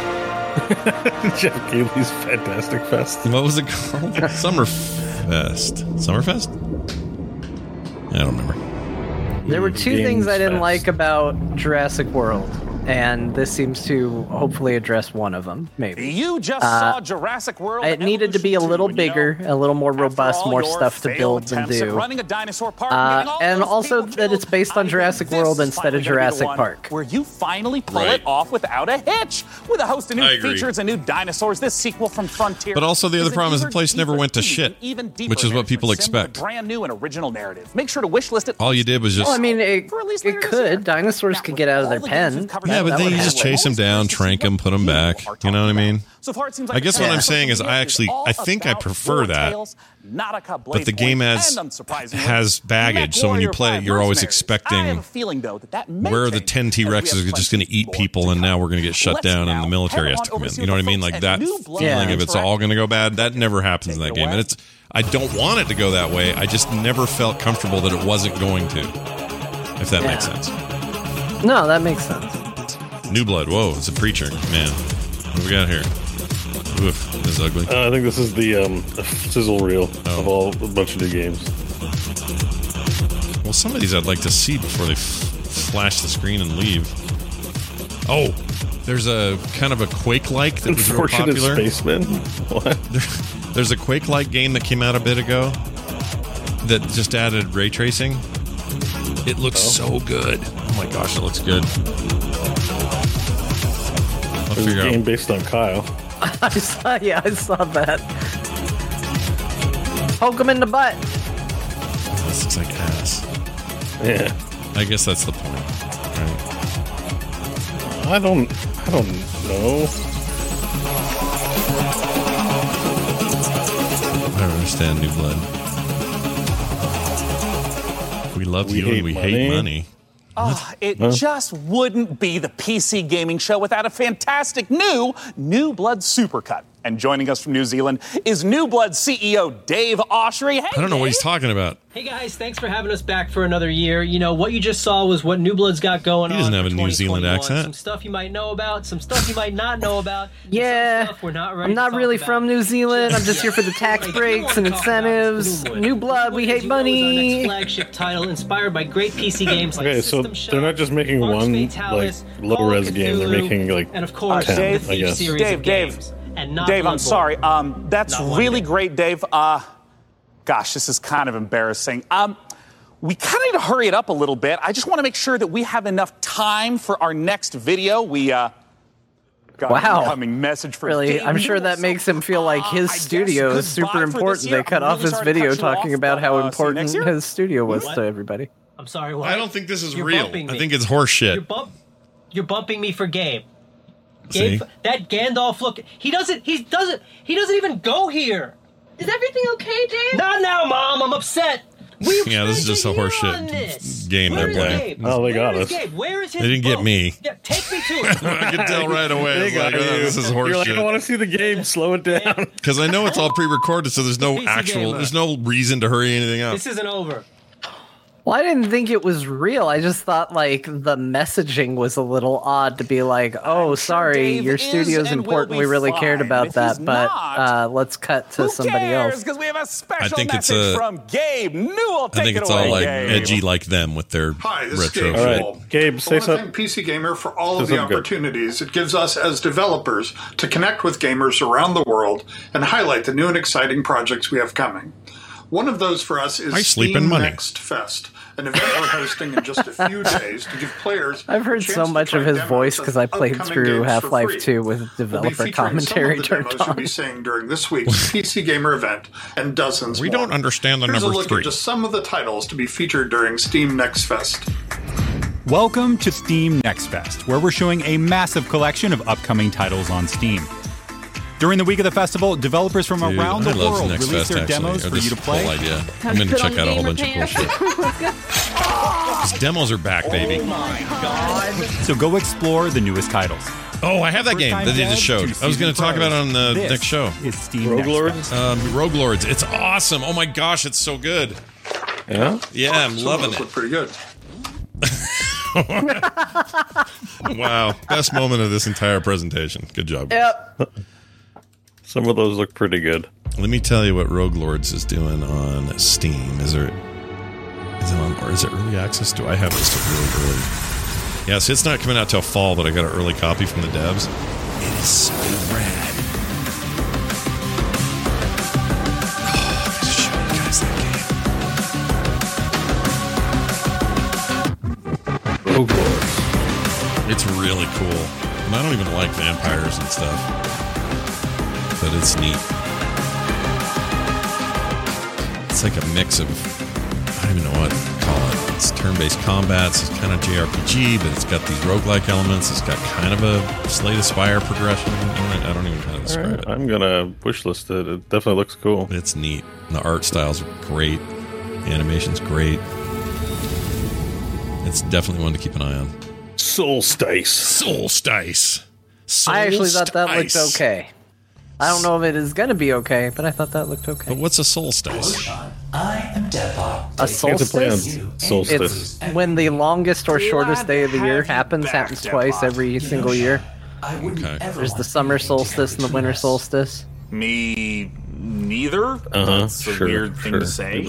Speaker 3: Jeff Keighley's Fantastic Fest.
Speaker 8: What was it called? Summer Fest. Summerfest? I don't remember.
Speaker 11: There were two
Speaker 3: Games
Speaker 11: things I didn't
Speaker 3: Fest.
Speaker 11: like about Jurassic World, and this seems to hopefully address one of them, maybe.
Speaker 16: You just
Speaker 11: Uh,
Speaker 16: saw Jurassic World.
Speaker 11: It needed to be a little bigger, a little more robust, more
Speaker 16: your
Speaker 11: stuff to
Speaker 16: failed
Speaker 11: build and
Speaker 16: attempts at
Speaker 11: do.
Speaker 16: running a dinosaur park,
Speaker 11: Uh,
Speaker 16: getting all
Speaker 11: and
Speaker 16: those
Speaker 11: also
Speaker 16: people
Speaker 11: that it's
Speaker 16: killed,
Speaker 11: based on
Speaker 16: I think
Speaker 11: Jurassic
Speaker 16: this
Speaker 11: World
Speaker 16: is
Speaker 11: instead of
Speaker 16: finally gonna be the
Speaker 11: Jurassic
Speaker 16: one
Speaker 11: Park.
Speaker 16: where you finally pull
Speaker 8: Right.
Speaker 16: it off without a hitch. With a host of new
Speaker 8: I agree.
Speaker 16: features and new dinosaurs, this sequel from Frontier.
Speaker 8: But also the other
Speaker 16: is an
Speaker 8: problem is the
Speaker 16: even
Speaker 8: place never
Speaker 16: deeper
Speaker 8: went to
Speaker 16: tease,
Speaker 8: shit,
Speaker 16: an even deeper
Speaker 8: which is what
Speaker 16: narrative
Speaker 8: people
Speaker 16: with similar,
Speaker 8: expect.
Speaker 16: Brand new and original narrative. Make sure to wishlist it.
Speaker 8: All you did was just.
Speaker 11: Well, I mean, it,
Speaker 16: For at least
Speaker 11: it
Speaker 16: later this year.
Speaker 11: could. Dinosaurs could get out of their pen.
Speaker 8: Yeah, but then you just chase them down, trank them, put them back. You know what I mean?
Speaker 16: So far, it seems like
Speaker 8: I guess
Speaker 16: the
Speaker 8: what I'm
Speaker 16: Jurassic
Speaker 8: saying is
Speaker 16: World
Speaker 8: I
Speaker 16: is
Speaker 8: actually
Speaker 16: all
Speaker 8: I think I
Speaker 16: about
Speaker 8: prefer
Speaker 16: war
Speaker 8: that.
Speaker 16: tales, Nautica,
Speaker 8: But the
Speaker 16: Blade
Speaker 8: game
Speaker 16: Point,
Speaker 8: has
Speaker 16: and unsurprisingly,
Speaker 8: has baggage, so when you
Speaker 16: MechWarrior
Speaker 8: play it,
Speaker 16: five
Speaker 8: you're always
Speaker 16: Mercenaries. I
Speaker 8: expecting
Speaker 16: have a feeling, though, that that may
Speaker 8: where are the
Speaker 16: change
Speaker 8: ten
Speaker 16: as we
Speaker 8: T-Rexes
Speaker 16: have
Speaker 8: are just going to eat people, and now we're going to get shut
Speaker 16: Let's
Speaker 8: down, and
Speaker 16: now
Speaker 8: the military
Speaker 16: head
Speaker 8: has
Speaker 16: on
Speaker 8: to come
Speaker 16: over
Speaker 8: in.
Speaker 16: to
Speaker 8: You know what I
Speaker 16: the
Speaker 8: mean?
Speaker 16: folks
Speaker 8: Like
Speaker 16: at
Speaker 8: that
Speaker 16: New Blood
Speaker 8: feeling
Speaker 11: Yeah.
Speaker 8: of it's all going to go bad. That never happens in that
Speaker 16: Take it
Speaker 8: game,
Speaker 16: away.
Speaker 8: and it's. I don't want it to go that way. I just never felt comfortable that it wasn't going to. If that makes
Speaker 11: Yeah.
Speaker 8: sense.
Speaker 11: No, that makes sense.
Speaker 8: New Blood. Whoa, it's a preacher, man. What do we got here? Oof, this is ugly.
Speaker 3: Uh, I think this is the um, sizzle reel
Speaker 8: Oh.
Speaker 3: of all a bunch of new games.
Speaker 8: Well, some of these I'd like to see before they f- flash the screen and leave. Oh, there's a kind of a Quake-like that was real
Speaker 3: Unfortunate
Speaker 8: popular.
Speaker 3: Spaceman. What?
Speaker 8: There, there's a Quake-like game that came out a bit ago that just added ray tracing. It looks so good. Oh my gosh, it looks good. I'll
Speaker 3: There's
Speaker 8: figure
Speaker 3: a game
Speaker 8: out.
Speaker 3: based on Kyle.
Speaker 11: I saw, yeah, I saw that. Poke him in the butt.
Speaker 8: This looks like ass.
Speaker 3: Yeah.
Speaker 8: I guess that's the point, right?
Speaker 3: I don't. I don't know.
Speaker 8: I don't understand New Blood. We love
Speaker 3: We
Speaker 8: you
Speaker 3: hate
Speaker 8: and we
Speaker 3: money.
Speaker 8: hate money.
Speaker 16: Oh, it
Speaker 3: Huh?
Speaker 16: just wouldn't be the P C gaming show without a fantastic new New Blood Supercut. And joining us from New Zealand is New Blood C E O Dave Oshry. Hey,
Speaker 8: I don't know what
Speaker 16: Dave.
Speaker 8: he's talking about.
Speaker 20: Hey guys, thanks for having us back for another year. You know, what you just saw was what New Blood's got going
Speaker 8: He
Speaker 20: on.
Speaker 8: doesn't have
Speaker 20: for
Speaker 8: a New Zealand
Speaker 20: twenty twenty-one.
Speaker 8: accent.
Speaker 20: Some stuff you might know about, some stuff you might not know about. and
Speaker 11: Yeah,
Speaker 20: some stuff we're not ready
Speaker 11: I'm not
Speaker 20: to talk
Speaker 11: really
Speaker 20: about.
Speaker 11: from New Zealand. I'm just here for the tax
Speaker 20: Like,
Speaker 11: breaks
Speaker 20: we
Speaker 11: and
Speaker 20: wanna talk about
Speaker 11: incentives.
Speaker 20: New Blood.
Speaker 11: New blood, we
Speaker 20: New Blood,
Speaker 11: hate
Speaker 20: as you know, is our
Speaker 11: money.
Speaker 20: next flagship title, inspired by great P C games like
Speaker 3: Okay, so
Speaker 20: System Shock,
Speaker 3: they're not just making
Speaker 20: Arms
Speaker 3: one like
Speaker 20: Fatalis,
Speaker 3: low
Speaker 20: Call of
Speaker 3: res game. They're
Speaker 20: Cthulhu,
Speaker 3: making like
Speaker 20: and of course,
Speaker 3: ten,
Speaker 16: Dave,
Speaker 3: I guess.
Speaker 20: series
Speaker 16: Dave,
Speaker 20: of
Speaker 16: Dave,
Speaker 20: games, and not
Speaker 16: Dave, I'm
Speaker 20: Bloodborne.
Speaker 16: sorry. Um, that's
Speaker 20: Not one
Speaker 16: really
Speaker 20: bit.
Speaker 16: great, Dave. Uh, gosh, this is kind of embarrassing. Um, we kind of need to hurry it up a little bit. I just want to make sure that we have enough time for our next video. We uh, got
Speaker 11: Wow.
Speaker 16: an incoming message for
Speaker 11: Really,
Speaker 16: Gabe
Speaker 11: I'm sure
Speaker 16: Newell.
Speaker 11: that makes him feel like his
Speaker 16: I guess
Speaker 11: studio is
Speaker 16: goodbye
Speaker 11: super
Speaker 16: for this
Speaker 11: important.
Speaker 16: year.
Speaker 11: They cut
Speaker 16: I'm
Speaker 11: off
Speaker 16: really
Speaker 11: his
Speaker 16: sorry to
Speaker 11: video
Speaker 16: cut you
Speaker 11: talking
Speaker 16: off,
Speaker 11: about
Speaker 16: but,
Speaker 11: how
Speaker 16: uh, see you
Speaker 11: important
Speaker 16: next year.
Speaker 11: his studio was
Speaker 20: What?
Speaker 11: to everybody.
Speaker 20: I'm sorry. What?
Speaker 8: I don't think this is
Speaker 20: You're
Speaker 8: real.
Speaker 20: bumping
Speaker 8: I
Speaker 20: me.
Speaker 8: think it's horse shit.
Speaker 20: You're, bump, you're bumping me for Gabe.
Speaker 8: See?
Speaker 20: Gabe, that Gandalf look. He doesn't. He doesn't. He doesn't even go here.
Speaker 18: Is everything okay, Dave?
Speaker 20: Not now, Mom. I'm upset. We
Speaker 8: Yeah, this is just a horse
Speaker 20: on
Speaker 8: shit
Speaker 20: this.
Speaker 8: game
Speaker 20: Where
Speaker 8: they're
Speaker 20: is
Speaker 8: playing.
Speaker 20: Gabe?
Speaker 3: Oh, they got
Speaker 20: Where
Speaker 3: us.
Speaker 20: is Gabe? Where is his
Speaker 8: They didn't get
Speaker 20: boat?
Speaker 8: me.
Speaker 20: Yeah, take me to it.
Speaker 8: I could tell right away.
Speaker 3: They
Speaker 8: It's like,
Speaker 3: got
Speaker 8: oh,
Speaker 3: you.
Speaker 8: this is horse
Speaker 3: You're like,
Speaker 8: shit.
Speaker 3: I want to see the game. Slow it down.
Speaker 8: Because I know it's all pre-recorded, so there's no
Speaker 20: P C
Speaker 8: actual,
Speaker 20: gamer.
Speaker 8: there's no reason to hurry anything up.
Speaker 20: This isn't over.
Speaker 11: Well, I didn't think it was real. I just thought like the messaging was a little odd to be like, "Oh, sorry,
Speaker 16: Dave
Speaker 11: your
Speaker 16: is
Speaker 11: studio's
Speaker 16: and will
Speaker 11: important.
Speaker 16: be
Speaker 11: We really cared
Speaker 16: fine.
Speaker 11: about
Speaker 16: If
Speaker 11: that,
Speaker 16: he's
Speaker 11: but
Speaker 16: not,
Speaker 11: uh, let's cut to
Speaker 16: Who
Speaker 11: somebody
Speaker 16: cares?
Speaker 11: else."
Speaker 16: Because we have a special
Speaker 8: think it's
Speaker 16: message
Speaker 8: a-
Speaker 16: from Gabe Newell. Take
Speaker 8: I think
Speaker 16: it
Speaker 8: it's
Speaker 16: away,
Speaker 8: all like
Speaker 16: Gabe.
Speaker 8: edgy like them with their
Speaker 4: Hi, this
Speaker 8: retro
Speaker 4: is Gabe.
Speaker 8: shit.
Speaker 3: All right, Gabe,
Speaker 4: I
Speaker 3: say
Speaker 4: want to
Speaker 3: something.
Speaker 4: thank P C Gamer for all of
Speaker 3: Say
Speaker 4: the
Speaker 3: something good.
Speaker 4: opportunities it gives us as developers to connect with gamers around the world and highlight the new and exciting projects we have coming. One of those for us is
Speaker 8: I sleep in
Speaker 4: Steam
Speaker 8: money.
Speaker 4: Next Fest, an event we're hosting in just a few days to give players.
Speaker 11: I've heard
Speaker 4: a chance
Speaker 11: so
Speaker 4: to
Speaker 11: much
Speaker 4: try
Speaker 11: of his
Speaker 4: demos
Speaker 11: voice
Speaker 4: of
Speaker 11: because I played
Speaker 4: upcoming
Speaker 11: through
Speaker 4: games for
Speaker 11: Half-Life
Speaker 4: free.
Speaker 11: two with
Speaker 4: We'll be
Speaker 11: developer
Speaker 4: featuring some of
Speaker 11: commentary
Speaker 4: the
Speaker 11: turned
Speaker 4: demos you'll
Speaker 11: on.
Speaker 4: be seeing during this week's P C Gamer event and dozens
Speaker 8: We
Speaker 4: more.
Speaker 8: don't understand the
Speaker 4: Here's
Speaker 8: number
Speaker 4: a look
Speaker 8: three.
Speaker 4: at just some of the titles to be featured during Steam Next Fest.
Speaker 5: Welcome to Steam Next Fest, where we're showing a massive collection of upcoming titles on Steam. During the week of the festival, developers from
Speaker 8: Dude,
Speaker 5: around the
Speaker 8: I love
Speaker 5: world
Speaker 8: Next
Speaker 5: release
Speaker 8: Fest,
Speaker 5: their
Speaker 8: actually,
Speaker 5: demos
Speaker 8: or
Speaker 5: for
Speaker 8: this
Speaker 5: you to play.
Speaker 8: whole idea. I'm going to check out a whole bunch of cool shit. These demos are back, baby.
Speaker 5: So go explore the newest titles.
Speaker 8: Oh, I have that game that they just showed. I was going to talk about it on the
Speaker 5: This
Speaker 8: next show.
Speaker 5: is Steam
Speaker 3: Rogue
Speaker 5: Next
Speaker 3: Lords?
Speaker 5: Fest.
Speaker 8: Um, Rogue Lords. It's awesome. Oh my gosh, it's so good.
Speaker 3: Yeah?
Speaker 8: Yeah, I'm
Speaker 4: Some
Speaker 8: loving
Speaker 4: of those
Speaker 8: it.
Speaker 4: look pretty good.
Speaker 8: Wow. Best moment of this entire presentation. Good job.
Speaker 11: Yep.
Speaker 3: Some of those look pretty good.
Speaker 8: Let me tell you what Rogue Lords is doing on Steam. Is there is it on or is it early access? Do I have this really early? Yeah, so it's not coming out till fall, but I got an early copy from the devs. It is so rad. Oh, I gotta show you guys that game.
Speaker 3: Rogue Lords.
Speaker 8: It's really cool. And I don't even like vampires and stuff. But it's neat. It's like a mix of, I don't even know what to call it. It's turn-based combats. It's kind of J R P G, but it's got these roguelike elements. It's got kind of a Slay the Spire progression. I don't even know how to describe
Speaker 3: All right,
Speaker 8: it.
Speaker 3: I'm going to push list it. It definitely looks cool.
Speaker 8: It's neat. And the art styles are great. The animation's great. It's definitely one to keep an eye on.
Speaker 3: Solstice.
Speaker 8: Solstice.
Speaker 11: I actually thought that looked
Speaker 8: Solstice.
Speaker 11: okay. I don't know if it is going to be okay, but I thought that looked okay.
Speaker 8: But what's a solstice?
Speaker 15: I am Deadlock.
Speaker 11: A
Speaker 3: You have to play on
Speaker 11: solstice?
Speaker 3: Solstice.
Speaker 11: It's when the longest or shortest day of the year happens, happens twice every single year.
Speaker 8: Okay.
Speaker 11: There's the summer solstice and the winter solstice.
Speaker 16: Me neither.
Speaker 3: Uh-huh,
Speaker 16: That's a
Speaker 3: sure,
Speaker 16: weird thing
Speaker 3: sure.
Speaker 16: to say.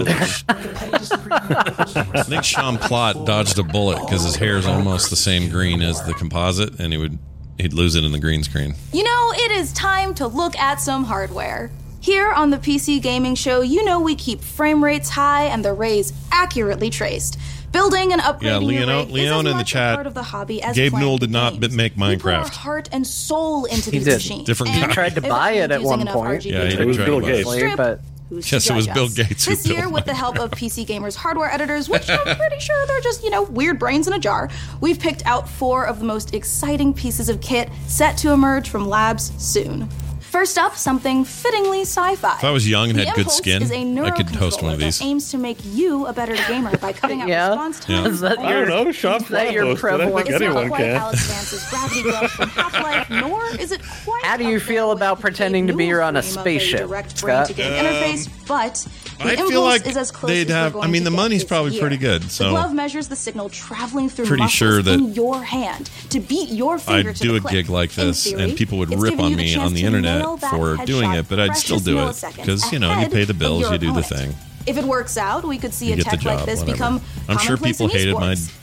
Speaker 8: I think Sean Plott dodged a bullet because his hair is almost the same green as the composite, and he would he'd lose it in the green screen.
Speaker 12: You know, it is time to look at some hardware. Here on the P C Gaming Show, you know we keep frame rates high and the rays accurately traced. Building and upgrading
Speaker 8: Yeah,
Speaker 12: your
Speaker 8: Leon,
Speaker 12: rig
Speaker 8: Leon
Speaker 12: is as
Speaker 8: in the
Speaker 12: much a
Speaker 8: chat.
Speaker 12: part of the hobby as
Speaker 8: Gabe
Speaker 12: playing
Speaker 8: Newell did not
Speaker 12: games.
Speaker 8: make
Speaker 12: We put our
Speaker 8: Minecraft.
Speaker 12: heart and soul into
Speaker 11: He
Speaker 12: these
Speaker 11: did.
Speaker 12: machines.
Speaker 8: Different
Speaker 12: and
Speaker 8: guy.
Speaker 11: He tried to
Speaker 12: if
Speaker 11: buy
Speaker 12: it's
Speaker 11: it at
Speaker 12: using
Speaker 11: one
Speaker 12: enough
Speaker 11: point.
Speaker 12: R G B
Speaker 8: Yeah, he
Speaker 3: It
Speaker 8: did
Speaker 3: was
Speaker 8: try
Speaker 3: Bill
Speaker 8: to buy it.
Speaker 3: Gates.
Speaker 11: Honestly, but
Speaker 12: Who's
Speaker 8: Yes,
Speaker 12: to
Speaker 8: it was
Speaker 12: judge
Speaker 8: Bill
Speaker 12: us?
Speaker 8: Gates who
Speaker 12: This
Speaker 8: built
Speaker 12: year,
Speaker 8: one.
Speaker 12: with the help of P C Gamer's hardware editors, which I'm pretty sure they're just, you know, weird brains in a jar, we've picked out four of the most exciting pieces of kit set to emerge from labs soon. First up, something fittingly sci-fi.
Speaker 8: If I was young and
Speaker 12: The
Speaker 8: had good
Speaker 12: Impulse
Speaker 8: skin,
Speaker 12: is a
Speaker 8: I could host one of
Speaker 12: neurocontroller
Speaker 8: these.
Speaker 12: that aims to make you a better gamer by cutting out
Speaker 11: Yeah?
Speaker 12: response
Speaker 8: Yeah.
Speaker 12: time.
Speaker 11: is that
Speaker 3: I
Speaker 11: your,
Speaker 3: don't know. Sean
Speaker 11: is that your
Speaker 3: Plott hosted. I
Speaker 11: prevalent?
Speaker 3: think
Speaker 12: It's
Speaker 3: anyone
Speaker 12: not quite
Speaker 3: can.
Speaker 12: Alex Vance's Gravity Glove from Half-Life, nor is it quite
Speaker 11: How do you
Speaker 12: up there
Speaker 11: feel
Speaker 12: with
Speaker 11: about
Speaker 12: the
Speaker 11: pretending to be
Speaker 12: Newell's
Speaker 11: on a
Speaker 12: dream of
Speaker 11: spaceship,
Speaker 12: direct
Speaker 11: Scott?
Speaker 12: brain-to-game
Speaker 8: Um,
Speaker 12: interface, but the
Speaker 8: I
Speaker 12: Impulse
Speaker 8: feel like
Speaker 12: is as close
Speaker 8: they'd
Speaker 12: as we're
Speaker 8: have.
Speaker 12: going
Speaker 8: I mean,
Speaker 12: to
Speaker 8: the
Speaker 12: get
Speaker 8: money's
Speaker 12: this
Speaker 8: probably
Speaker 12: year.
Speaker 8: pretty good.
Speaker 12: The
Speaker 8: So
Speaker 12: glove measures the signal traveling through
Speaker 8: Pretty
Speaker 12: muscles
Speaker 8: sure that
Speaker 12: in your hand to beat your finger
Speaker 8: I'd
Speaker 12: to
Speaker 8: do
Speaker 12: the
Speaker 8: a
Speaker 12: click.
Speaker 8: gig like
Speaker 12: In
Speaker 8: this,
Speaker 12: theory,
Speaker 8: and people would
Speaker 12: it's
Speaker 8: rip
Speaker 12: giving
Speaker 8: on
Speaker 12: you the
Speaker 8: me
Speaker 12: chance
Speaker 8: on the
Speaker 12: to
Speaker 8: internet
Speaker 12: nail that
Speaker 8: for doing
Speaker 12: headshot
Speaker 8: it, but I'd still do it
Speaker 12: precious
Speaker 8: because you know you
Speaker 12: milliseconds
Speaker 8: pay the
Speaker 12: ahead
Speaker 8: bills,
Speaker 12: of
Speaker 8: you do
Speaker 12: your
Speaker 8: the
Speaker 12: opponent.
Speaker 8: thing.
Speaker 12: If it works out, we could see
Speaker 8: You
Speaker 12: a
Speaker 8: get the
Speaker 12: tech like
Speaker 8: job,
Speaker 12: this
Speaker 8: whatever.
Speaker 12: become
Speaker 8: I'm sure
Speaker 12: commonplace
Speaker 8: people
Speaker 12: in
Speaker 8: hated my
Speaker 12: esports.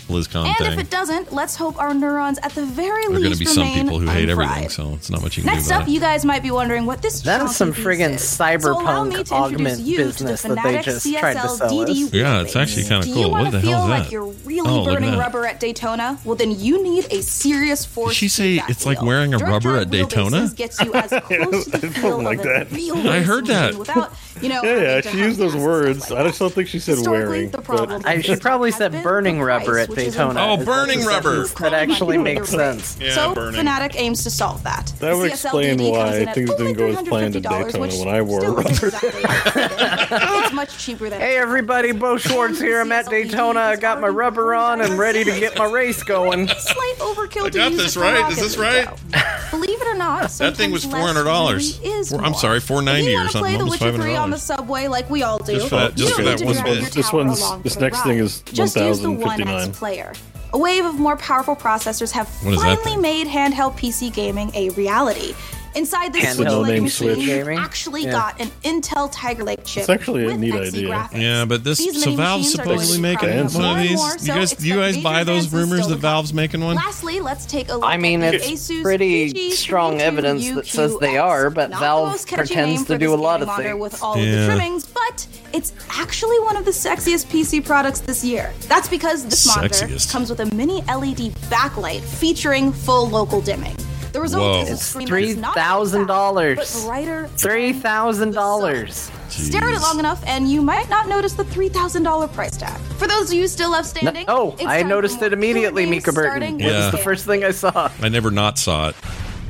Speaker 8: BlizzCon
Speaker 12: And
Speaker 8: thing.
Speaker 12: if it doesn't, let's hope our neurons at the very
Speaker 8: There are going
Speaker 12: least
Speaker 8: to be some
Speaker 12: remain
Speaker 8: people who hate
Speaker 12: unfried.
Speaker 8: everything, so it's not much you can
Speaker 12: Next
Speaker 8: do about
Speaker 12: up,
Speaker 8: it.
Speaker 12: you guys might be wondering what this
Speaker 11: That is some
Speaker 12: chunky
Speaker 11: friggin'
Speaker 12: piece is. So allow me
Speaker 11: cyberpunk
Speaker 12: to
Speaker 11: augment
Speaker 12: introduce you
Speaker 11: business
Speaker 12: to the
Speaker 11: that they
Speaker 12: Fanatec
Speaker 11: just tried to
Speaker 12: C S L
Speaker 11: sell
Speaker 12: D D
Speaker 11: us.
Speaker 8: Yeah, it's actually kind
Speaker 12: Do
Speaker 8: of
Speaker 12: you
Speaker 8: cool.
Speaker 12: want
Speaker 8: What
Speaker 12: to
Speaker 8: the
Speaker 12: feel
Speaker 8: hell is
Speaker 12: like
Speaker 8: that?
Speaker 12: you're really
Speaker 8: Oh, look at
Speaker 12: burning
Speaker 8: that.
Speaker 12: rubber at Daytona? Well, then you need a serious force.
Speaker 8: Did she say
Speaker 12: feedback
Speaker 8: it's like
Speaker 12: wheel.
Speaker 8: wearing a
Speaker 12: Director
Speaker 8: rubber
Speaker 12: of
Speaker 8: at Daytona?
Speaker 12: Wheelbases gets you as close to the feel
Speaker 3: like
Speaker 12: of a
Speaker 3: that.
Speaker 12: real
Speaker 8: I
Speaker 12: race
Speaker 8: heard that.
Speaker 12: machine without, you know,
Speaker 3: Yeah, yeah,
Speaker 12: having to
Speaker 3: she used those words. I just don't think she said
Speaker 12: Historically,
Speaker 3: wearing.
Speaker 12: the
Speaker 3: But
Speaker 12: problem
Speaker 11: I, she probably said burning rubber at Daytona.
Speaker 8: Oh,
Speaker 11: Is
Speaker 8: burning
Speaker 11: that the
Speaker 8: rubber.
Speaker 11: sentence That actually makes sense.
Speaker 8: Yeah,
Speaker 12: so
Speaker 8: burning.
Speaker 12: Fanatec aims to solve that.
Speaker 3: that would
Speaker 12: The C S L D D
Speaker 3: explain
Speaker 12: comes
Speaker 3: why
Speaker 12: in at
Speaker 3: things
Speaker 12: only
Speaker 3: didn't go as planned at
Speaker 12: three hundred fifty dollars,
Speaker 3: Daytona
Speaker 12: which
Speaker 3: when I wore
Speaker 12: still
Speaker 3: rubber.
Speaker 12: isn't exactly it's much cheaper than
Speaker 11: Hey everybody, Bo Schwartz here. I'm at Daytona. I got my rubber on and ready to get my race going.
Speaker 12: slight overkill
Speaker 8: I
Speaker 12: to
Speaker 8: got
Speaker 12: use
Speaker 8: this
Speaker 12: a
Speaker 8: right.
Speaker 12: rocket
Speaker 8: Is this
Speaker 12: league,
Speaker 8: right?
Speaker 12: though. Believe it or not,
Speaker 8: That thing was
Speaker 12: sometimes
Speaker 8: four hundred dollars.
Speaker 12: less really is
Speaker 8: I'm
Speaker 12: more.
Speaker 8: sorry, four ninety
Speaker 12: If you
Speaker 8: or
Speaker 12: wanna
Speaker 8: something.
Speaker 12: Play The
Speaker 8: Almost
Speaker 12: Witcher
Speaker 8: five hundred
Speaker 12: three on the
Speaker 8: dollars.
Speaker 12: subway like we all do.
Speaker 8: Just for that-
Speaker 12: you
Speaker 8: just for
Speaker 12: don't
Speaker 8: that
Speaker 12: need
Speaker 8: one
Speaker 12: to drag
Speaker 8: bit.
Speaker 12: your
Speaker 3: This
Speaker 12: tower
Speaker 3: one's-
Speaker 12: along
Speaker 3: this
Speaker 12: for the
Speaker 3: next thing
Speaker 12: ride.
Speaker 3: is
Speaker 12: Just use the one
Speaker 3: one thousand fifty-nine.
Speaker 12: X player. A wave of more powerful processors have
Speaker 8: What is that
Speaker 12: finally
Speaker 8: thing?
Speaker 12: made handheld P C gaming a reality. Inside this
Speaker 11: Handheld
Speaker 12: Switch Lite
Speaker 3: no-name
Speaker 12: machine,
Speaker 3: Switch.
Speaker 12: you've actually
Speaker 11: Yeah.
Speaker 12: got an Intel Tiger Lake chip.
Speaker 3: It's actually a
Speaker 12: with
Speaker 3: neat
Speaker 12: X E
Speaker 3: idea.
Speaker 12: graphics.
Speaker 8: Yeah, but this
Speaker 12: These
Speaker 8: so
Speaker 12: mini
Speaker 8: Valve's
Speaker 12: machines are going
Speaker 8: supposedly
Speaker 12: to
Speaker 8: making
Speaker 12: become
Speaker 8: one
Speaker 12: more
Speaker 8: of
Speaker 12: and
Speaker 8: these.
Speaker 12: more,
Speaker 8: You
Speaker 12: so
Speaker 8: guys, do you
Speaker 12: expect
Speaker 8: guys
Speaker 12: major
Speaker 8: buy those
Speaker 12: advances
Speaker 8: rumors
Speaker 12: still
Speaker 8: that
Speaker 12: to
Speaker 8: Valve's making one?
Speaker 12: Lastly, let's take a look
Speaker 11: I mean,
Speaker 12: at the
Speaker 11: it's
Speaker 12: Asus
Speaker 11: pretty
Speaker 12: P G
Speaker 11: strong
Speaker 12: three two
Speaker 11: evidence that
Speaker 12: U Q
Speaker 11: says they are, but
Speaker 12: Not the
Speaker 11: Valve
Speaker 12: most catchy
Speaker 11: pretends
Speaker 12: name
Speaker 11: to
Speaker 12: for
Speaker 11: do a
Speaker 12: this
Speaker 11: lot
Speaker 12: gaming
Speaker 11: of
Speaker 12: monitor
Speaker 11: things.
Speaker 12: with all of
Speaker 8: Yeah.
Speaker 12: the trimmings, but it's actually one of the sexiest P C products this year. That's because this monitor
Speaker 8: Sexiest.
Speaker 12: comes with a mini L E D backlight featuring full local dimming. The result
Speaker 8: Whoa.
Speaker 12: is a
Speaker 11: It's
Speaker 12: screen
Speaker 11: three
Speaker 12: that's not
Speaker 11: thousand
Speaker 12: but
Speaker 11: dollars.
Speaker 12: brighter.
Speaker 11: Three thousand dollars.
Speaker 12: Stare at it long enough, and you might not notice the three thousand dollars price tag. For those of you still left standing,
Speaker 11: Oh,
Speaker 12: it's
Speaker 11: I
Speaker 12: time for
Speaker 11: noticed
Speaker 12: more
Speaker 11: it immediately,
Speaker 12: killer
Speaker 11: Mika
Speaker 12: games
Speaker 11: Burton.
Speaker 12: starting
Speaker 11: It
Speaker 8: Yeah.
Speaker 11: was
Speaker 12: with
Speaker 11: the first thing I saw.
Speaker 8: I never not saw it.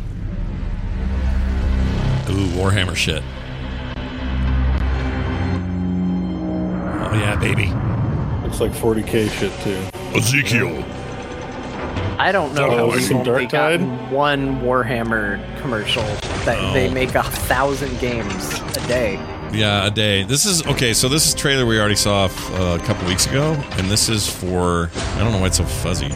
Speaker 8: Ooh, Warhammer shit. Oh yeah, baby.
Speaker 3: Looks like forty K shit too.
Speaker 8: Ezekiel.
Speaker 11: I don't know
Speaker 3: Oh,
Speaker 11: how
Speaker 3: is it
Speaker 11: we've
Speaker 3: some
Speaker 11: only
Speaker 3: Dark Tide?
Speaker 11: gotten one Warhammer commercial that
Speaker 8: Oh.
Speaker 11: they make a thousand games a day.
Speaker 8: Yeah, a day. This is okay. So this is a trailer we already saw uh, a couple weeks ago, and this is for I don't know why it's so fuzzy.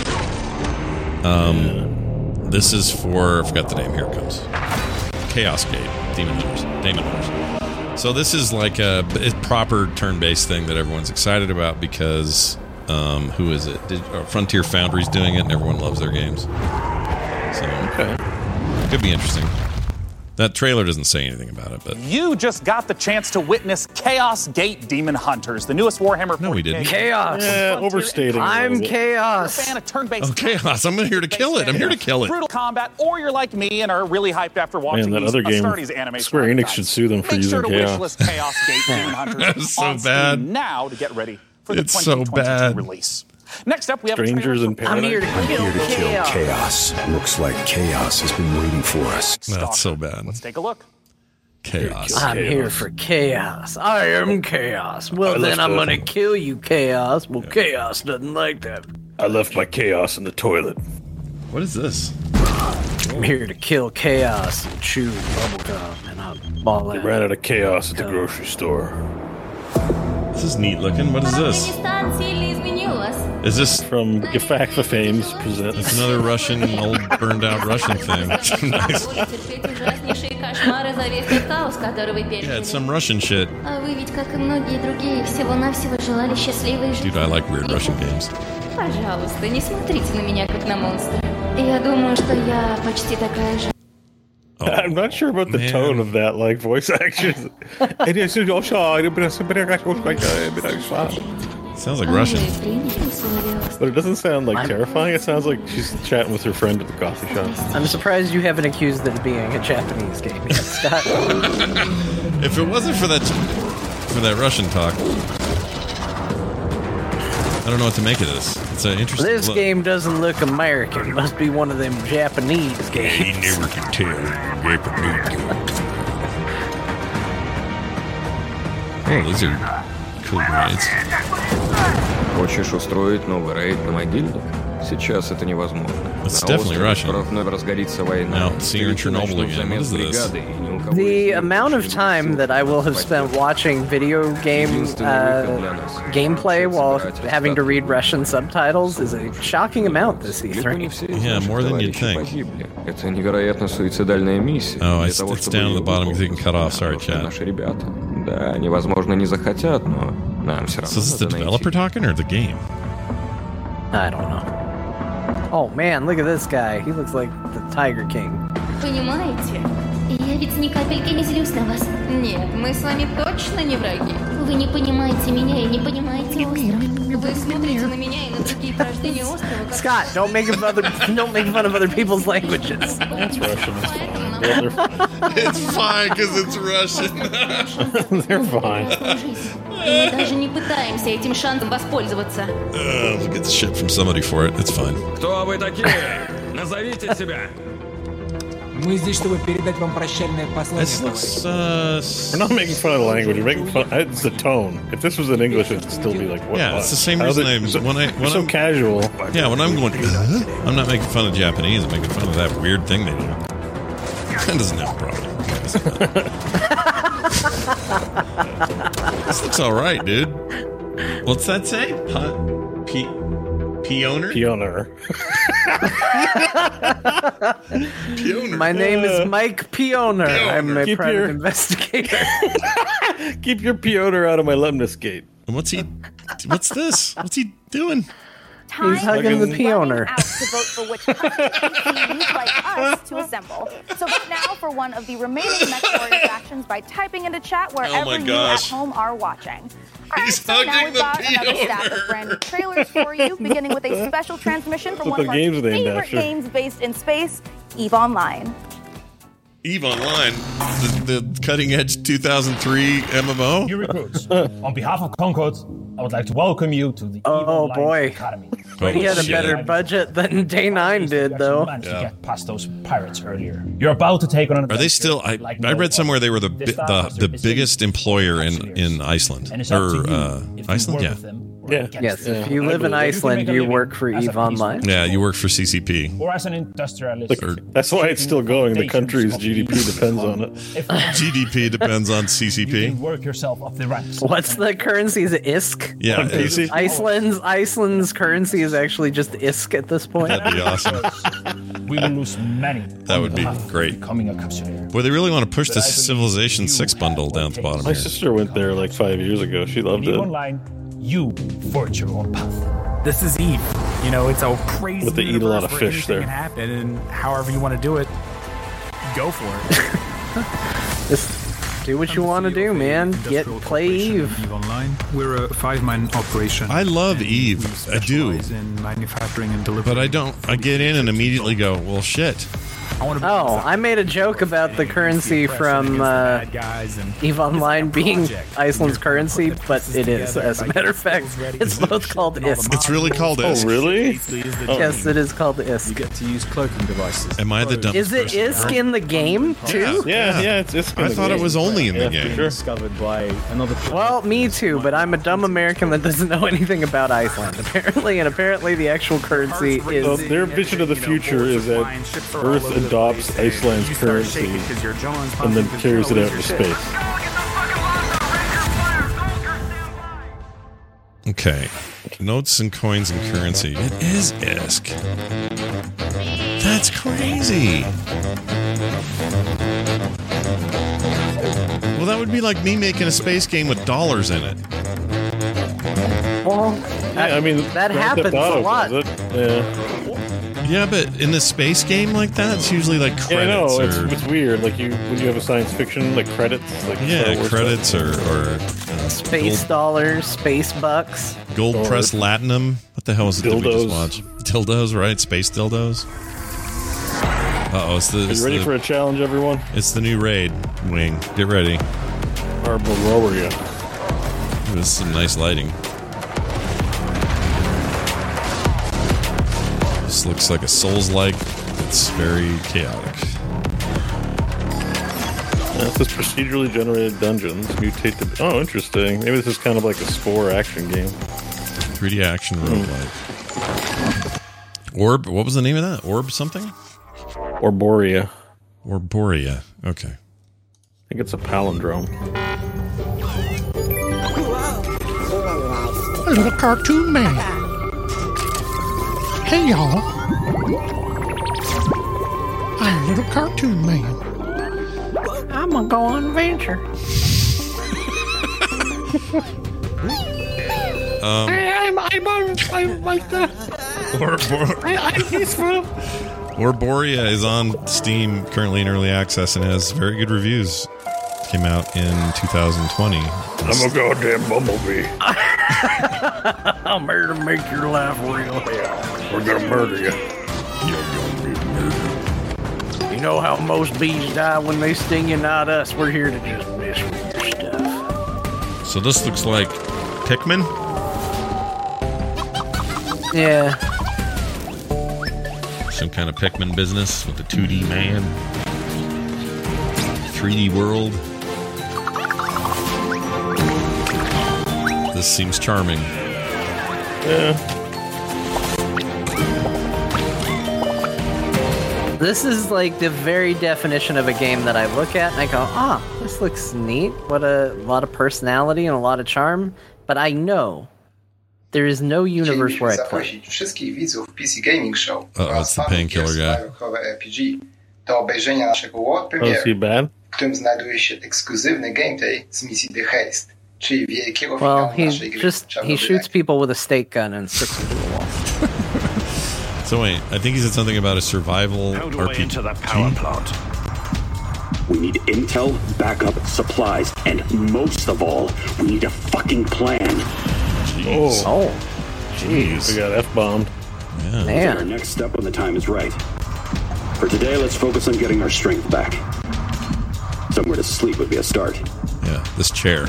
Speaker 8: Um, this is for I forgot the name. Here it comes. Chaos Gate, Demon Hunters, Demon Hunters. So this is like a, a proper turn-based thing that everyone's excited about because um, who is it? Did, uh, Frontier Foundry's doing it, and everyone loves their games. So
Speaker 3: Okay.
Speaker 8: could be interesting. That trailer doesn't say anything about it, but
Speaker 16: You just got the chance to witness Chaos Gate Demon Hunters, the newest Warhammer.
Speaker 8: No, we didn't.
Speaker 11: Chaos.
Speaker 3: Yeah, overstating. a
Speaker 11: I'm
Speaker 3: little bit.
Speaker 11: chaos.
Speaker 16: Fan of turn-based
Speaker 8: oh, Chaos! I'm here to kill it. I'm here to kill it.
Speaker 16: brutal combat, or you're like me and are really hyped after watching
Speaker 3: Man, that
Speaker 16: these
Speaker 3: other game,
Speaker 16: Astartes anime.
Speaker 3: Square Enix should sue them for
Speaker 16: Make
Speaker 3: using
Speaker 16: sure to
Speaker 3: Chaos.
Speaker 16: wishlist Chaos Gate Demon Hunters
Speaker 8: That's so
Speaker 16: on Steam
Speaker 8: bad.
Speaker 16: now to get ready for the
Speaker 8: It's so
Speaker 16: twenty twenty-two
Speaker 8: bad.
Speaker 16: release. Next up, we have a
Speaker 3: Strangers
Speaker 16: trailer
Speaker 3: in
Speaker 16: for-
Speaker 11: I'm here to
Speaker 3: Paradise.
Speaker 11: kill,
Speaker 10: Here to kill
Speaker 11: chaos.
Speaker 10: chaos. Looks like chaos has been waiting for us.
Speaker 8: That's so bad.
Speaker 16: Let's take a look.
Speaker 8: Chaos.
Speaker 11: I'm here for chaos. I am chaos. Well,
Speaker 3: I
Speaker 11: then
Speaker 3: left
Speaker 11: I'm
Speaker 3: the-
Speaker 11: gonna kill you, chaos. Well, chaos doesn't like that.
Speaker 3: I left my chaos in the toilet.
Speaker 8: What is this?
Speaker 11: I'm here to kill chaos and chew bubblegum and I'll ball
Speaker 3: They
Speaker 11: out.
Speaker 3: ran out of chaos at the grocery store.
Speaker 8: This is neat looking. What is this? Is this
Speaker 3: From Gefakfa Fames presents?
Speaker 8: It's another Russian, old, burned out Russian thing. Nice. Yeah, it's some Russian shit.
Speaker 6: А вы ведь, как и многие другие, всего-навсего желали счастливой жизни.
Speaker 8: Dude, I like weird Russian games.
Speaker 6: Пожалуйста, не смотрите на меня, как на монстра. Я думаю, что я почти такая же.
Speaker 3: I'm not sure about the
Speaker 8: man.
Speaker 3: tone of that, like voice actions.
Speaker 8: Sounds like Russian.
Speaker 3: But it doesn't sound like terrifying. It sounds like she's chatting with her friend at the coffee shop.
Speaker 11: I'm surprised you haven't accused it of being a Japanese game yet, Scott.
Speaker 8: If it wasn't for that for that Russian talk, I don't know what to make of this. It's an interesting
Speaker 11: This
Speaker 8: look.
Speaker 11: game doesn't look American. Must be one of them Japanese games.
Speaker 8: He never can tell. Oh, these are cool grenades.
Speaker 9: Хочешь устроить новый рейд на Могильду? Сейчас это невозможно.
Speaker 8: It's
Speaker 9: На
Speaker 8: definitely
Speaker 9: острове
Speaker 8: Russian.
Speaker 9: скоро вновь разгорится война.
Speaker 8: Now, see, you're in Chernobyl again. What is this?
Speaker 11: The amount of time that I will have spent watching video game uh, gameplay while having to read Russian subtitles is a shocking amount this E three.
Speaker 8: Yeah, more than you'd think.
Speaker 9: Это невероятно суицидальная миссия.
Speaker 8: Oh,
Speaker 9: Для
Speaker 8: it's,
Speaker 9: того,
Speaker 8: it's
Speaker 9: чтобы
Speaker 8: down to
Speaker 9: ее
Speaker 8: the bottom because you can
Speaker 9: выполнить.
Speaker 8: cut off. Sorry, chat.
Speaker 9: Наши ребята. Да, они, возможно, не захотят, но нам все равно
Speaker 8: So is this the
Speaker 9: надо найти.
Speaker 8: developer talking or the game?
Speaker 11: I don't know. Oh man, look at this guy. He looks like the Tiger King.
Speaker 6: Понимаете? Я ведь ни капельки не злюсь на вас. Нет, мы с вами точно не враги. Вы не понимаете меня и не понимаете остров. Вы смотрите на меня и на другие порождения острова. как-
Speaker 11: Scott, don't make fun of other, don't make fun of other people's languages.
Speaker 3: It's Russian.
Speaker 8: It's fine because it's Russian.
Speaker 3: They're fine.
Speaker 6: И мы даже не пытаемся этим шансом воспользоваться.
Speaker 8: Uh, we'll get the shit from somebody for it. It's fine.
Speaker 9: Кто вы такие? Назовите себя.
Speaker 14: Мы здесь, чтобы передать вам прощальное послание.
Speaker 8: This looks, uh,
Speaker 3: We're not making fun of the language. We're making fun. It's the tone. If this was in English, it'd still be like, what?
Speaker 8: yeah,
Speaker 3: what?
Speaker 8: it's the same
Speaker 3: How's
Speaker 8: reason
Speaker 3: it-
Speaker 8: I'm when I when
Speaker 3: so
Speaker 8: I'm
Speaker 3: casual.
Speaker 8: Yeah, when I'm going, uh, I'm not making fun of Japanese. I'm making fun of that weird thing they do. That doesn't have a problem. This looks all right, dude. What's that say? Huh? P. Peoner?
Speaker 3: Peoner.
Speaker 8: Peoner.
Speaker 11: My name is Mike Peoner. I'm a
Speaker 3: Keep
Speaker 11: private
Speaker 3: your-
Speaker 11: investigator.
Speaker 3: Keep your peoner out of my lemniscate.
Speaker 8: And what's he? What's this? What's he doing?
Speaker 12: Time
Speaker 11: He's hugging the
Speaker 12: is
Speaker 11: peoner.
Speaker 12: running out to vote for which country you'd like us to assemble. So vote now for one of the remaining MechWarrior factions by typing into chat wherever
Speaker 8: my
Speaker 12: you at
Speaker 8: gosh.
Speaker 12: home are watching. All right,
Speaker 8: He's
Speaker 12: so now
Speaker 8: hugging
Speaker 12: we've
Speaker 8: the
Speaker 12: got another stack
Speaker 8: peoner.
Speaker 12: of brand new trailers for you, beginning with a special transmission from
Speaker 3: That's
Speaker 12: one of
Speaker 3: what
Speaker 12: our
Speaker 3: the games are named
Speaker 12: favorite
Speaker 3: after.
Speaker 12: games based in space, EVE Online.
Speaker 8: EVE Online, the, the cutting edge two thousand three M M O.
Speaker 2: New recruits, on behalf of Concord, I would like to welcome you to the EVE
Speaker 11: Oh
Speaker 2: Online
Speaker 11: boy.
Speaker 2: Academy.
Speaker 11: He had a
Speaker 8: shit.
Speaker 11: better budget than Day nine did, though.
Speaker 2: Managed
Speaker 8: Yeah.
Speaker 2: to get past those pirates earlier. You're about to take on an
Speaker 8: Are they
Speaker 2: adventure
Speaker 8: still? I,
Speaker 2: like
Speaker 8: I
Speaker 2: no
Speaker 8: read somewhere
Speaker 2: other.
Speaker 8: they were the
Speaker 2: This
Speaker 8: bi-
Speaker 2: time,
Speaker 8: the,
Speaker 2: Officer
Speaker 8: the
Speaker 2: Bissell
Speaker 8: biggest employer in
Speaker 2: years.
Speaker 8: in Iceland
Speaker 2: And it's up to
Speaker 8: or
Speaker 2: you
Speaker 8: uh,
Speaker 2: if you
Speaker 8: Iceland.
Speaker 2: work
Speaker 8: Yeah,
Speaker 2: with them or
Speaker 3: Yeah.
Speaker 2: against
Speaker 11: Yes,
Speaker 2: them.
Speaker 11: if you live in
Speaker 2: You can
Speaker 11: Iceland,
Speaker 2: make a
Speaker 11: you
Speaker 2: living
Speaker 11: work for
Speaker 2: as a
Speaker 11: EVE Online.
Speaker 8: yeah. You work for C C P.
Speaker 2: Or as an industrialist.
Speaker 3: Look, that's why it's still going. The country's G D P depends on it.
Speaker 2: If not,
Speaker 8: G D P depends on C C
Speaker 2: you
Speaker 8: P.
Speaker 2: can work yourself up the ranks.
Speaker 11: What's the currency? Is it I S K?
Speaker 8: Yeah,
Speaker 3: On
Speaker 8: it is.
Speaker 3: P C?
Speaker 11: Iceland's Iceland's currency is actually just I S K at this point.
Speaker 8: That'd be awesome.
Speaker 2: We will lose many.
Speaker 8: That
Speaker 2: on
Speaker 8: would
Speaker 2: the
Speaker 8: be
Speaker 2: path to
Speaker 8: great.
Speaker 2: Becoming a capsuleer.
Speaker 8: Boy, they really want to push
Speaker 2: But
Speaker 8: this
Speaker 2: I believe
Speaker 8: Civilization
Speaker 2: you
Speaker 8: six
Speaker 2: have
Speaker 8: bundle
Speaker 2: what
Speaker 8: down
Speaker 2: it
Speaker 8: at the
Speaker 2: takes.
Speaker 8: bottom
Speaker 3: My
Speaker 8: here.
Speaker 3: sister went there like five years ago. She loved
Speaker 2: In EVE
Speaker 3: it.
Speaker 2: Online, you forge your own path.
Speaker 14: This is Eve. You know, it's a crazy
Speaker 3: But they eat a lot of
Speaker 14: universe where
Speaker 3: fish
Speaker 14: anything
Speaker 3: there.
Speaker 14: can happen, and however you want to do it, go for it.
Speaker 11: Just do what you want to do, man. Get play Eve.
Speaker 21: EVE Online. We're a five-man operation.
Speaker 8: I love Eve. I do.
Speaker 21: Specialize in manufacturing and delivery.
Speaker 8: But I don't. I get in and immediately go, well, shit.
Speaker 11: Oh, I made a joke about the currency from uh, EVE Online being Iceland's currency, but it is. As a matter of fact, it's both called I S K.
Speaker 8: It's really called I S K.
Speaker 3: Oh, really?
Speaker 11: Yes, it is called I S K.
Speaker 21: You get to use cloaking devices.
Speaker 8: Am I the dumbest
Speaker 11: Is it
Speaker 8: person
Speaker 11: I S K in the game too?
Speaker 3: Yeah, yeah, it's, it's
Speaker 8: I thought it was only in the
Speaker 3: Yeah,
Speaker 8: game.
Speaker 3: for sure.
Speaker 21: Discovered by another.
Speaker 11: Well, me too, but I'm a dumb American that doesn't know anything about Iceland, apparently, and apparently the actual currency
Speaker 3: So
Speaker 11: is.
Speaker 3: their vision of the future is that Earth adopts Iceland's currency and then carries it out into space.
Speaker 8: Okay. Notes and coins and currency. It is I S K. That's crazy. Well, that would be like me making a space game with dollars in it.
Speaker 11: Well,
Speaker 3: Yeah, I mean,
Speaker 11: that
Speaker 3: Grand Theft
Speaker 11: happens a
Speaker 3: Auto
Speaker 11: lot.
Speaker 3: does it. Yeah.
Speaker 8: Yeah, but in a space game like that, it's usually like
Speaker 3: Yeah, I know.
Speaker 8: credits
Speaker 3: It's,
Speaker 8: or
Speaker 3: it's weird. Like you, when you have a science fiction, like credits, like Star
Speaker 8: yeah,
Speaker 3: Wars
Speaker 8: credits or, or uh,
Speaker 11: Space
Speaker 8: gold,
Speaker 11: dollars, space bucks.
Speaker 8: gold
Speaker 3: or-
Speaker 8: press latinum. What the hell is it that we just
Speaker 3: Dildos.
Speaker 8: watched? Dildos, right? Space dildos. Uh oh, it's the
Speaker 3: Are
Speaker 8: it's
Speaker 3: you ready
Speaker 8: the,
Speaker 3: for a challenge, everyone?
Speaker 8: it's the new raid wing. Get ready.
Speaker 3: Arboreal.
Speaker 8: This is some nice lighting. This looks like a Souls-like. It's very chaotic.
Speaker 3: That's this procedurally generated dungeons mutate to. Oh, interesting. Maybe this is kind of like a Spore action game.
Speaker 8: three D action roguelike. Orb. What was the name of that? Orb something?
Speaker 3: Orborea.
Speaker 8: Orborea. Okay.
Speaker 3: I think it's a palindrome.
Speaker 22: A little cartoon man. Hey, y'all. I'm a little cartoon man.
Speaker 11: I'm gonna go on adventure.
Speaker 8: Um,
Speaker 22: Hey, I'm, I'm, I'm, I'm like the,
Speaker 8: Or, or Borea is on Steam, currently in early access, and has very good reviews. Came out in two thousand twenty.
Speaker 3: I'm a goddamn bumblebee.
Speaker 11: I'm here to make your life real hell.
Speaker 3: We're gonna murder you.
Speaker 11: You're gonna be murdered. You know how most bees die when they sting you? Not us. We're here to just mess with your stuff.
Speaker 8: So this looks like Pikmin?
Speaker 11: Yeah.
Speaker 8: Some kind of Pikmin business with the two D man. three D world. This seems charming.
Speaker 3: Yeah.
Speaker 11: This is like the very definition of a game that I look at and I go, ah, oh, this looks neat. What a lot of personality and a lot of charm. But I know there is no universe where I play.
Speaker 7: Wszystkich widzów P C Gaming Show.
Speaker 8: Oh, it's the painkiller guy.
Speaker 7: R P G. Do obejrzenia naszego world
Speaker 3: premiere,
Speaker 7: oh, w którym znajduje się ekskluzywny gameplay z misji The Haste, czyli wielkiego
Speaker 11: well,
Speaker 7: finału
Speaker 11: he
Speaker 7: naszej gry.
Speaker 11: just he shoots people with a stake gun and sticks them to the wall.
Speaker 8: So wait, I think he said something about a survival
Speaker 13: How do
Speaker 8: R P G.
Speaker 13: I enter the power plant?
Speaker 23: We need intel, backup, supplies, and most of all, we need a fucking plan.
Speaker 3: Jeez.
Speaker 11: Oh, jeez.
Speaker 3: We got F-bombed.
Speaker 8: Yeah.
Speaker 23: Man. Our next step when the time is right. For today, let's focus on getting our strength back. Somewhere to sleep would be a start.
Speaker 8: Yeah, this chair.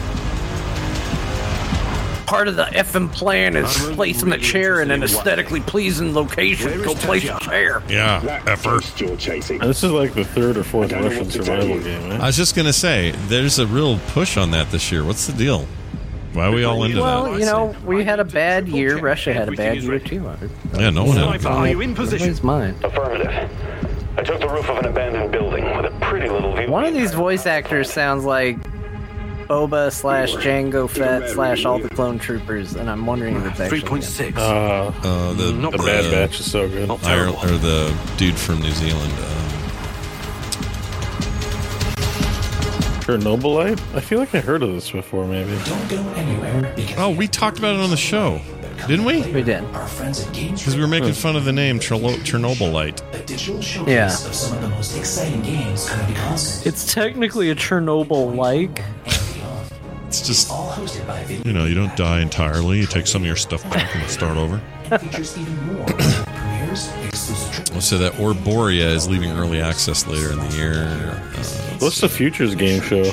Speaker 11: Part of the effing plan is placing the chair in an aesthetically pleasing location. Go place a chair.
Speaker 8: Yeah, effort.
Speaker 3: This is like the third or fourth Russian survival game, eh?
Speaker 8: I was just going to say, there's a real push on that this year. What's the deal? Why are we all into
Speaker 11: well,
Speaker 8: that?
Speaker 11: Well, you know, we had a bad year. Russia had a bad year, too.
Speaker 8: Yeah, no one had a
Speaker 13: Are you in position?
Speaker 11: Everybody's mine.
Speaker 13: Affirmative. I took the roof of an abandoned building with a pretty little view.
Speaker 11: One of these voice actors sounds like Boba slash Jango Fett slash all the clone troopers, and I'm wondering if it's actually
Speaker 13: three point six.
Speaker 3: Uh,
Speaker 8: uh, the,
Speaker 3: the,
Speaker 8: the
Speaker 3: Bad Batch is so good.
Speaker 8: Ireland, or the dude from New Zealand. Um,
Speaker 3: Chernobylite? I feel like I heard of this before, maybe.
Speaker 23: Don't go anywhere.
Speaker 8: Oh, we talked about it on the show, didn't we?
Speaker 11: We did.
Speaker 8: Because we were making fun of the name Cherlo- Chernobylite.
Speaker 15: A digital showcase
Speaker 11: Yeah.
Speaker 15: of some of the most exciting games coming to consoles.
Speaker 11: It's technically a Chernobyl-like.
Speaker 8: It's just,
Speaker 15: All hosted by video.
Speaker 8: you know, you don't die entirely. You take some of your stuff back and start over.
Speaker 15: And features even more premieres, exclusive triple.
Speaker 8: Let's say that Orborea is leaving early access later in the year. Uh,
Speaker 3: What's the Futures game show?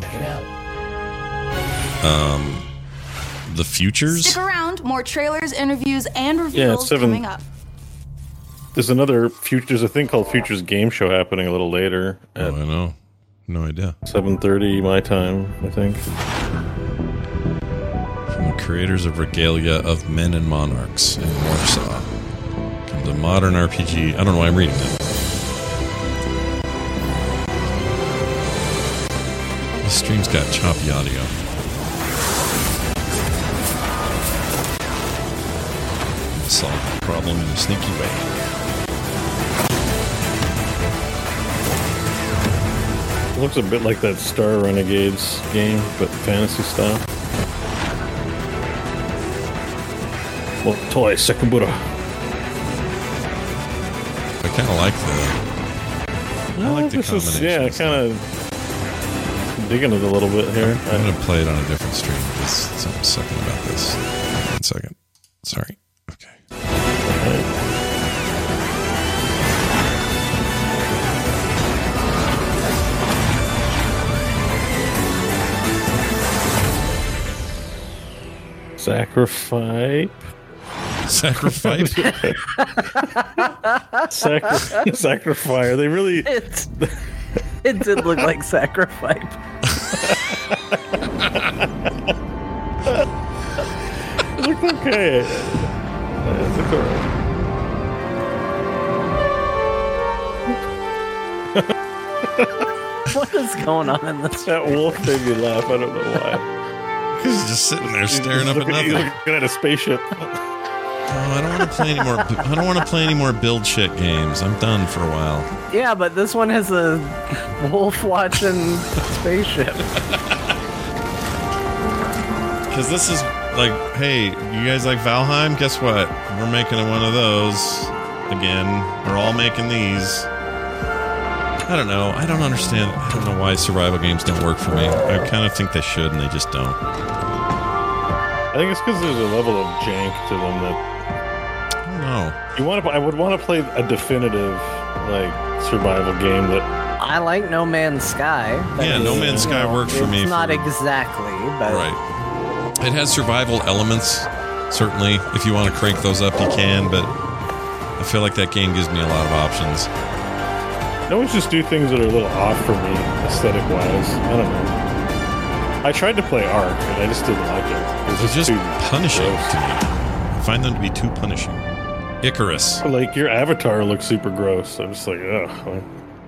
Speaker 8: Um, the Futures?
Speaker 12: Stick around. More trailers, interviews, and
Speaker 3: Yeah,
Speaker 12: reveals
Speaker 3: it's seven.
Speaker 12: coming up.
Speaker 3: There's another Futures, there's a thing called Futures Game Show happening a little later
Speaker 8: Oh,
Speaker 3: at
Speaker 8: I know. No idea.
Speaker 3: seven thirty my time, I think.
Speaker 8: From the creators of Regalia of Men and Monarchs in Warsaw comes a modern R P G. I don't know why I'm reading that. This stream's got choppy audio. Solve the problem in a sneaky way.
Speaker 3: It looks a bit like that Star Renegades game, but fantasy style. Well, toy Sekibura.
Speaker 8: I kind of like the. I like the
Speaker 3: This is-
Speaker 8: combination.
Speaker 3: Yeah, kind of digging it a little bit here.
Speaker 8: I'm going to play it on a different stream. There's something sucking about this. One second. Sorry. Okay.
Speaker 3: Sacrifice.
Speaker 8: Sacrifice.
Speaker 3: Sacri- Sacrifice. They really.
Speaker 11: It's, it did look like Sacrifice.
Speaker 3: It looked okay. Yeah, it looked alright.
Speaker 11: What is going on in this?
Speaker 3: That wolf made me laugh. I don't know why.
Speaker 8: He's just sitting there staring
Speaker 3: He's
Speaker 8: up
Speaker 3: looking,
Speaker 8: at
Speaker 3: he's
Speaker 8: nothing.
Speaker 3: looking at a spaceship.
Speaker 8: Oh, I don't want to play any more. I don't want to play any more build shit games. I'm done for a while.
Speaker 11: Yeah, but this one has a wolf watching spaceship.
Speaker 8: Because this is like, hey, you guys like Valheim? Guess what? We're making one of those again. We're all making these. I don't know. I don't understand. I don't know why survival games don't work for me. I kind of think they should, and they just don't.
Speaker 3: I think it's because there's a level of jank to them that.
Speaker 8: I don't know.
Speaker 3: You want to? I would want to play a definitive like survival game that.
Speaker 11: I like No Man's Sky.
Speaker 8: Yeah, No Man's Sky worked for me.
Speaker 11: It's not
Speaker 8: for,
Speaker 11: exactly, but
Speaker 8: right. It has survival elements. Certainly, if you want to crank those up, you can. But I feel like that game gives me a lot of options.
Speaker 3: I always just do things that are a little off for me, aesthetic-wise. I don't know. I tried to play Ark, and I just didn't like it. It was
Speaker 8: just,
Speaker 3: too
Speaker 8: punishing
Speaker 3: gross.
Speaker 8: to me. I find them to be too punishing. Icarus.
Speaker 3: Like, your avatar looks super gross. I'm just like, ugh.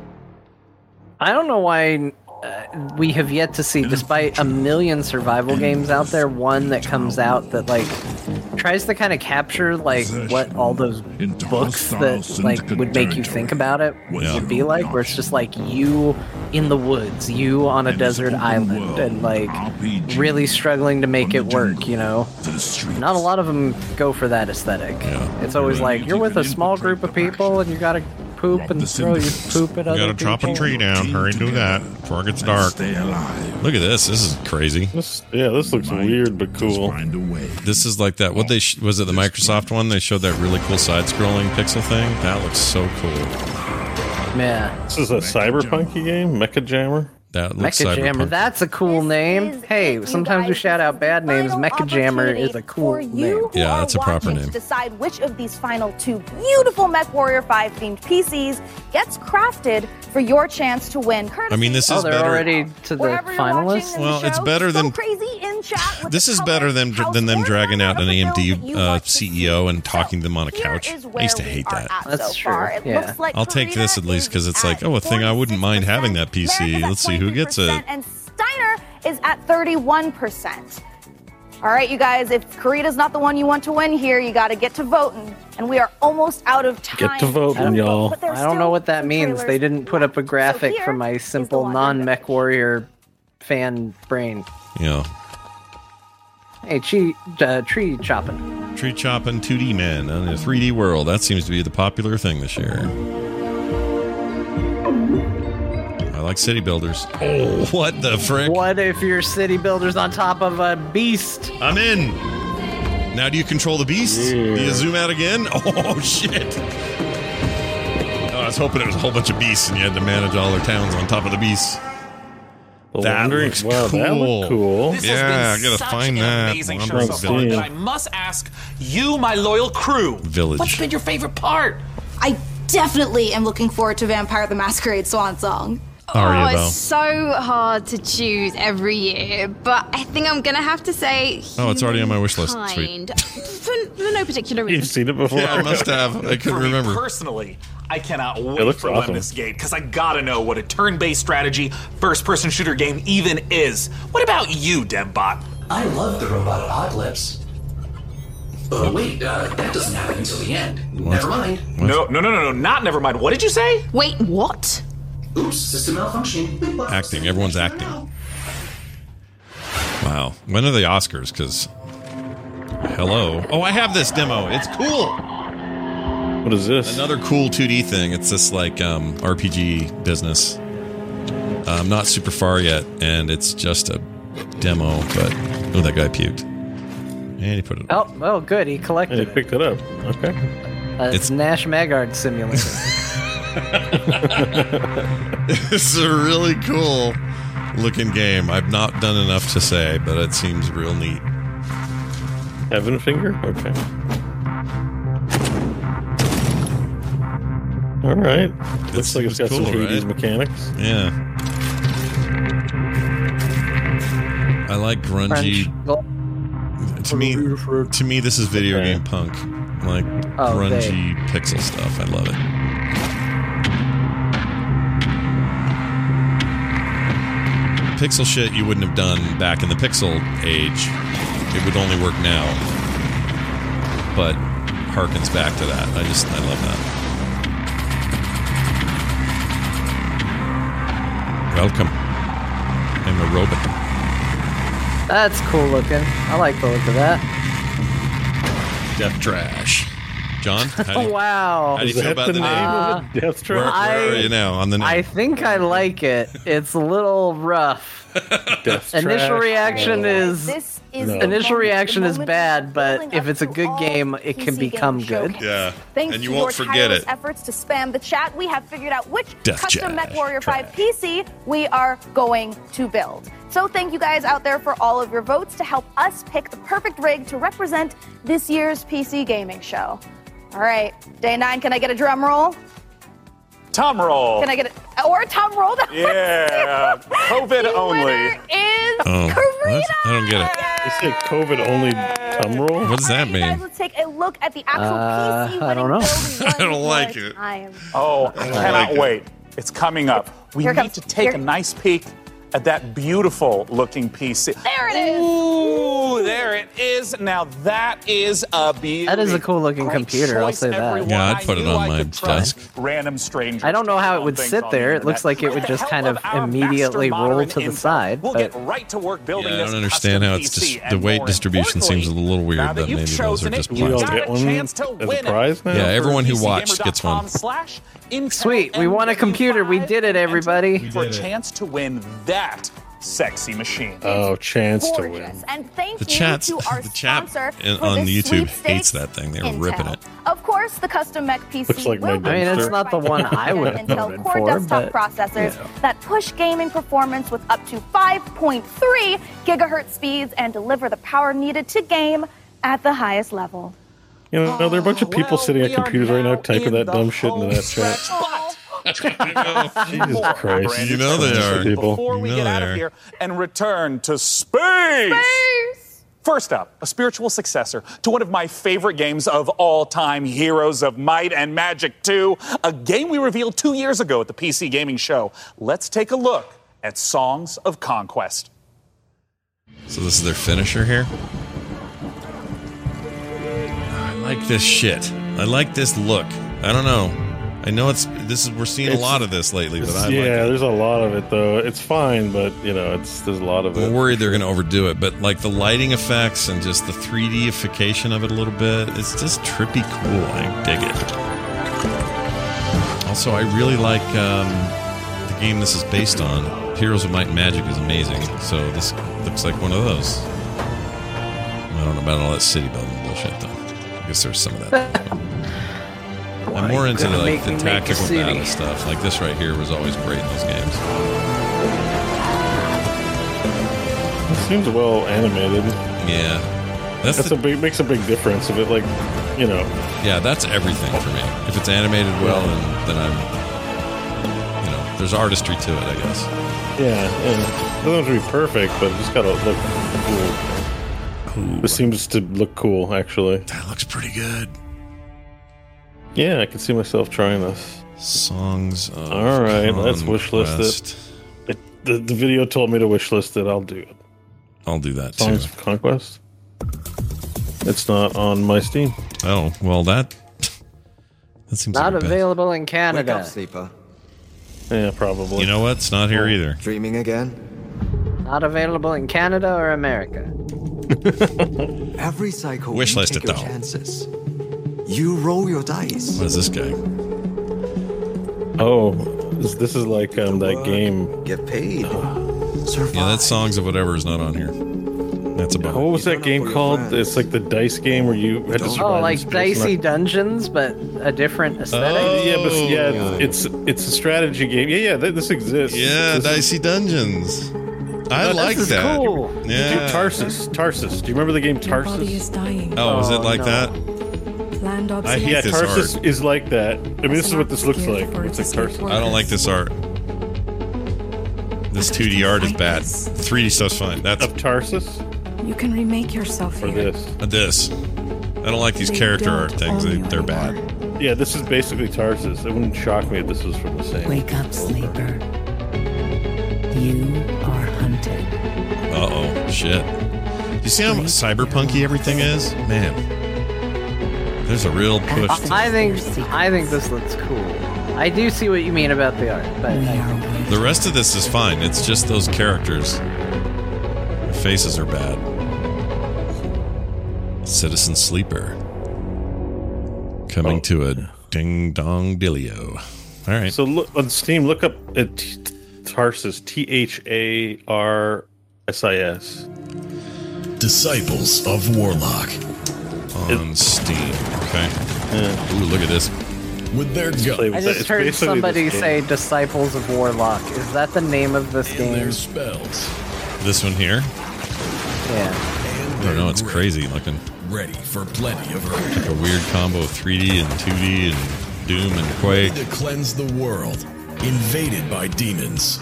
Speaker 11: I don't know why uh, we have yet to see, despite a million survival games out there, one that comes out that like tries to kind of capture like what all those books that like would make you think about it would be like, where it's just like you in the woods, you on a desert island, and like really struggling to make it work. You know, not a lot of them go for that aesthetic. It's always like you're with a small group of people and you gotta poop and throw your poop at
Speaker 8: You
Speaker 11: other
Speaker 8: gotta
Speaker 11: people.
Speaker 8: chop a tree down. Hurry, do that before it gets dark. Look at this. This is crazy.
Speaker 3: This, yeah, this looks weird but cool.
Speaker 8: This is like that. What they sh- was it the Microsoft one? They showed that really cool side-scrolling pixel thing. That looks so cool.
Speaker 11: Yeah.
Speaker 3: This is a cyberpunky game, Mecha Jammer.
Speaker 8: That looks
Speaker 11: Mecha Jammer,
Speaker 8: cyberpunk.
Speaker 11: that's a cool name. Hey, sometimes we shout out bad names. Mecha Jammer is a cool name.
Speaker 8: Yeah, that's a proper
Speaker 12: watching
Speaker 8: name.
Speaker 12: to decide which of these final two beautiful MechWarrior five themed P Cs gets crafted for your chance to win.
Speaker 8: I mean, this
Speaker 11: Oh,
Speaker 8: is
Speaker 11: they're
Speaker 8: better.
Speaker 11: already to the finalists?
Speaker 8: Well, it's better than this is better than than them dragging out an A M D uh, C E O and talking to them on a couch. I used to hate that.
Speaker 11: That's true.
Speaker 12: It
Speaker 11: Yeah.
Speaker 12: looks like
Speaker 8: I'll take this at least because it's like, oh, a thing I wouldn't mind having that P C. Let's see who gets it.
Speaker 12: And Steiner is at thirty-one percent. All right, you guys, if Karita's not the one you want to win here, you got to get to voting. And we are almost out of time.
Speaker 3: Get to voting, y'all.
Speaker 11: I don't know what that means. They didn't put up a graphic for my simple non-Mech Warrior fan brain.
Speaker 8: Yeah.
Speaker 11: Hey, tree, uh, tree chopping.
Speaker 8: Tree chopping two D man in a three D world. That seems to be the popular thing this year. I like city builders. Oh, what the frick?
Speaker 11: What if your city builder's on top of a beast?
Speaker 8: I'm in. Now do you control the beast? Do you zoom out again? Oh, shit. Oh, I was hoping it was a whole bunch of beasts and you had to manage all their towns on top of the beasts.
Speaker 3: The
Speaker 8: That
Speaker 3: wondering-
Speaker 8: looks
Speaker 3: wow,
Speaker 8: cool.
Speaker 3: that looked cool.
Speaker 16: This
Speaker 8: Yeah,
Speaker 16: has
Speaker 8: I
Speaker 16: been
Speaker 8: gotta
Speaker 16: such
Speaker 8: find
Speaker 16: an
Speaker 8: that.
Speaker 16: amazing
Speaker 8: Wondering
Speaker 16: show so far
Speaker 8: Village.
Speaker 16: that I must ask you, my loyal crew,
Speaker 8: Village.
Speaker 16: what's been your favorite part?
Speaker 1: I definitely am looking forward to Vampire the Masquerade Swan Song.
Speaker 8: Aria,
Speaker 18: oh,
Speaker 8: though.
Speaker 18: it's so hard to choose every year, but I think I'm gonna have to say.
Speaker 8: Oh, it's already on my wish list. Sweet.
Speaker 18: Humankind. For, for no particular reason.
Speaker 3: You've seen it before?
Speaker 8: Yeah, I must have. I couldn't
Speaker 16: For me
Speaker 8: remember.
Speaker 16: personally, I cannot wait
Speaker 3: looks
Speaker 16: for
Speaker 3: awesome.
Speaker 16: when this game because I gotta know what a turn-based strategy first-person shooter game even is. What about you, Dembot?
Speaker 15: I love the robot apocalypse. But wait, uh, that doesn't happen until the end. Never mind.
Speaker 16: No, no, no, no, no, not never mind. What did you say?
Speaker 18: Wait, what?
Speaker 15: Oops, system malfunctioning.
Speaker 8: Acting. Everyone's acting. Wow. When are the Oscars? Because, hello. Oh, I have this demo. It's cool.
Speaker 3: What is this?
Speaker 8: Another cool two D thing. It's this like um, R P G business. I'm not super far yet, and it's just a demo. But oh, that guy puked, and he put it.
Speaker 11: Oh, oh, good. He collected
Speaker 3: And he picked it up. Okay.
Speaker 11: Uh, it's
Speaker 8: It's-
Speaker 11: Nash Magard simulator.
Speaker 8: It's a really cool looking game. I've not done enough to say, but it seems real neat.
Speaker 3: Heaven Finger? Okay. All right. Looks like it's got some
Speaker 8: cool,
Speaker 3: Hades
Speaker 8: right?
Speaker 3: mechanics.
Speaker 8: Yeah. I like grungy. To me, to me, this is video
Speaker 3: Okay.
Speaker 8: game punk, like
Speaker 11: Oh,
Speaker 8: grungy pixel stuff. I love it. Pixel shit you wouldn't have done back in the pixel age. It would only work now, but harkens back to that. I just I love that. Welcome. I'm a robot.
Speaker 11: That's cool looking. I like the look of that.
Speaker 8: Death Trash. John, how do you,
Speaker 11: Wow.
Speaker 8: how do you feel about the name?
Speaker 11: Uh,
Speaker 3: Death
Speaker 8: Where, where are you now on the name?
Speaker 11: I think I like it. It's a little rough.
Speaker 3: Death
Speaker 11: Initial
Speaker 3: Trash.
Speaker 11: reaction is
Speaker 12: This is
Speaker 3: No.
Speaker 12: the
Speaker 11: initial
Speaker 12: moment-
Speaker 11: reaction
Speaker 12: the
Speaker 11: is
Speaker 12: moment
Speaker 11: bad, but
Speaker 12: building
Speaker 11: if
Speaker 12: up
Speaker 11: it's a
Speaker 12: to
Speaker 11: good
Speaker 12: all
Speaker 11: game, it
Speaker 12: P
Speaker 11: can
Speaker 12: C
Speaker 11: become
Speaker 12: Game
Speaker 11: good.
Speaker 12: Showcase.
Speaker 8: Yeah,
Speaker 12: Thanks
Speaker 8: and you
Speaker 12: to
Speaker 8: won't
Speaker 12: your
Speaker 8: forget
Speaker 12: tireless
Speaker 8: it.
Speaker 12: efforts to spam the chat, we have figured out which
Speaker 8: Death
Speaker 12: custom
Speaker 8: Trash.
Speaker 12: Mech Warrior five P C we are going to build. So thank you guys out there for all of your votes to help us pick the perfect rig to represent this year's P C gaming show. All right, day nine, can I get a drum roll?
Speaker 16: Tom roll.
Speaker 12: Can I get it? Or a tom roll?
Speaker 16: Yeah. COVID
Speaker 12: The
Speaker 16: only.
Speaker 12: winner is
Speaker 8: Oh,
Speaker 12: Karina!
Speaker 8: what? I don't get it.
Speaker 3: You say COVID only thumb roll?
Speaker 8: What does that
Speaker 12: You guys,
Speaker 8: mean?
Speaker 12: let's take a look at the actual
Speaker 11: Uh,
Speaker 12: P C
Speaker 11: I don't
Speaker 12: winning
Speaker 11: know.
Speaker 12: build
Speaker 8: I don't
Speaker 12: one
Speaker 8: like
Speaker 12: more
Speaker 8: it.
Speaker 12: time.
Speaker 16: Oh, I cannot
Speaker 8: like it.
Speaker 16: wait. It's coming up. We
Speaker 12: Here
Speaker 16: need
Speaker 12: comes-
Speaker 16: to take
Speaker 12: here-
Speaker 16: a nice peek at that beautiful looking P C.
Speaker 12: There it is.
Speaker 16: Ooh, there it is. Now that is a beauty.
Speaker 11: That is a cool looking
Speaker 16: Great
Speaker 11: computer, I'll
Speaker 16: choice,
Speaker 11: say that.
Speaker 16: everyone.
Speaker 8: Yeah, I'd
Speaker 16: I
Speaker 8: put it
Speaker 16: knew
Speaker 8: on
Speaker 16: I
Speaker 8: my
Speaker 16: could trust
Speaker 8: desk.
Speaker 16: Random strangers.
Speaker 11: I don't know how it
Speaker 16: on
Speaker 11: would
Speaker 16: things
Speaker 11: sit
Speaker 16: on
Speaker 11: there.
Speaker 16: the
Speaker 11: It looks
Speaker 16: internet.
Speaker 11: like it would
Speaker 16: With
Speaker 11: just
Speaker 16: the
Speaker 11: kind
Speaker 16: help
Speaker 11: of
Speaker 16: our
Speaker 11: immediately
Speaker 16: master
Speaker 11: roll
Speaker 16: modern
Speaker 11: to the
Speaker 16: intel,
Speaker 11: side,
Speaker 16: We'll
Speaker 11: but-
Speaker 16: get right to work building
Speaker 8: Yeah, I
Speaker 16: this
Speaker 8: don't understand how
Speaker 16: custom
Speaker 8: it's
Speaker 16: P C,
Speaker 8: just
Speaker 16: and
Speaker 8: the weight
Speaker 16: more
Speaker 8: distribution seems a little
Speaker 16: now
Speaker 8: weird
Speaker 16: that
Speaker 8: that
Speaker 16: you've
Speaker 8: maybe those
Speaker 16: chosen
Speaker 8: are
Speaker 16: it,
Speaker 8: just
Speaker 16: you
Speaker 3: We all
Speaker 16: got
Speaker 8: plastic.
Speaker 3: get
Speaker 16: a
Speaker 3: one
Speaker 16: chance to
Speaker 3: as a
Speaker 16: win it.
Speaker 3: prize now?
Speaker 8: Yeah, everyone who
Speaker 16: P C
Speaker 8: watched
Speaker 16: gamer
Speaker 8: gets
Speaker 16: dot com
Speaker 8: one.
Speaker 16: slash Intel
Speaker 11: Sweet, we won a
Speaker 16: M W
Speaker 11: computer. We
Speaker 16: five.
Speaker 11: did it, everybody.
Speaker 16: Enter for a chance to win that sexy machine.
Speaker 3: Oh, chance to win.
Speaker 12: Gorgeous. And thank
Speaker 8: The
Speaker 12: you
Speaker 8: chats,
Speaker 12: to our
Speaker 8: the chat
Speaker 12: sponsor
Speaker 8: in-
Speaker 12: for
Speaker 8: on
Speaker 12: this
Speaker 8: YouTube
Speaker 12: sweepstakes,
Speaker 8: hates that thing. They were
Speaker 12: Intel.
Speaker 8: ripping it.
Speaker 12: Of course, the custom Mech P C
Speaker 3: Looks like my
Speaker 12: will be
Speaker 3: I mean,
Speaker 11: it's
Speaker 12: powered
Speaker 11: not the
Speaker 12: by
Speaker 11: one I would have
Speaker 12: Intel
Speaker 11: voted
Speaker 12: Core
Speaker 11: for,
Speaker 12: desktop
Speaker 11: but,
Speaker 12: processors
Speaker 11: you know.
Speaker 12: that push gaming performance with up to five point three gigahertz speeds and deliver the power needed to game at the highest level.
Speaker 3: You know, there are a bunch of people
Speaker 16: Well,
Speaker 3: sitting at
Speaker 16: we are
Speaker 3: computers right now
Speaker 16: now
Speaker 3: typing
Speaker 16: in
Speaker 3: that
Speaker 16: the
Speaker 3: dumb shit into that
Speaker 16: home
Speaker 3: chat.
Speaker 16: stretch,
Speaker 3: Jesus Christ.
Speaker 8: You know they are.
Speaker 3: People.
Speaker 16: Before we
Speaker 8: You know
Speaker 16: get out
Speaker 8: they
Speaker 16: of
Speaker 8: are.
Speaker 16: here and return to space. First up, a spiritual successor to one of my favorite games of all time, Heroes of Might and Magic two, a game we revealed two years ago at the P C Gaming Show. Let's take a look at Songs of Conquest.
Speaker 8: So this is their finisher here. I like this shit. I like this look. I don't know. I know it's this is we're seeing a
Speaker 3: It's-
Speaker 8: lot of this lately, but I like
Speaker 3: yeah,
Speaker 8: it.
Speaker 3: there's a lot of it though. It's fine, but you know, it's there's a lot of it.
Speaker 8: I'm worried they're going to overdo it, but like the lighting effects and just the three D-ification of it a little bit, it's just trippy cool. I dig it. Also, I really like um, the game this is based on. Heroes of Might and Magic is amazing, so this looks like one of those. I don't know about all that city building bullshit, though. I guess there's some of that. I'm more into
Speaker 11: gonna
Speaker 8: like
Speaker 11: make
Speaker 8: the
Speaker 11: me make a
Speaker 8: tactical
Speaker 11: city.
Speaker 8: battle stuff. Like this right here was always great in those games.
Speaker 3: It seems well animated.
Speaker 8: Yeah, that's,
Speaker 3: That's
Speaker 8: the,
Speaker 3: a big makes a big difference if it like, you know.
Speaker 8: yeah, that's everything for me. If it's animated well, then then I'm, you know, there's artistry to it, I guess.
Speaker 3: Yeah, and it doesn't have to be perfect, but it just gotta look cool. This seems to look cool, actually.
Speaker 8: That looks pretty good.
Speaker 3: Yeah, I can see myself trying this.
Speaker 8: Songs of
Speaker 3: All right, let's wish list
Speaker 8: Conquest.
Speaker 3: it. it the, the video told me to wish list it. I'll do it.
Speaker 8: I'll do that
Speaker 3: Songs
Speaker 8: too.
Speaker 3: of Conquest. It's not on my Steam.
Speaker 8: Oh, well, that that seems
Speaker 11: Not
Speaker 8: like a bad-
Speaker 11: available in Canada.
Speaker 17: Wake up, sleeper.
Speaker 3: Yeah, probably.
Speaker 8: You know what? It's not here either.
Speaker 17: Dreaming again?
Speaker 11: Not available in Canada or America.
Speaker 17: Every cycle,
Speaker 8: Wish
Speaker 17: you
Speaker 8: list
Speaker 17: take
Speaker 8: it,
Speaker 17: your
Speaker 8: though.
Speaker 17: chances. You roll your dice.
Speaker 8: What is this guy?
Speaker 3: Oh, this, this is like um, that game.
Speaker 17: Get paid.
Speaker 8: Yeah, that Songs of whatever is not on here. That's about
Speaker 3: What was that game called? It's like the dice game where you had to survive
Speaker 11: Oh,
Speaker 3: in
Speaker 11: like
Speaker 3: space.
Speaker 11: Dicey
Speaker 3: Not-
Speaker 11: Dungeons, but a different aesthetic.
Speaker 3: Uh, yeah, but yeah, it's it's a strategy game. Yeah, yeah, th- this exists.
Speaker 8: Yeah,
Speaker 3: This-
Speaker 8: Dicey Dungeons. I
Speaker 3: This
Speaker 8: like
Speaker 3: is
Speaker 8: that.
Speaker 11: cool.
Speaker 8: Yeah.
Speaker 3: Dude, Tarsus, Tarsus. Do you remember the game
Speaker 19: Your body
Speaker 3: Tarsus?
Speaker 19: is dying.
Speaker 8: Oh, is it like
Speaker 11: no.
Speaker 8: that?
Speaker 19: Planned
Speaker 8: I
Speaker 19: obsolescence.
Speaker 8: hate
Speaker 3: Yeah,
Speaker 8: this
Speaker 3: Tarsus
Speaker 8: art.
Speaker 3: is like that. I mean, this is what this looks like.
Speaker 19: For
Speaker 3: It's like
Speaker 19: its
Speaker 3: Tarsus.
Speaker 19: escape
Speaker 8: I don't like this art. This two D art is bad. three D stuff's fine. That's
Speaker 3: Of Tarsus
Speaker 19: You can remake yourself
Speaker 3: or
Speaker 19: here.
Speaker 3: this?
Speaker 8: uh, this. I don't like these
Speaker 19: They
Speaker 8: character
Speaker 19: don't
Speaker 8: art things. They,
Speaker 19: own you
Speaker 8: they're bad.
Speaker 19: anymore.
Speaker 3: Yeah, this is basically Tarsus. It wouldn't shock me if this was from the same.
Speaker 19: Wake up, sleeper. You are hunted.
Speaker 8: Uh oh, shit. You see how cyberpunky everything is? Man, there's a real push. To,
Speaker 11: I think I think this looks cool. I do see what you mean about the art, but
Speaker 19: We
Speaker 11: I,
Speaker 19: are waiting.
Speaker 8: the rest of this is fine. It's just those characters. I faces are bad. Citizen Sleeper. Coming oh. to a ding dong dillio. All right.
Speaker 3: So look on Steam, look up at Tarsis, T H A R S I S.
Speaker 10: Disciples of Warlock.
Speaker 8: On it, Steam. Okay.
Speaker 3: Yeah.
Speaker 8: Ooh, look at this.
Speaker 10: With their gun.
Speaker 11: I just heard somebody say Disciples of Warlock. Is that the name of this game?
Speaker 10: Their spells.
Speaker 8: This one here?
Speaker 11: Yeah.
Speaker 8: I don't know, it's crazy looking.
Speaker 10: Ready for plenty of earth.
Speaker 8: Like a weird combo of three D and two D and Doom and Quake.
Speaker 10: Ready to cleanse the world. Invaded by demons.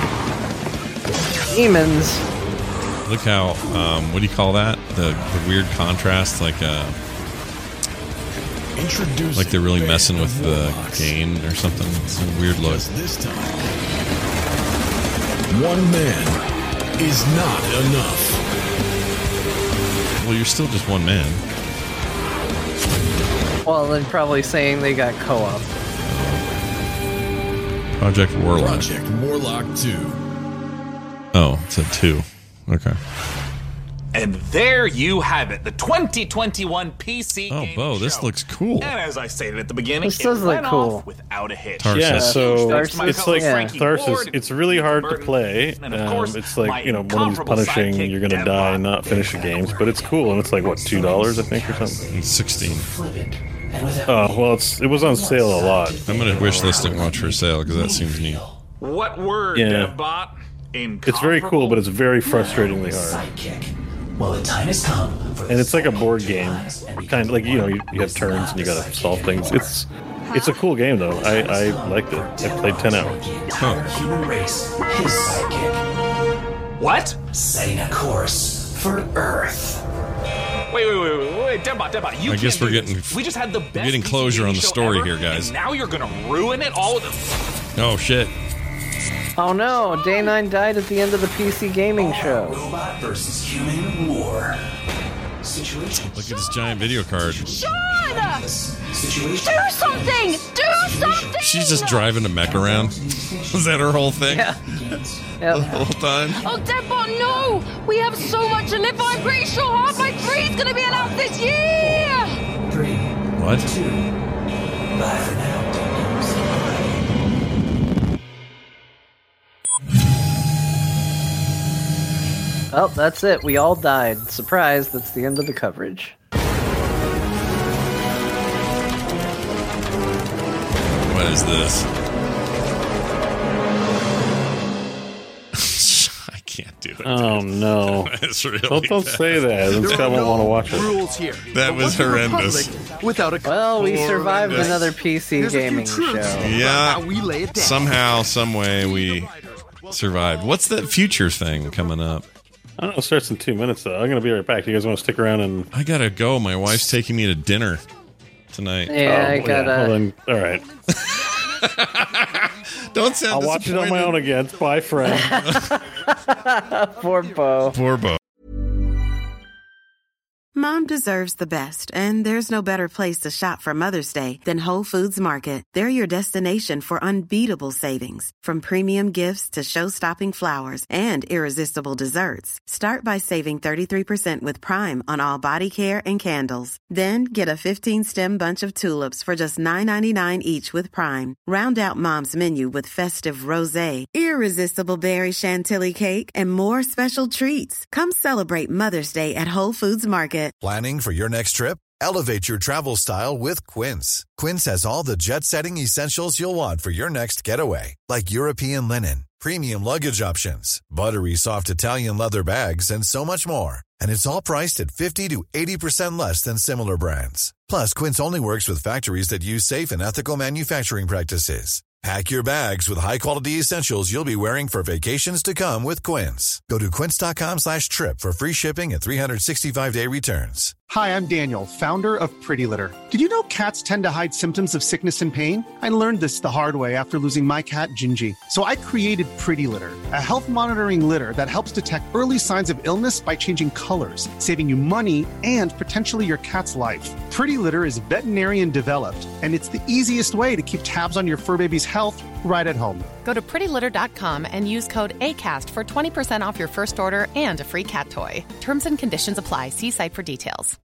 Speaker 11: Demons?
Speaker 8: Look how, um, what do you call that? The, the weird contrast, like uh,
Speaker 10: Introducing
Speaker 8: like they're really messing with the gain or something. It's a weird look.
Speaker 10: This time, one man is not enough.
Speaker 8: Well, you're still just one man.
Speaker 11: Well, they're probably saying they got co-op.
Speaker 8: Project Warlock.
Speaker 10: Project Warlock two.
Speaker 8: Oh, it said two. Okay.
Speaker 4: And there you have it, the twenty twenty-one P C
Speaker 8: Oh,
Speaker 4: game
Speaker 8: Bo,
Speaker 4: show.
Speaker 8: this looks cool.
Speaker 4: And as I stated at the beginning,
Speaker 11: This
Speaker 4: it
Speaker 11: does
Speaker 4: went
Speaker 11: look cool.
Speaker 4: off without a hitch.
Speaker 8: Tarsus.
Speaker 3: Yeah, so
Speaker 11: Tarsus?
Speaker 3: it's like
Speaker 11: Yeah.
Speaker 3: Tarsus. It's really hard to play.
Speaker 4: And of
Speaker 3: Um,
Speaker 4: course,
Speaker 3: it's
Speaker 4: my
Speaker 3: like, you know, one of these
Speaker 4: incomparable
Speaker 3: punishing,
Speaker 4: sidekick,
Speaker 3: you're going to die and not finish the games, but it's cool. And it's like, what, two dollars, I think, or something?
Speaker 8: It's sixteen.
Speaker 3: Oh, well, it's it was on sale a lot.
Speaker 8: I'm going to wish list it and watch for sale because that seems neat.
Speaker 4: What word,
Speaker 3: Yeah.
Speaker 4: DevBot?
Speaker 3: It's very cool, but it's very frustratingly hard.
Speaker 15: Well, the time has come.
Speaker 3: And it's like a board game, kind of like, you know, you, you have turns and you got to solve things. It's it's a cool game though. I, I liked it. I played ten hours.
Speaker 15: Huh. Human race, his sidekick.
Speaker 4: What?
Speaker 15: Setting a course for Earth.
Speaker 4: Wait, wait, wait, wait, wait, DevBot, DevBot, you
Speaker 8: I
Speaker 4: can't
Speaker 8: guess
Speaker 4: do
Speaker 8: we're getting
Speaker 4: this. We just had the best
Speaker 8: we're getting
Speaker 4: P C
Speaker 8: closure on the
Speaker 4: show
Speaker 8: story
Speaker 4: ever,
Speaker 8: here, guys.
Speaker 4: And now you're gonna ruin it all with the.
Speaker 8: Oh shit!
Speaker 11: Oh no, Day nine died at the end of the P C gaming show.
Speaker 15: Robot versus human war. Situation.
Speaker 8: Look at this giant video card.
Speaker 18: Sean!
Speaker 15: Situation.
Speaker 18: Do something! Do something!
Speaker 8: She's just driving a mech around. Is that her whole thing?
Speaker 11: Yeah.
Speaker 8: The whole time?
Speaker 18: Oh, Deadbot, no! We have so much to live for. I'm pretty sure Half-Life three is going to be announced this year!
Speaker 15: Three.
Speaker 8: What?
Speaker 15: Two. Bye for now.
Speaker 11: Oh, that's it. We all died. Surprise, that's the end of the coverage.
Speaker 8: What is this? I can't do it.
Speaker 3: Oh no!
Speaker 8: It's really
Speaker 3: don't don't
Speaker 8: bad.
Speaker 3: say that. Then I won't want to watch it.
Speaker 5: Rules here.
Speaker 8: That was horrendous.
Speaker 5: Without a
Speaker 11: Well, we survived
Speaker 8: Horrendous.
Speaker 11: another P C
Speaker 5: There's a few
Speaker 11: gaming
Speaker 5: truths
Speaker 11: show.
Speaker 5: about
Speaker 8: Yeah.
Speaker 5: how we lay it down.
Speaker 8: Somehow, some way, we survived. What's that future thing coming up?
Speaker 3: I don't know. It starts in two minutes though. I'm gonna be right back. You guys want to stick around and?
Speaker 8: I gotta go. My wife's taking me to dinner tonight.
Speaker 11: Yeah,
Speaker 3: oh,
Speaker 11: I gotta.
Speaker 3: Well, then, all right.
Speaker 8: Don't sound
Speaker 3: I'll watch it on my own again. Bye, friend.
Speaker 11: Poor Bo.
Speaker 8: Poor Bo.
Speaker 20: Mom deserves the best, and there's no better place to shop for Mother's Day than Whole Foods Market. They're your destination for unbeatable savings, from premium gifts to show-stopping flowers and irresistible desserts. Start by saving thirty-three percent with Prime on all body care and candles. Then get a fifteen-stem bunch of tulips for just nine ninety-nine each with Prime. Round out Mom's menu with festive rosé, irresistible berry chantilly cake, and more special treats. Come celebrate Mother's Day at Whole Foods Market.
Speaker 24: Planning for your next trip? Elevate your travel style with Quince. Quince has all the jet-setting essentials you'll want for your next getaway, like European linen, premium luggage options, buttery soft Italian leather bags, and so much more. And it's all priced at fifty to eighty percent less than similar brands. Plus, Quince only works with factories that use safe and ethical manufacturing practices. Pack your bags with high-quality essentials you'll be wearing for vacations to come with Quince. Go to quince.com slash trip for free shipping and three sixty-five day returns.
Speaker 25: Hi, I'm Daniel, founder of Pretty Litter. Did you know cats tend to hide symptoms of sickness and pain? I learned this the hard way after losing my cat, Gingy. So I created Pretty Litter, a health monitoring litter that helps detect early signs of illness by changing colors, saving you money and potentially your cat's life. Pretty Litter is veterinarian developed, and it's the easiest way to keep tabs on your fur baby's health right at home.
Speaker 2: Go to pretty litter dot com and use code ACAST for twenty percent off your first order and a free cat toy. Terms and conditions apply. See site for details.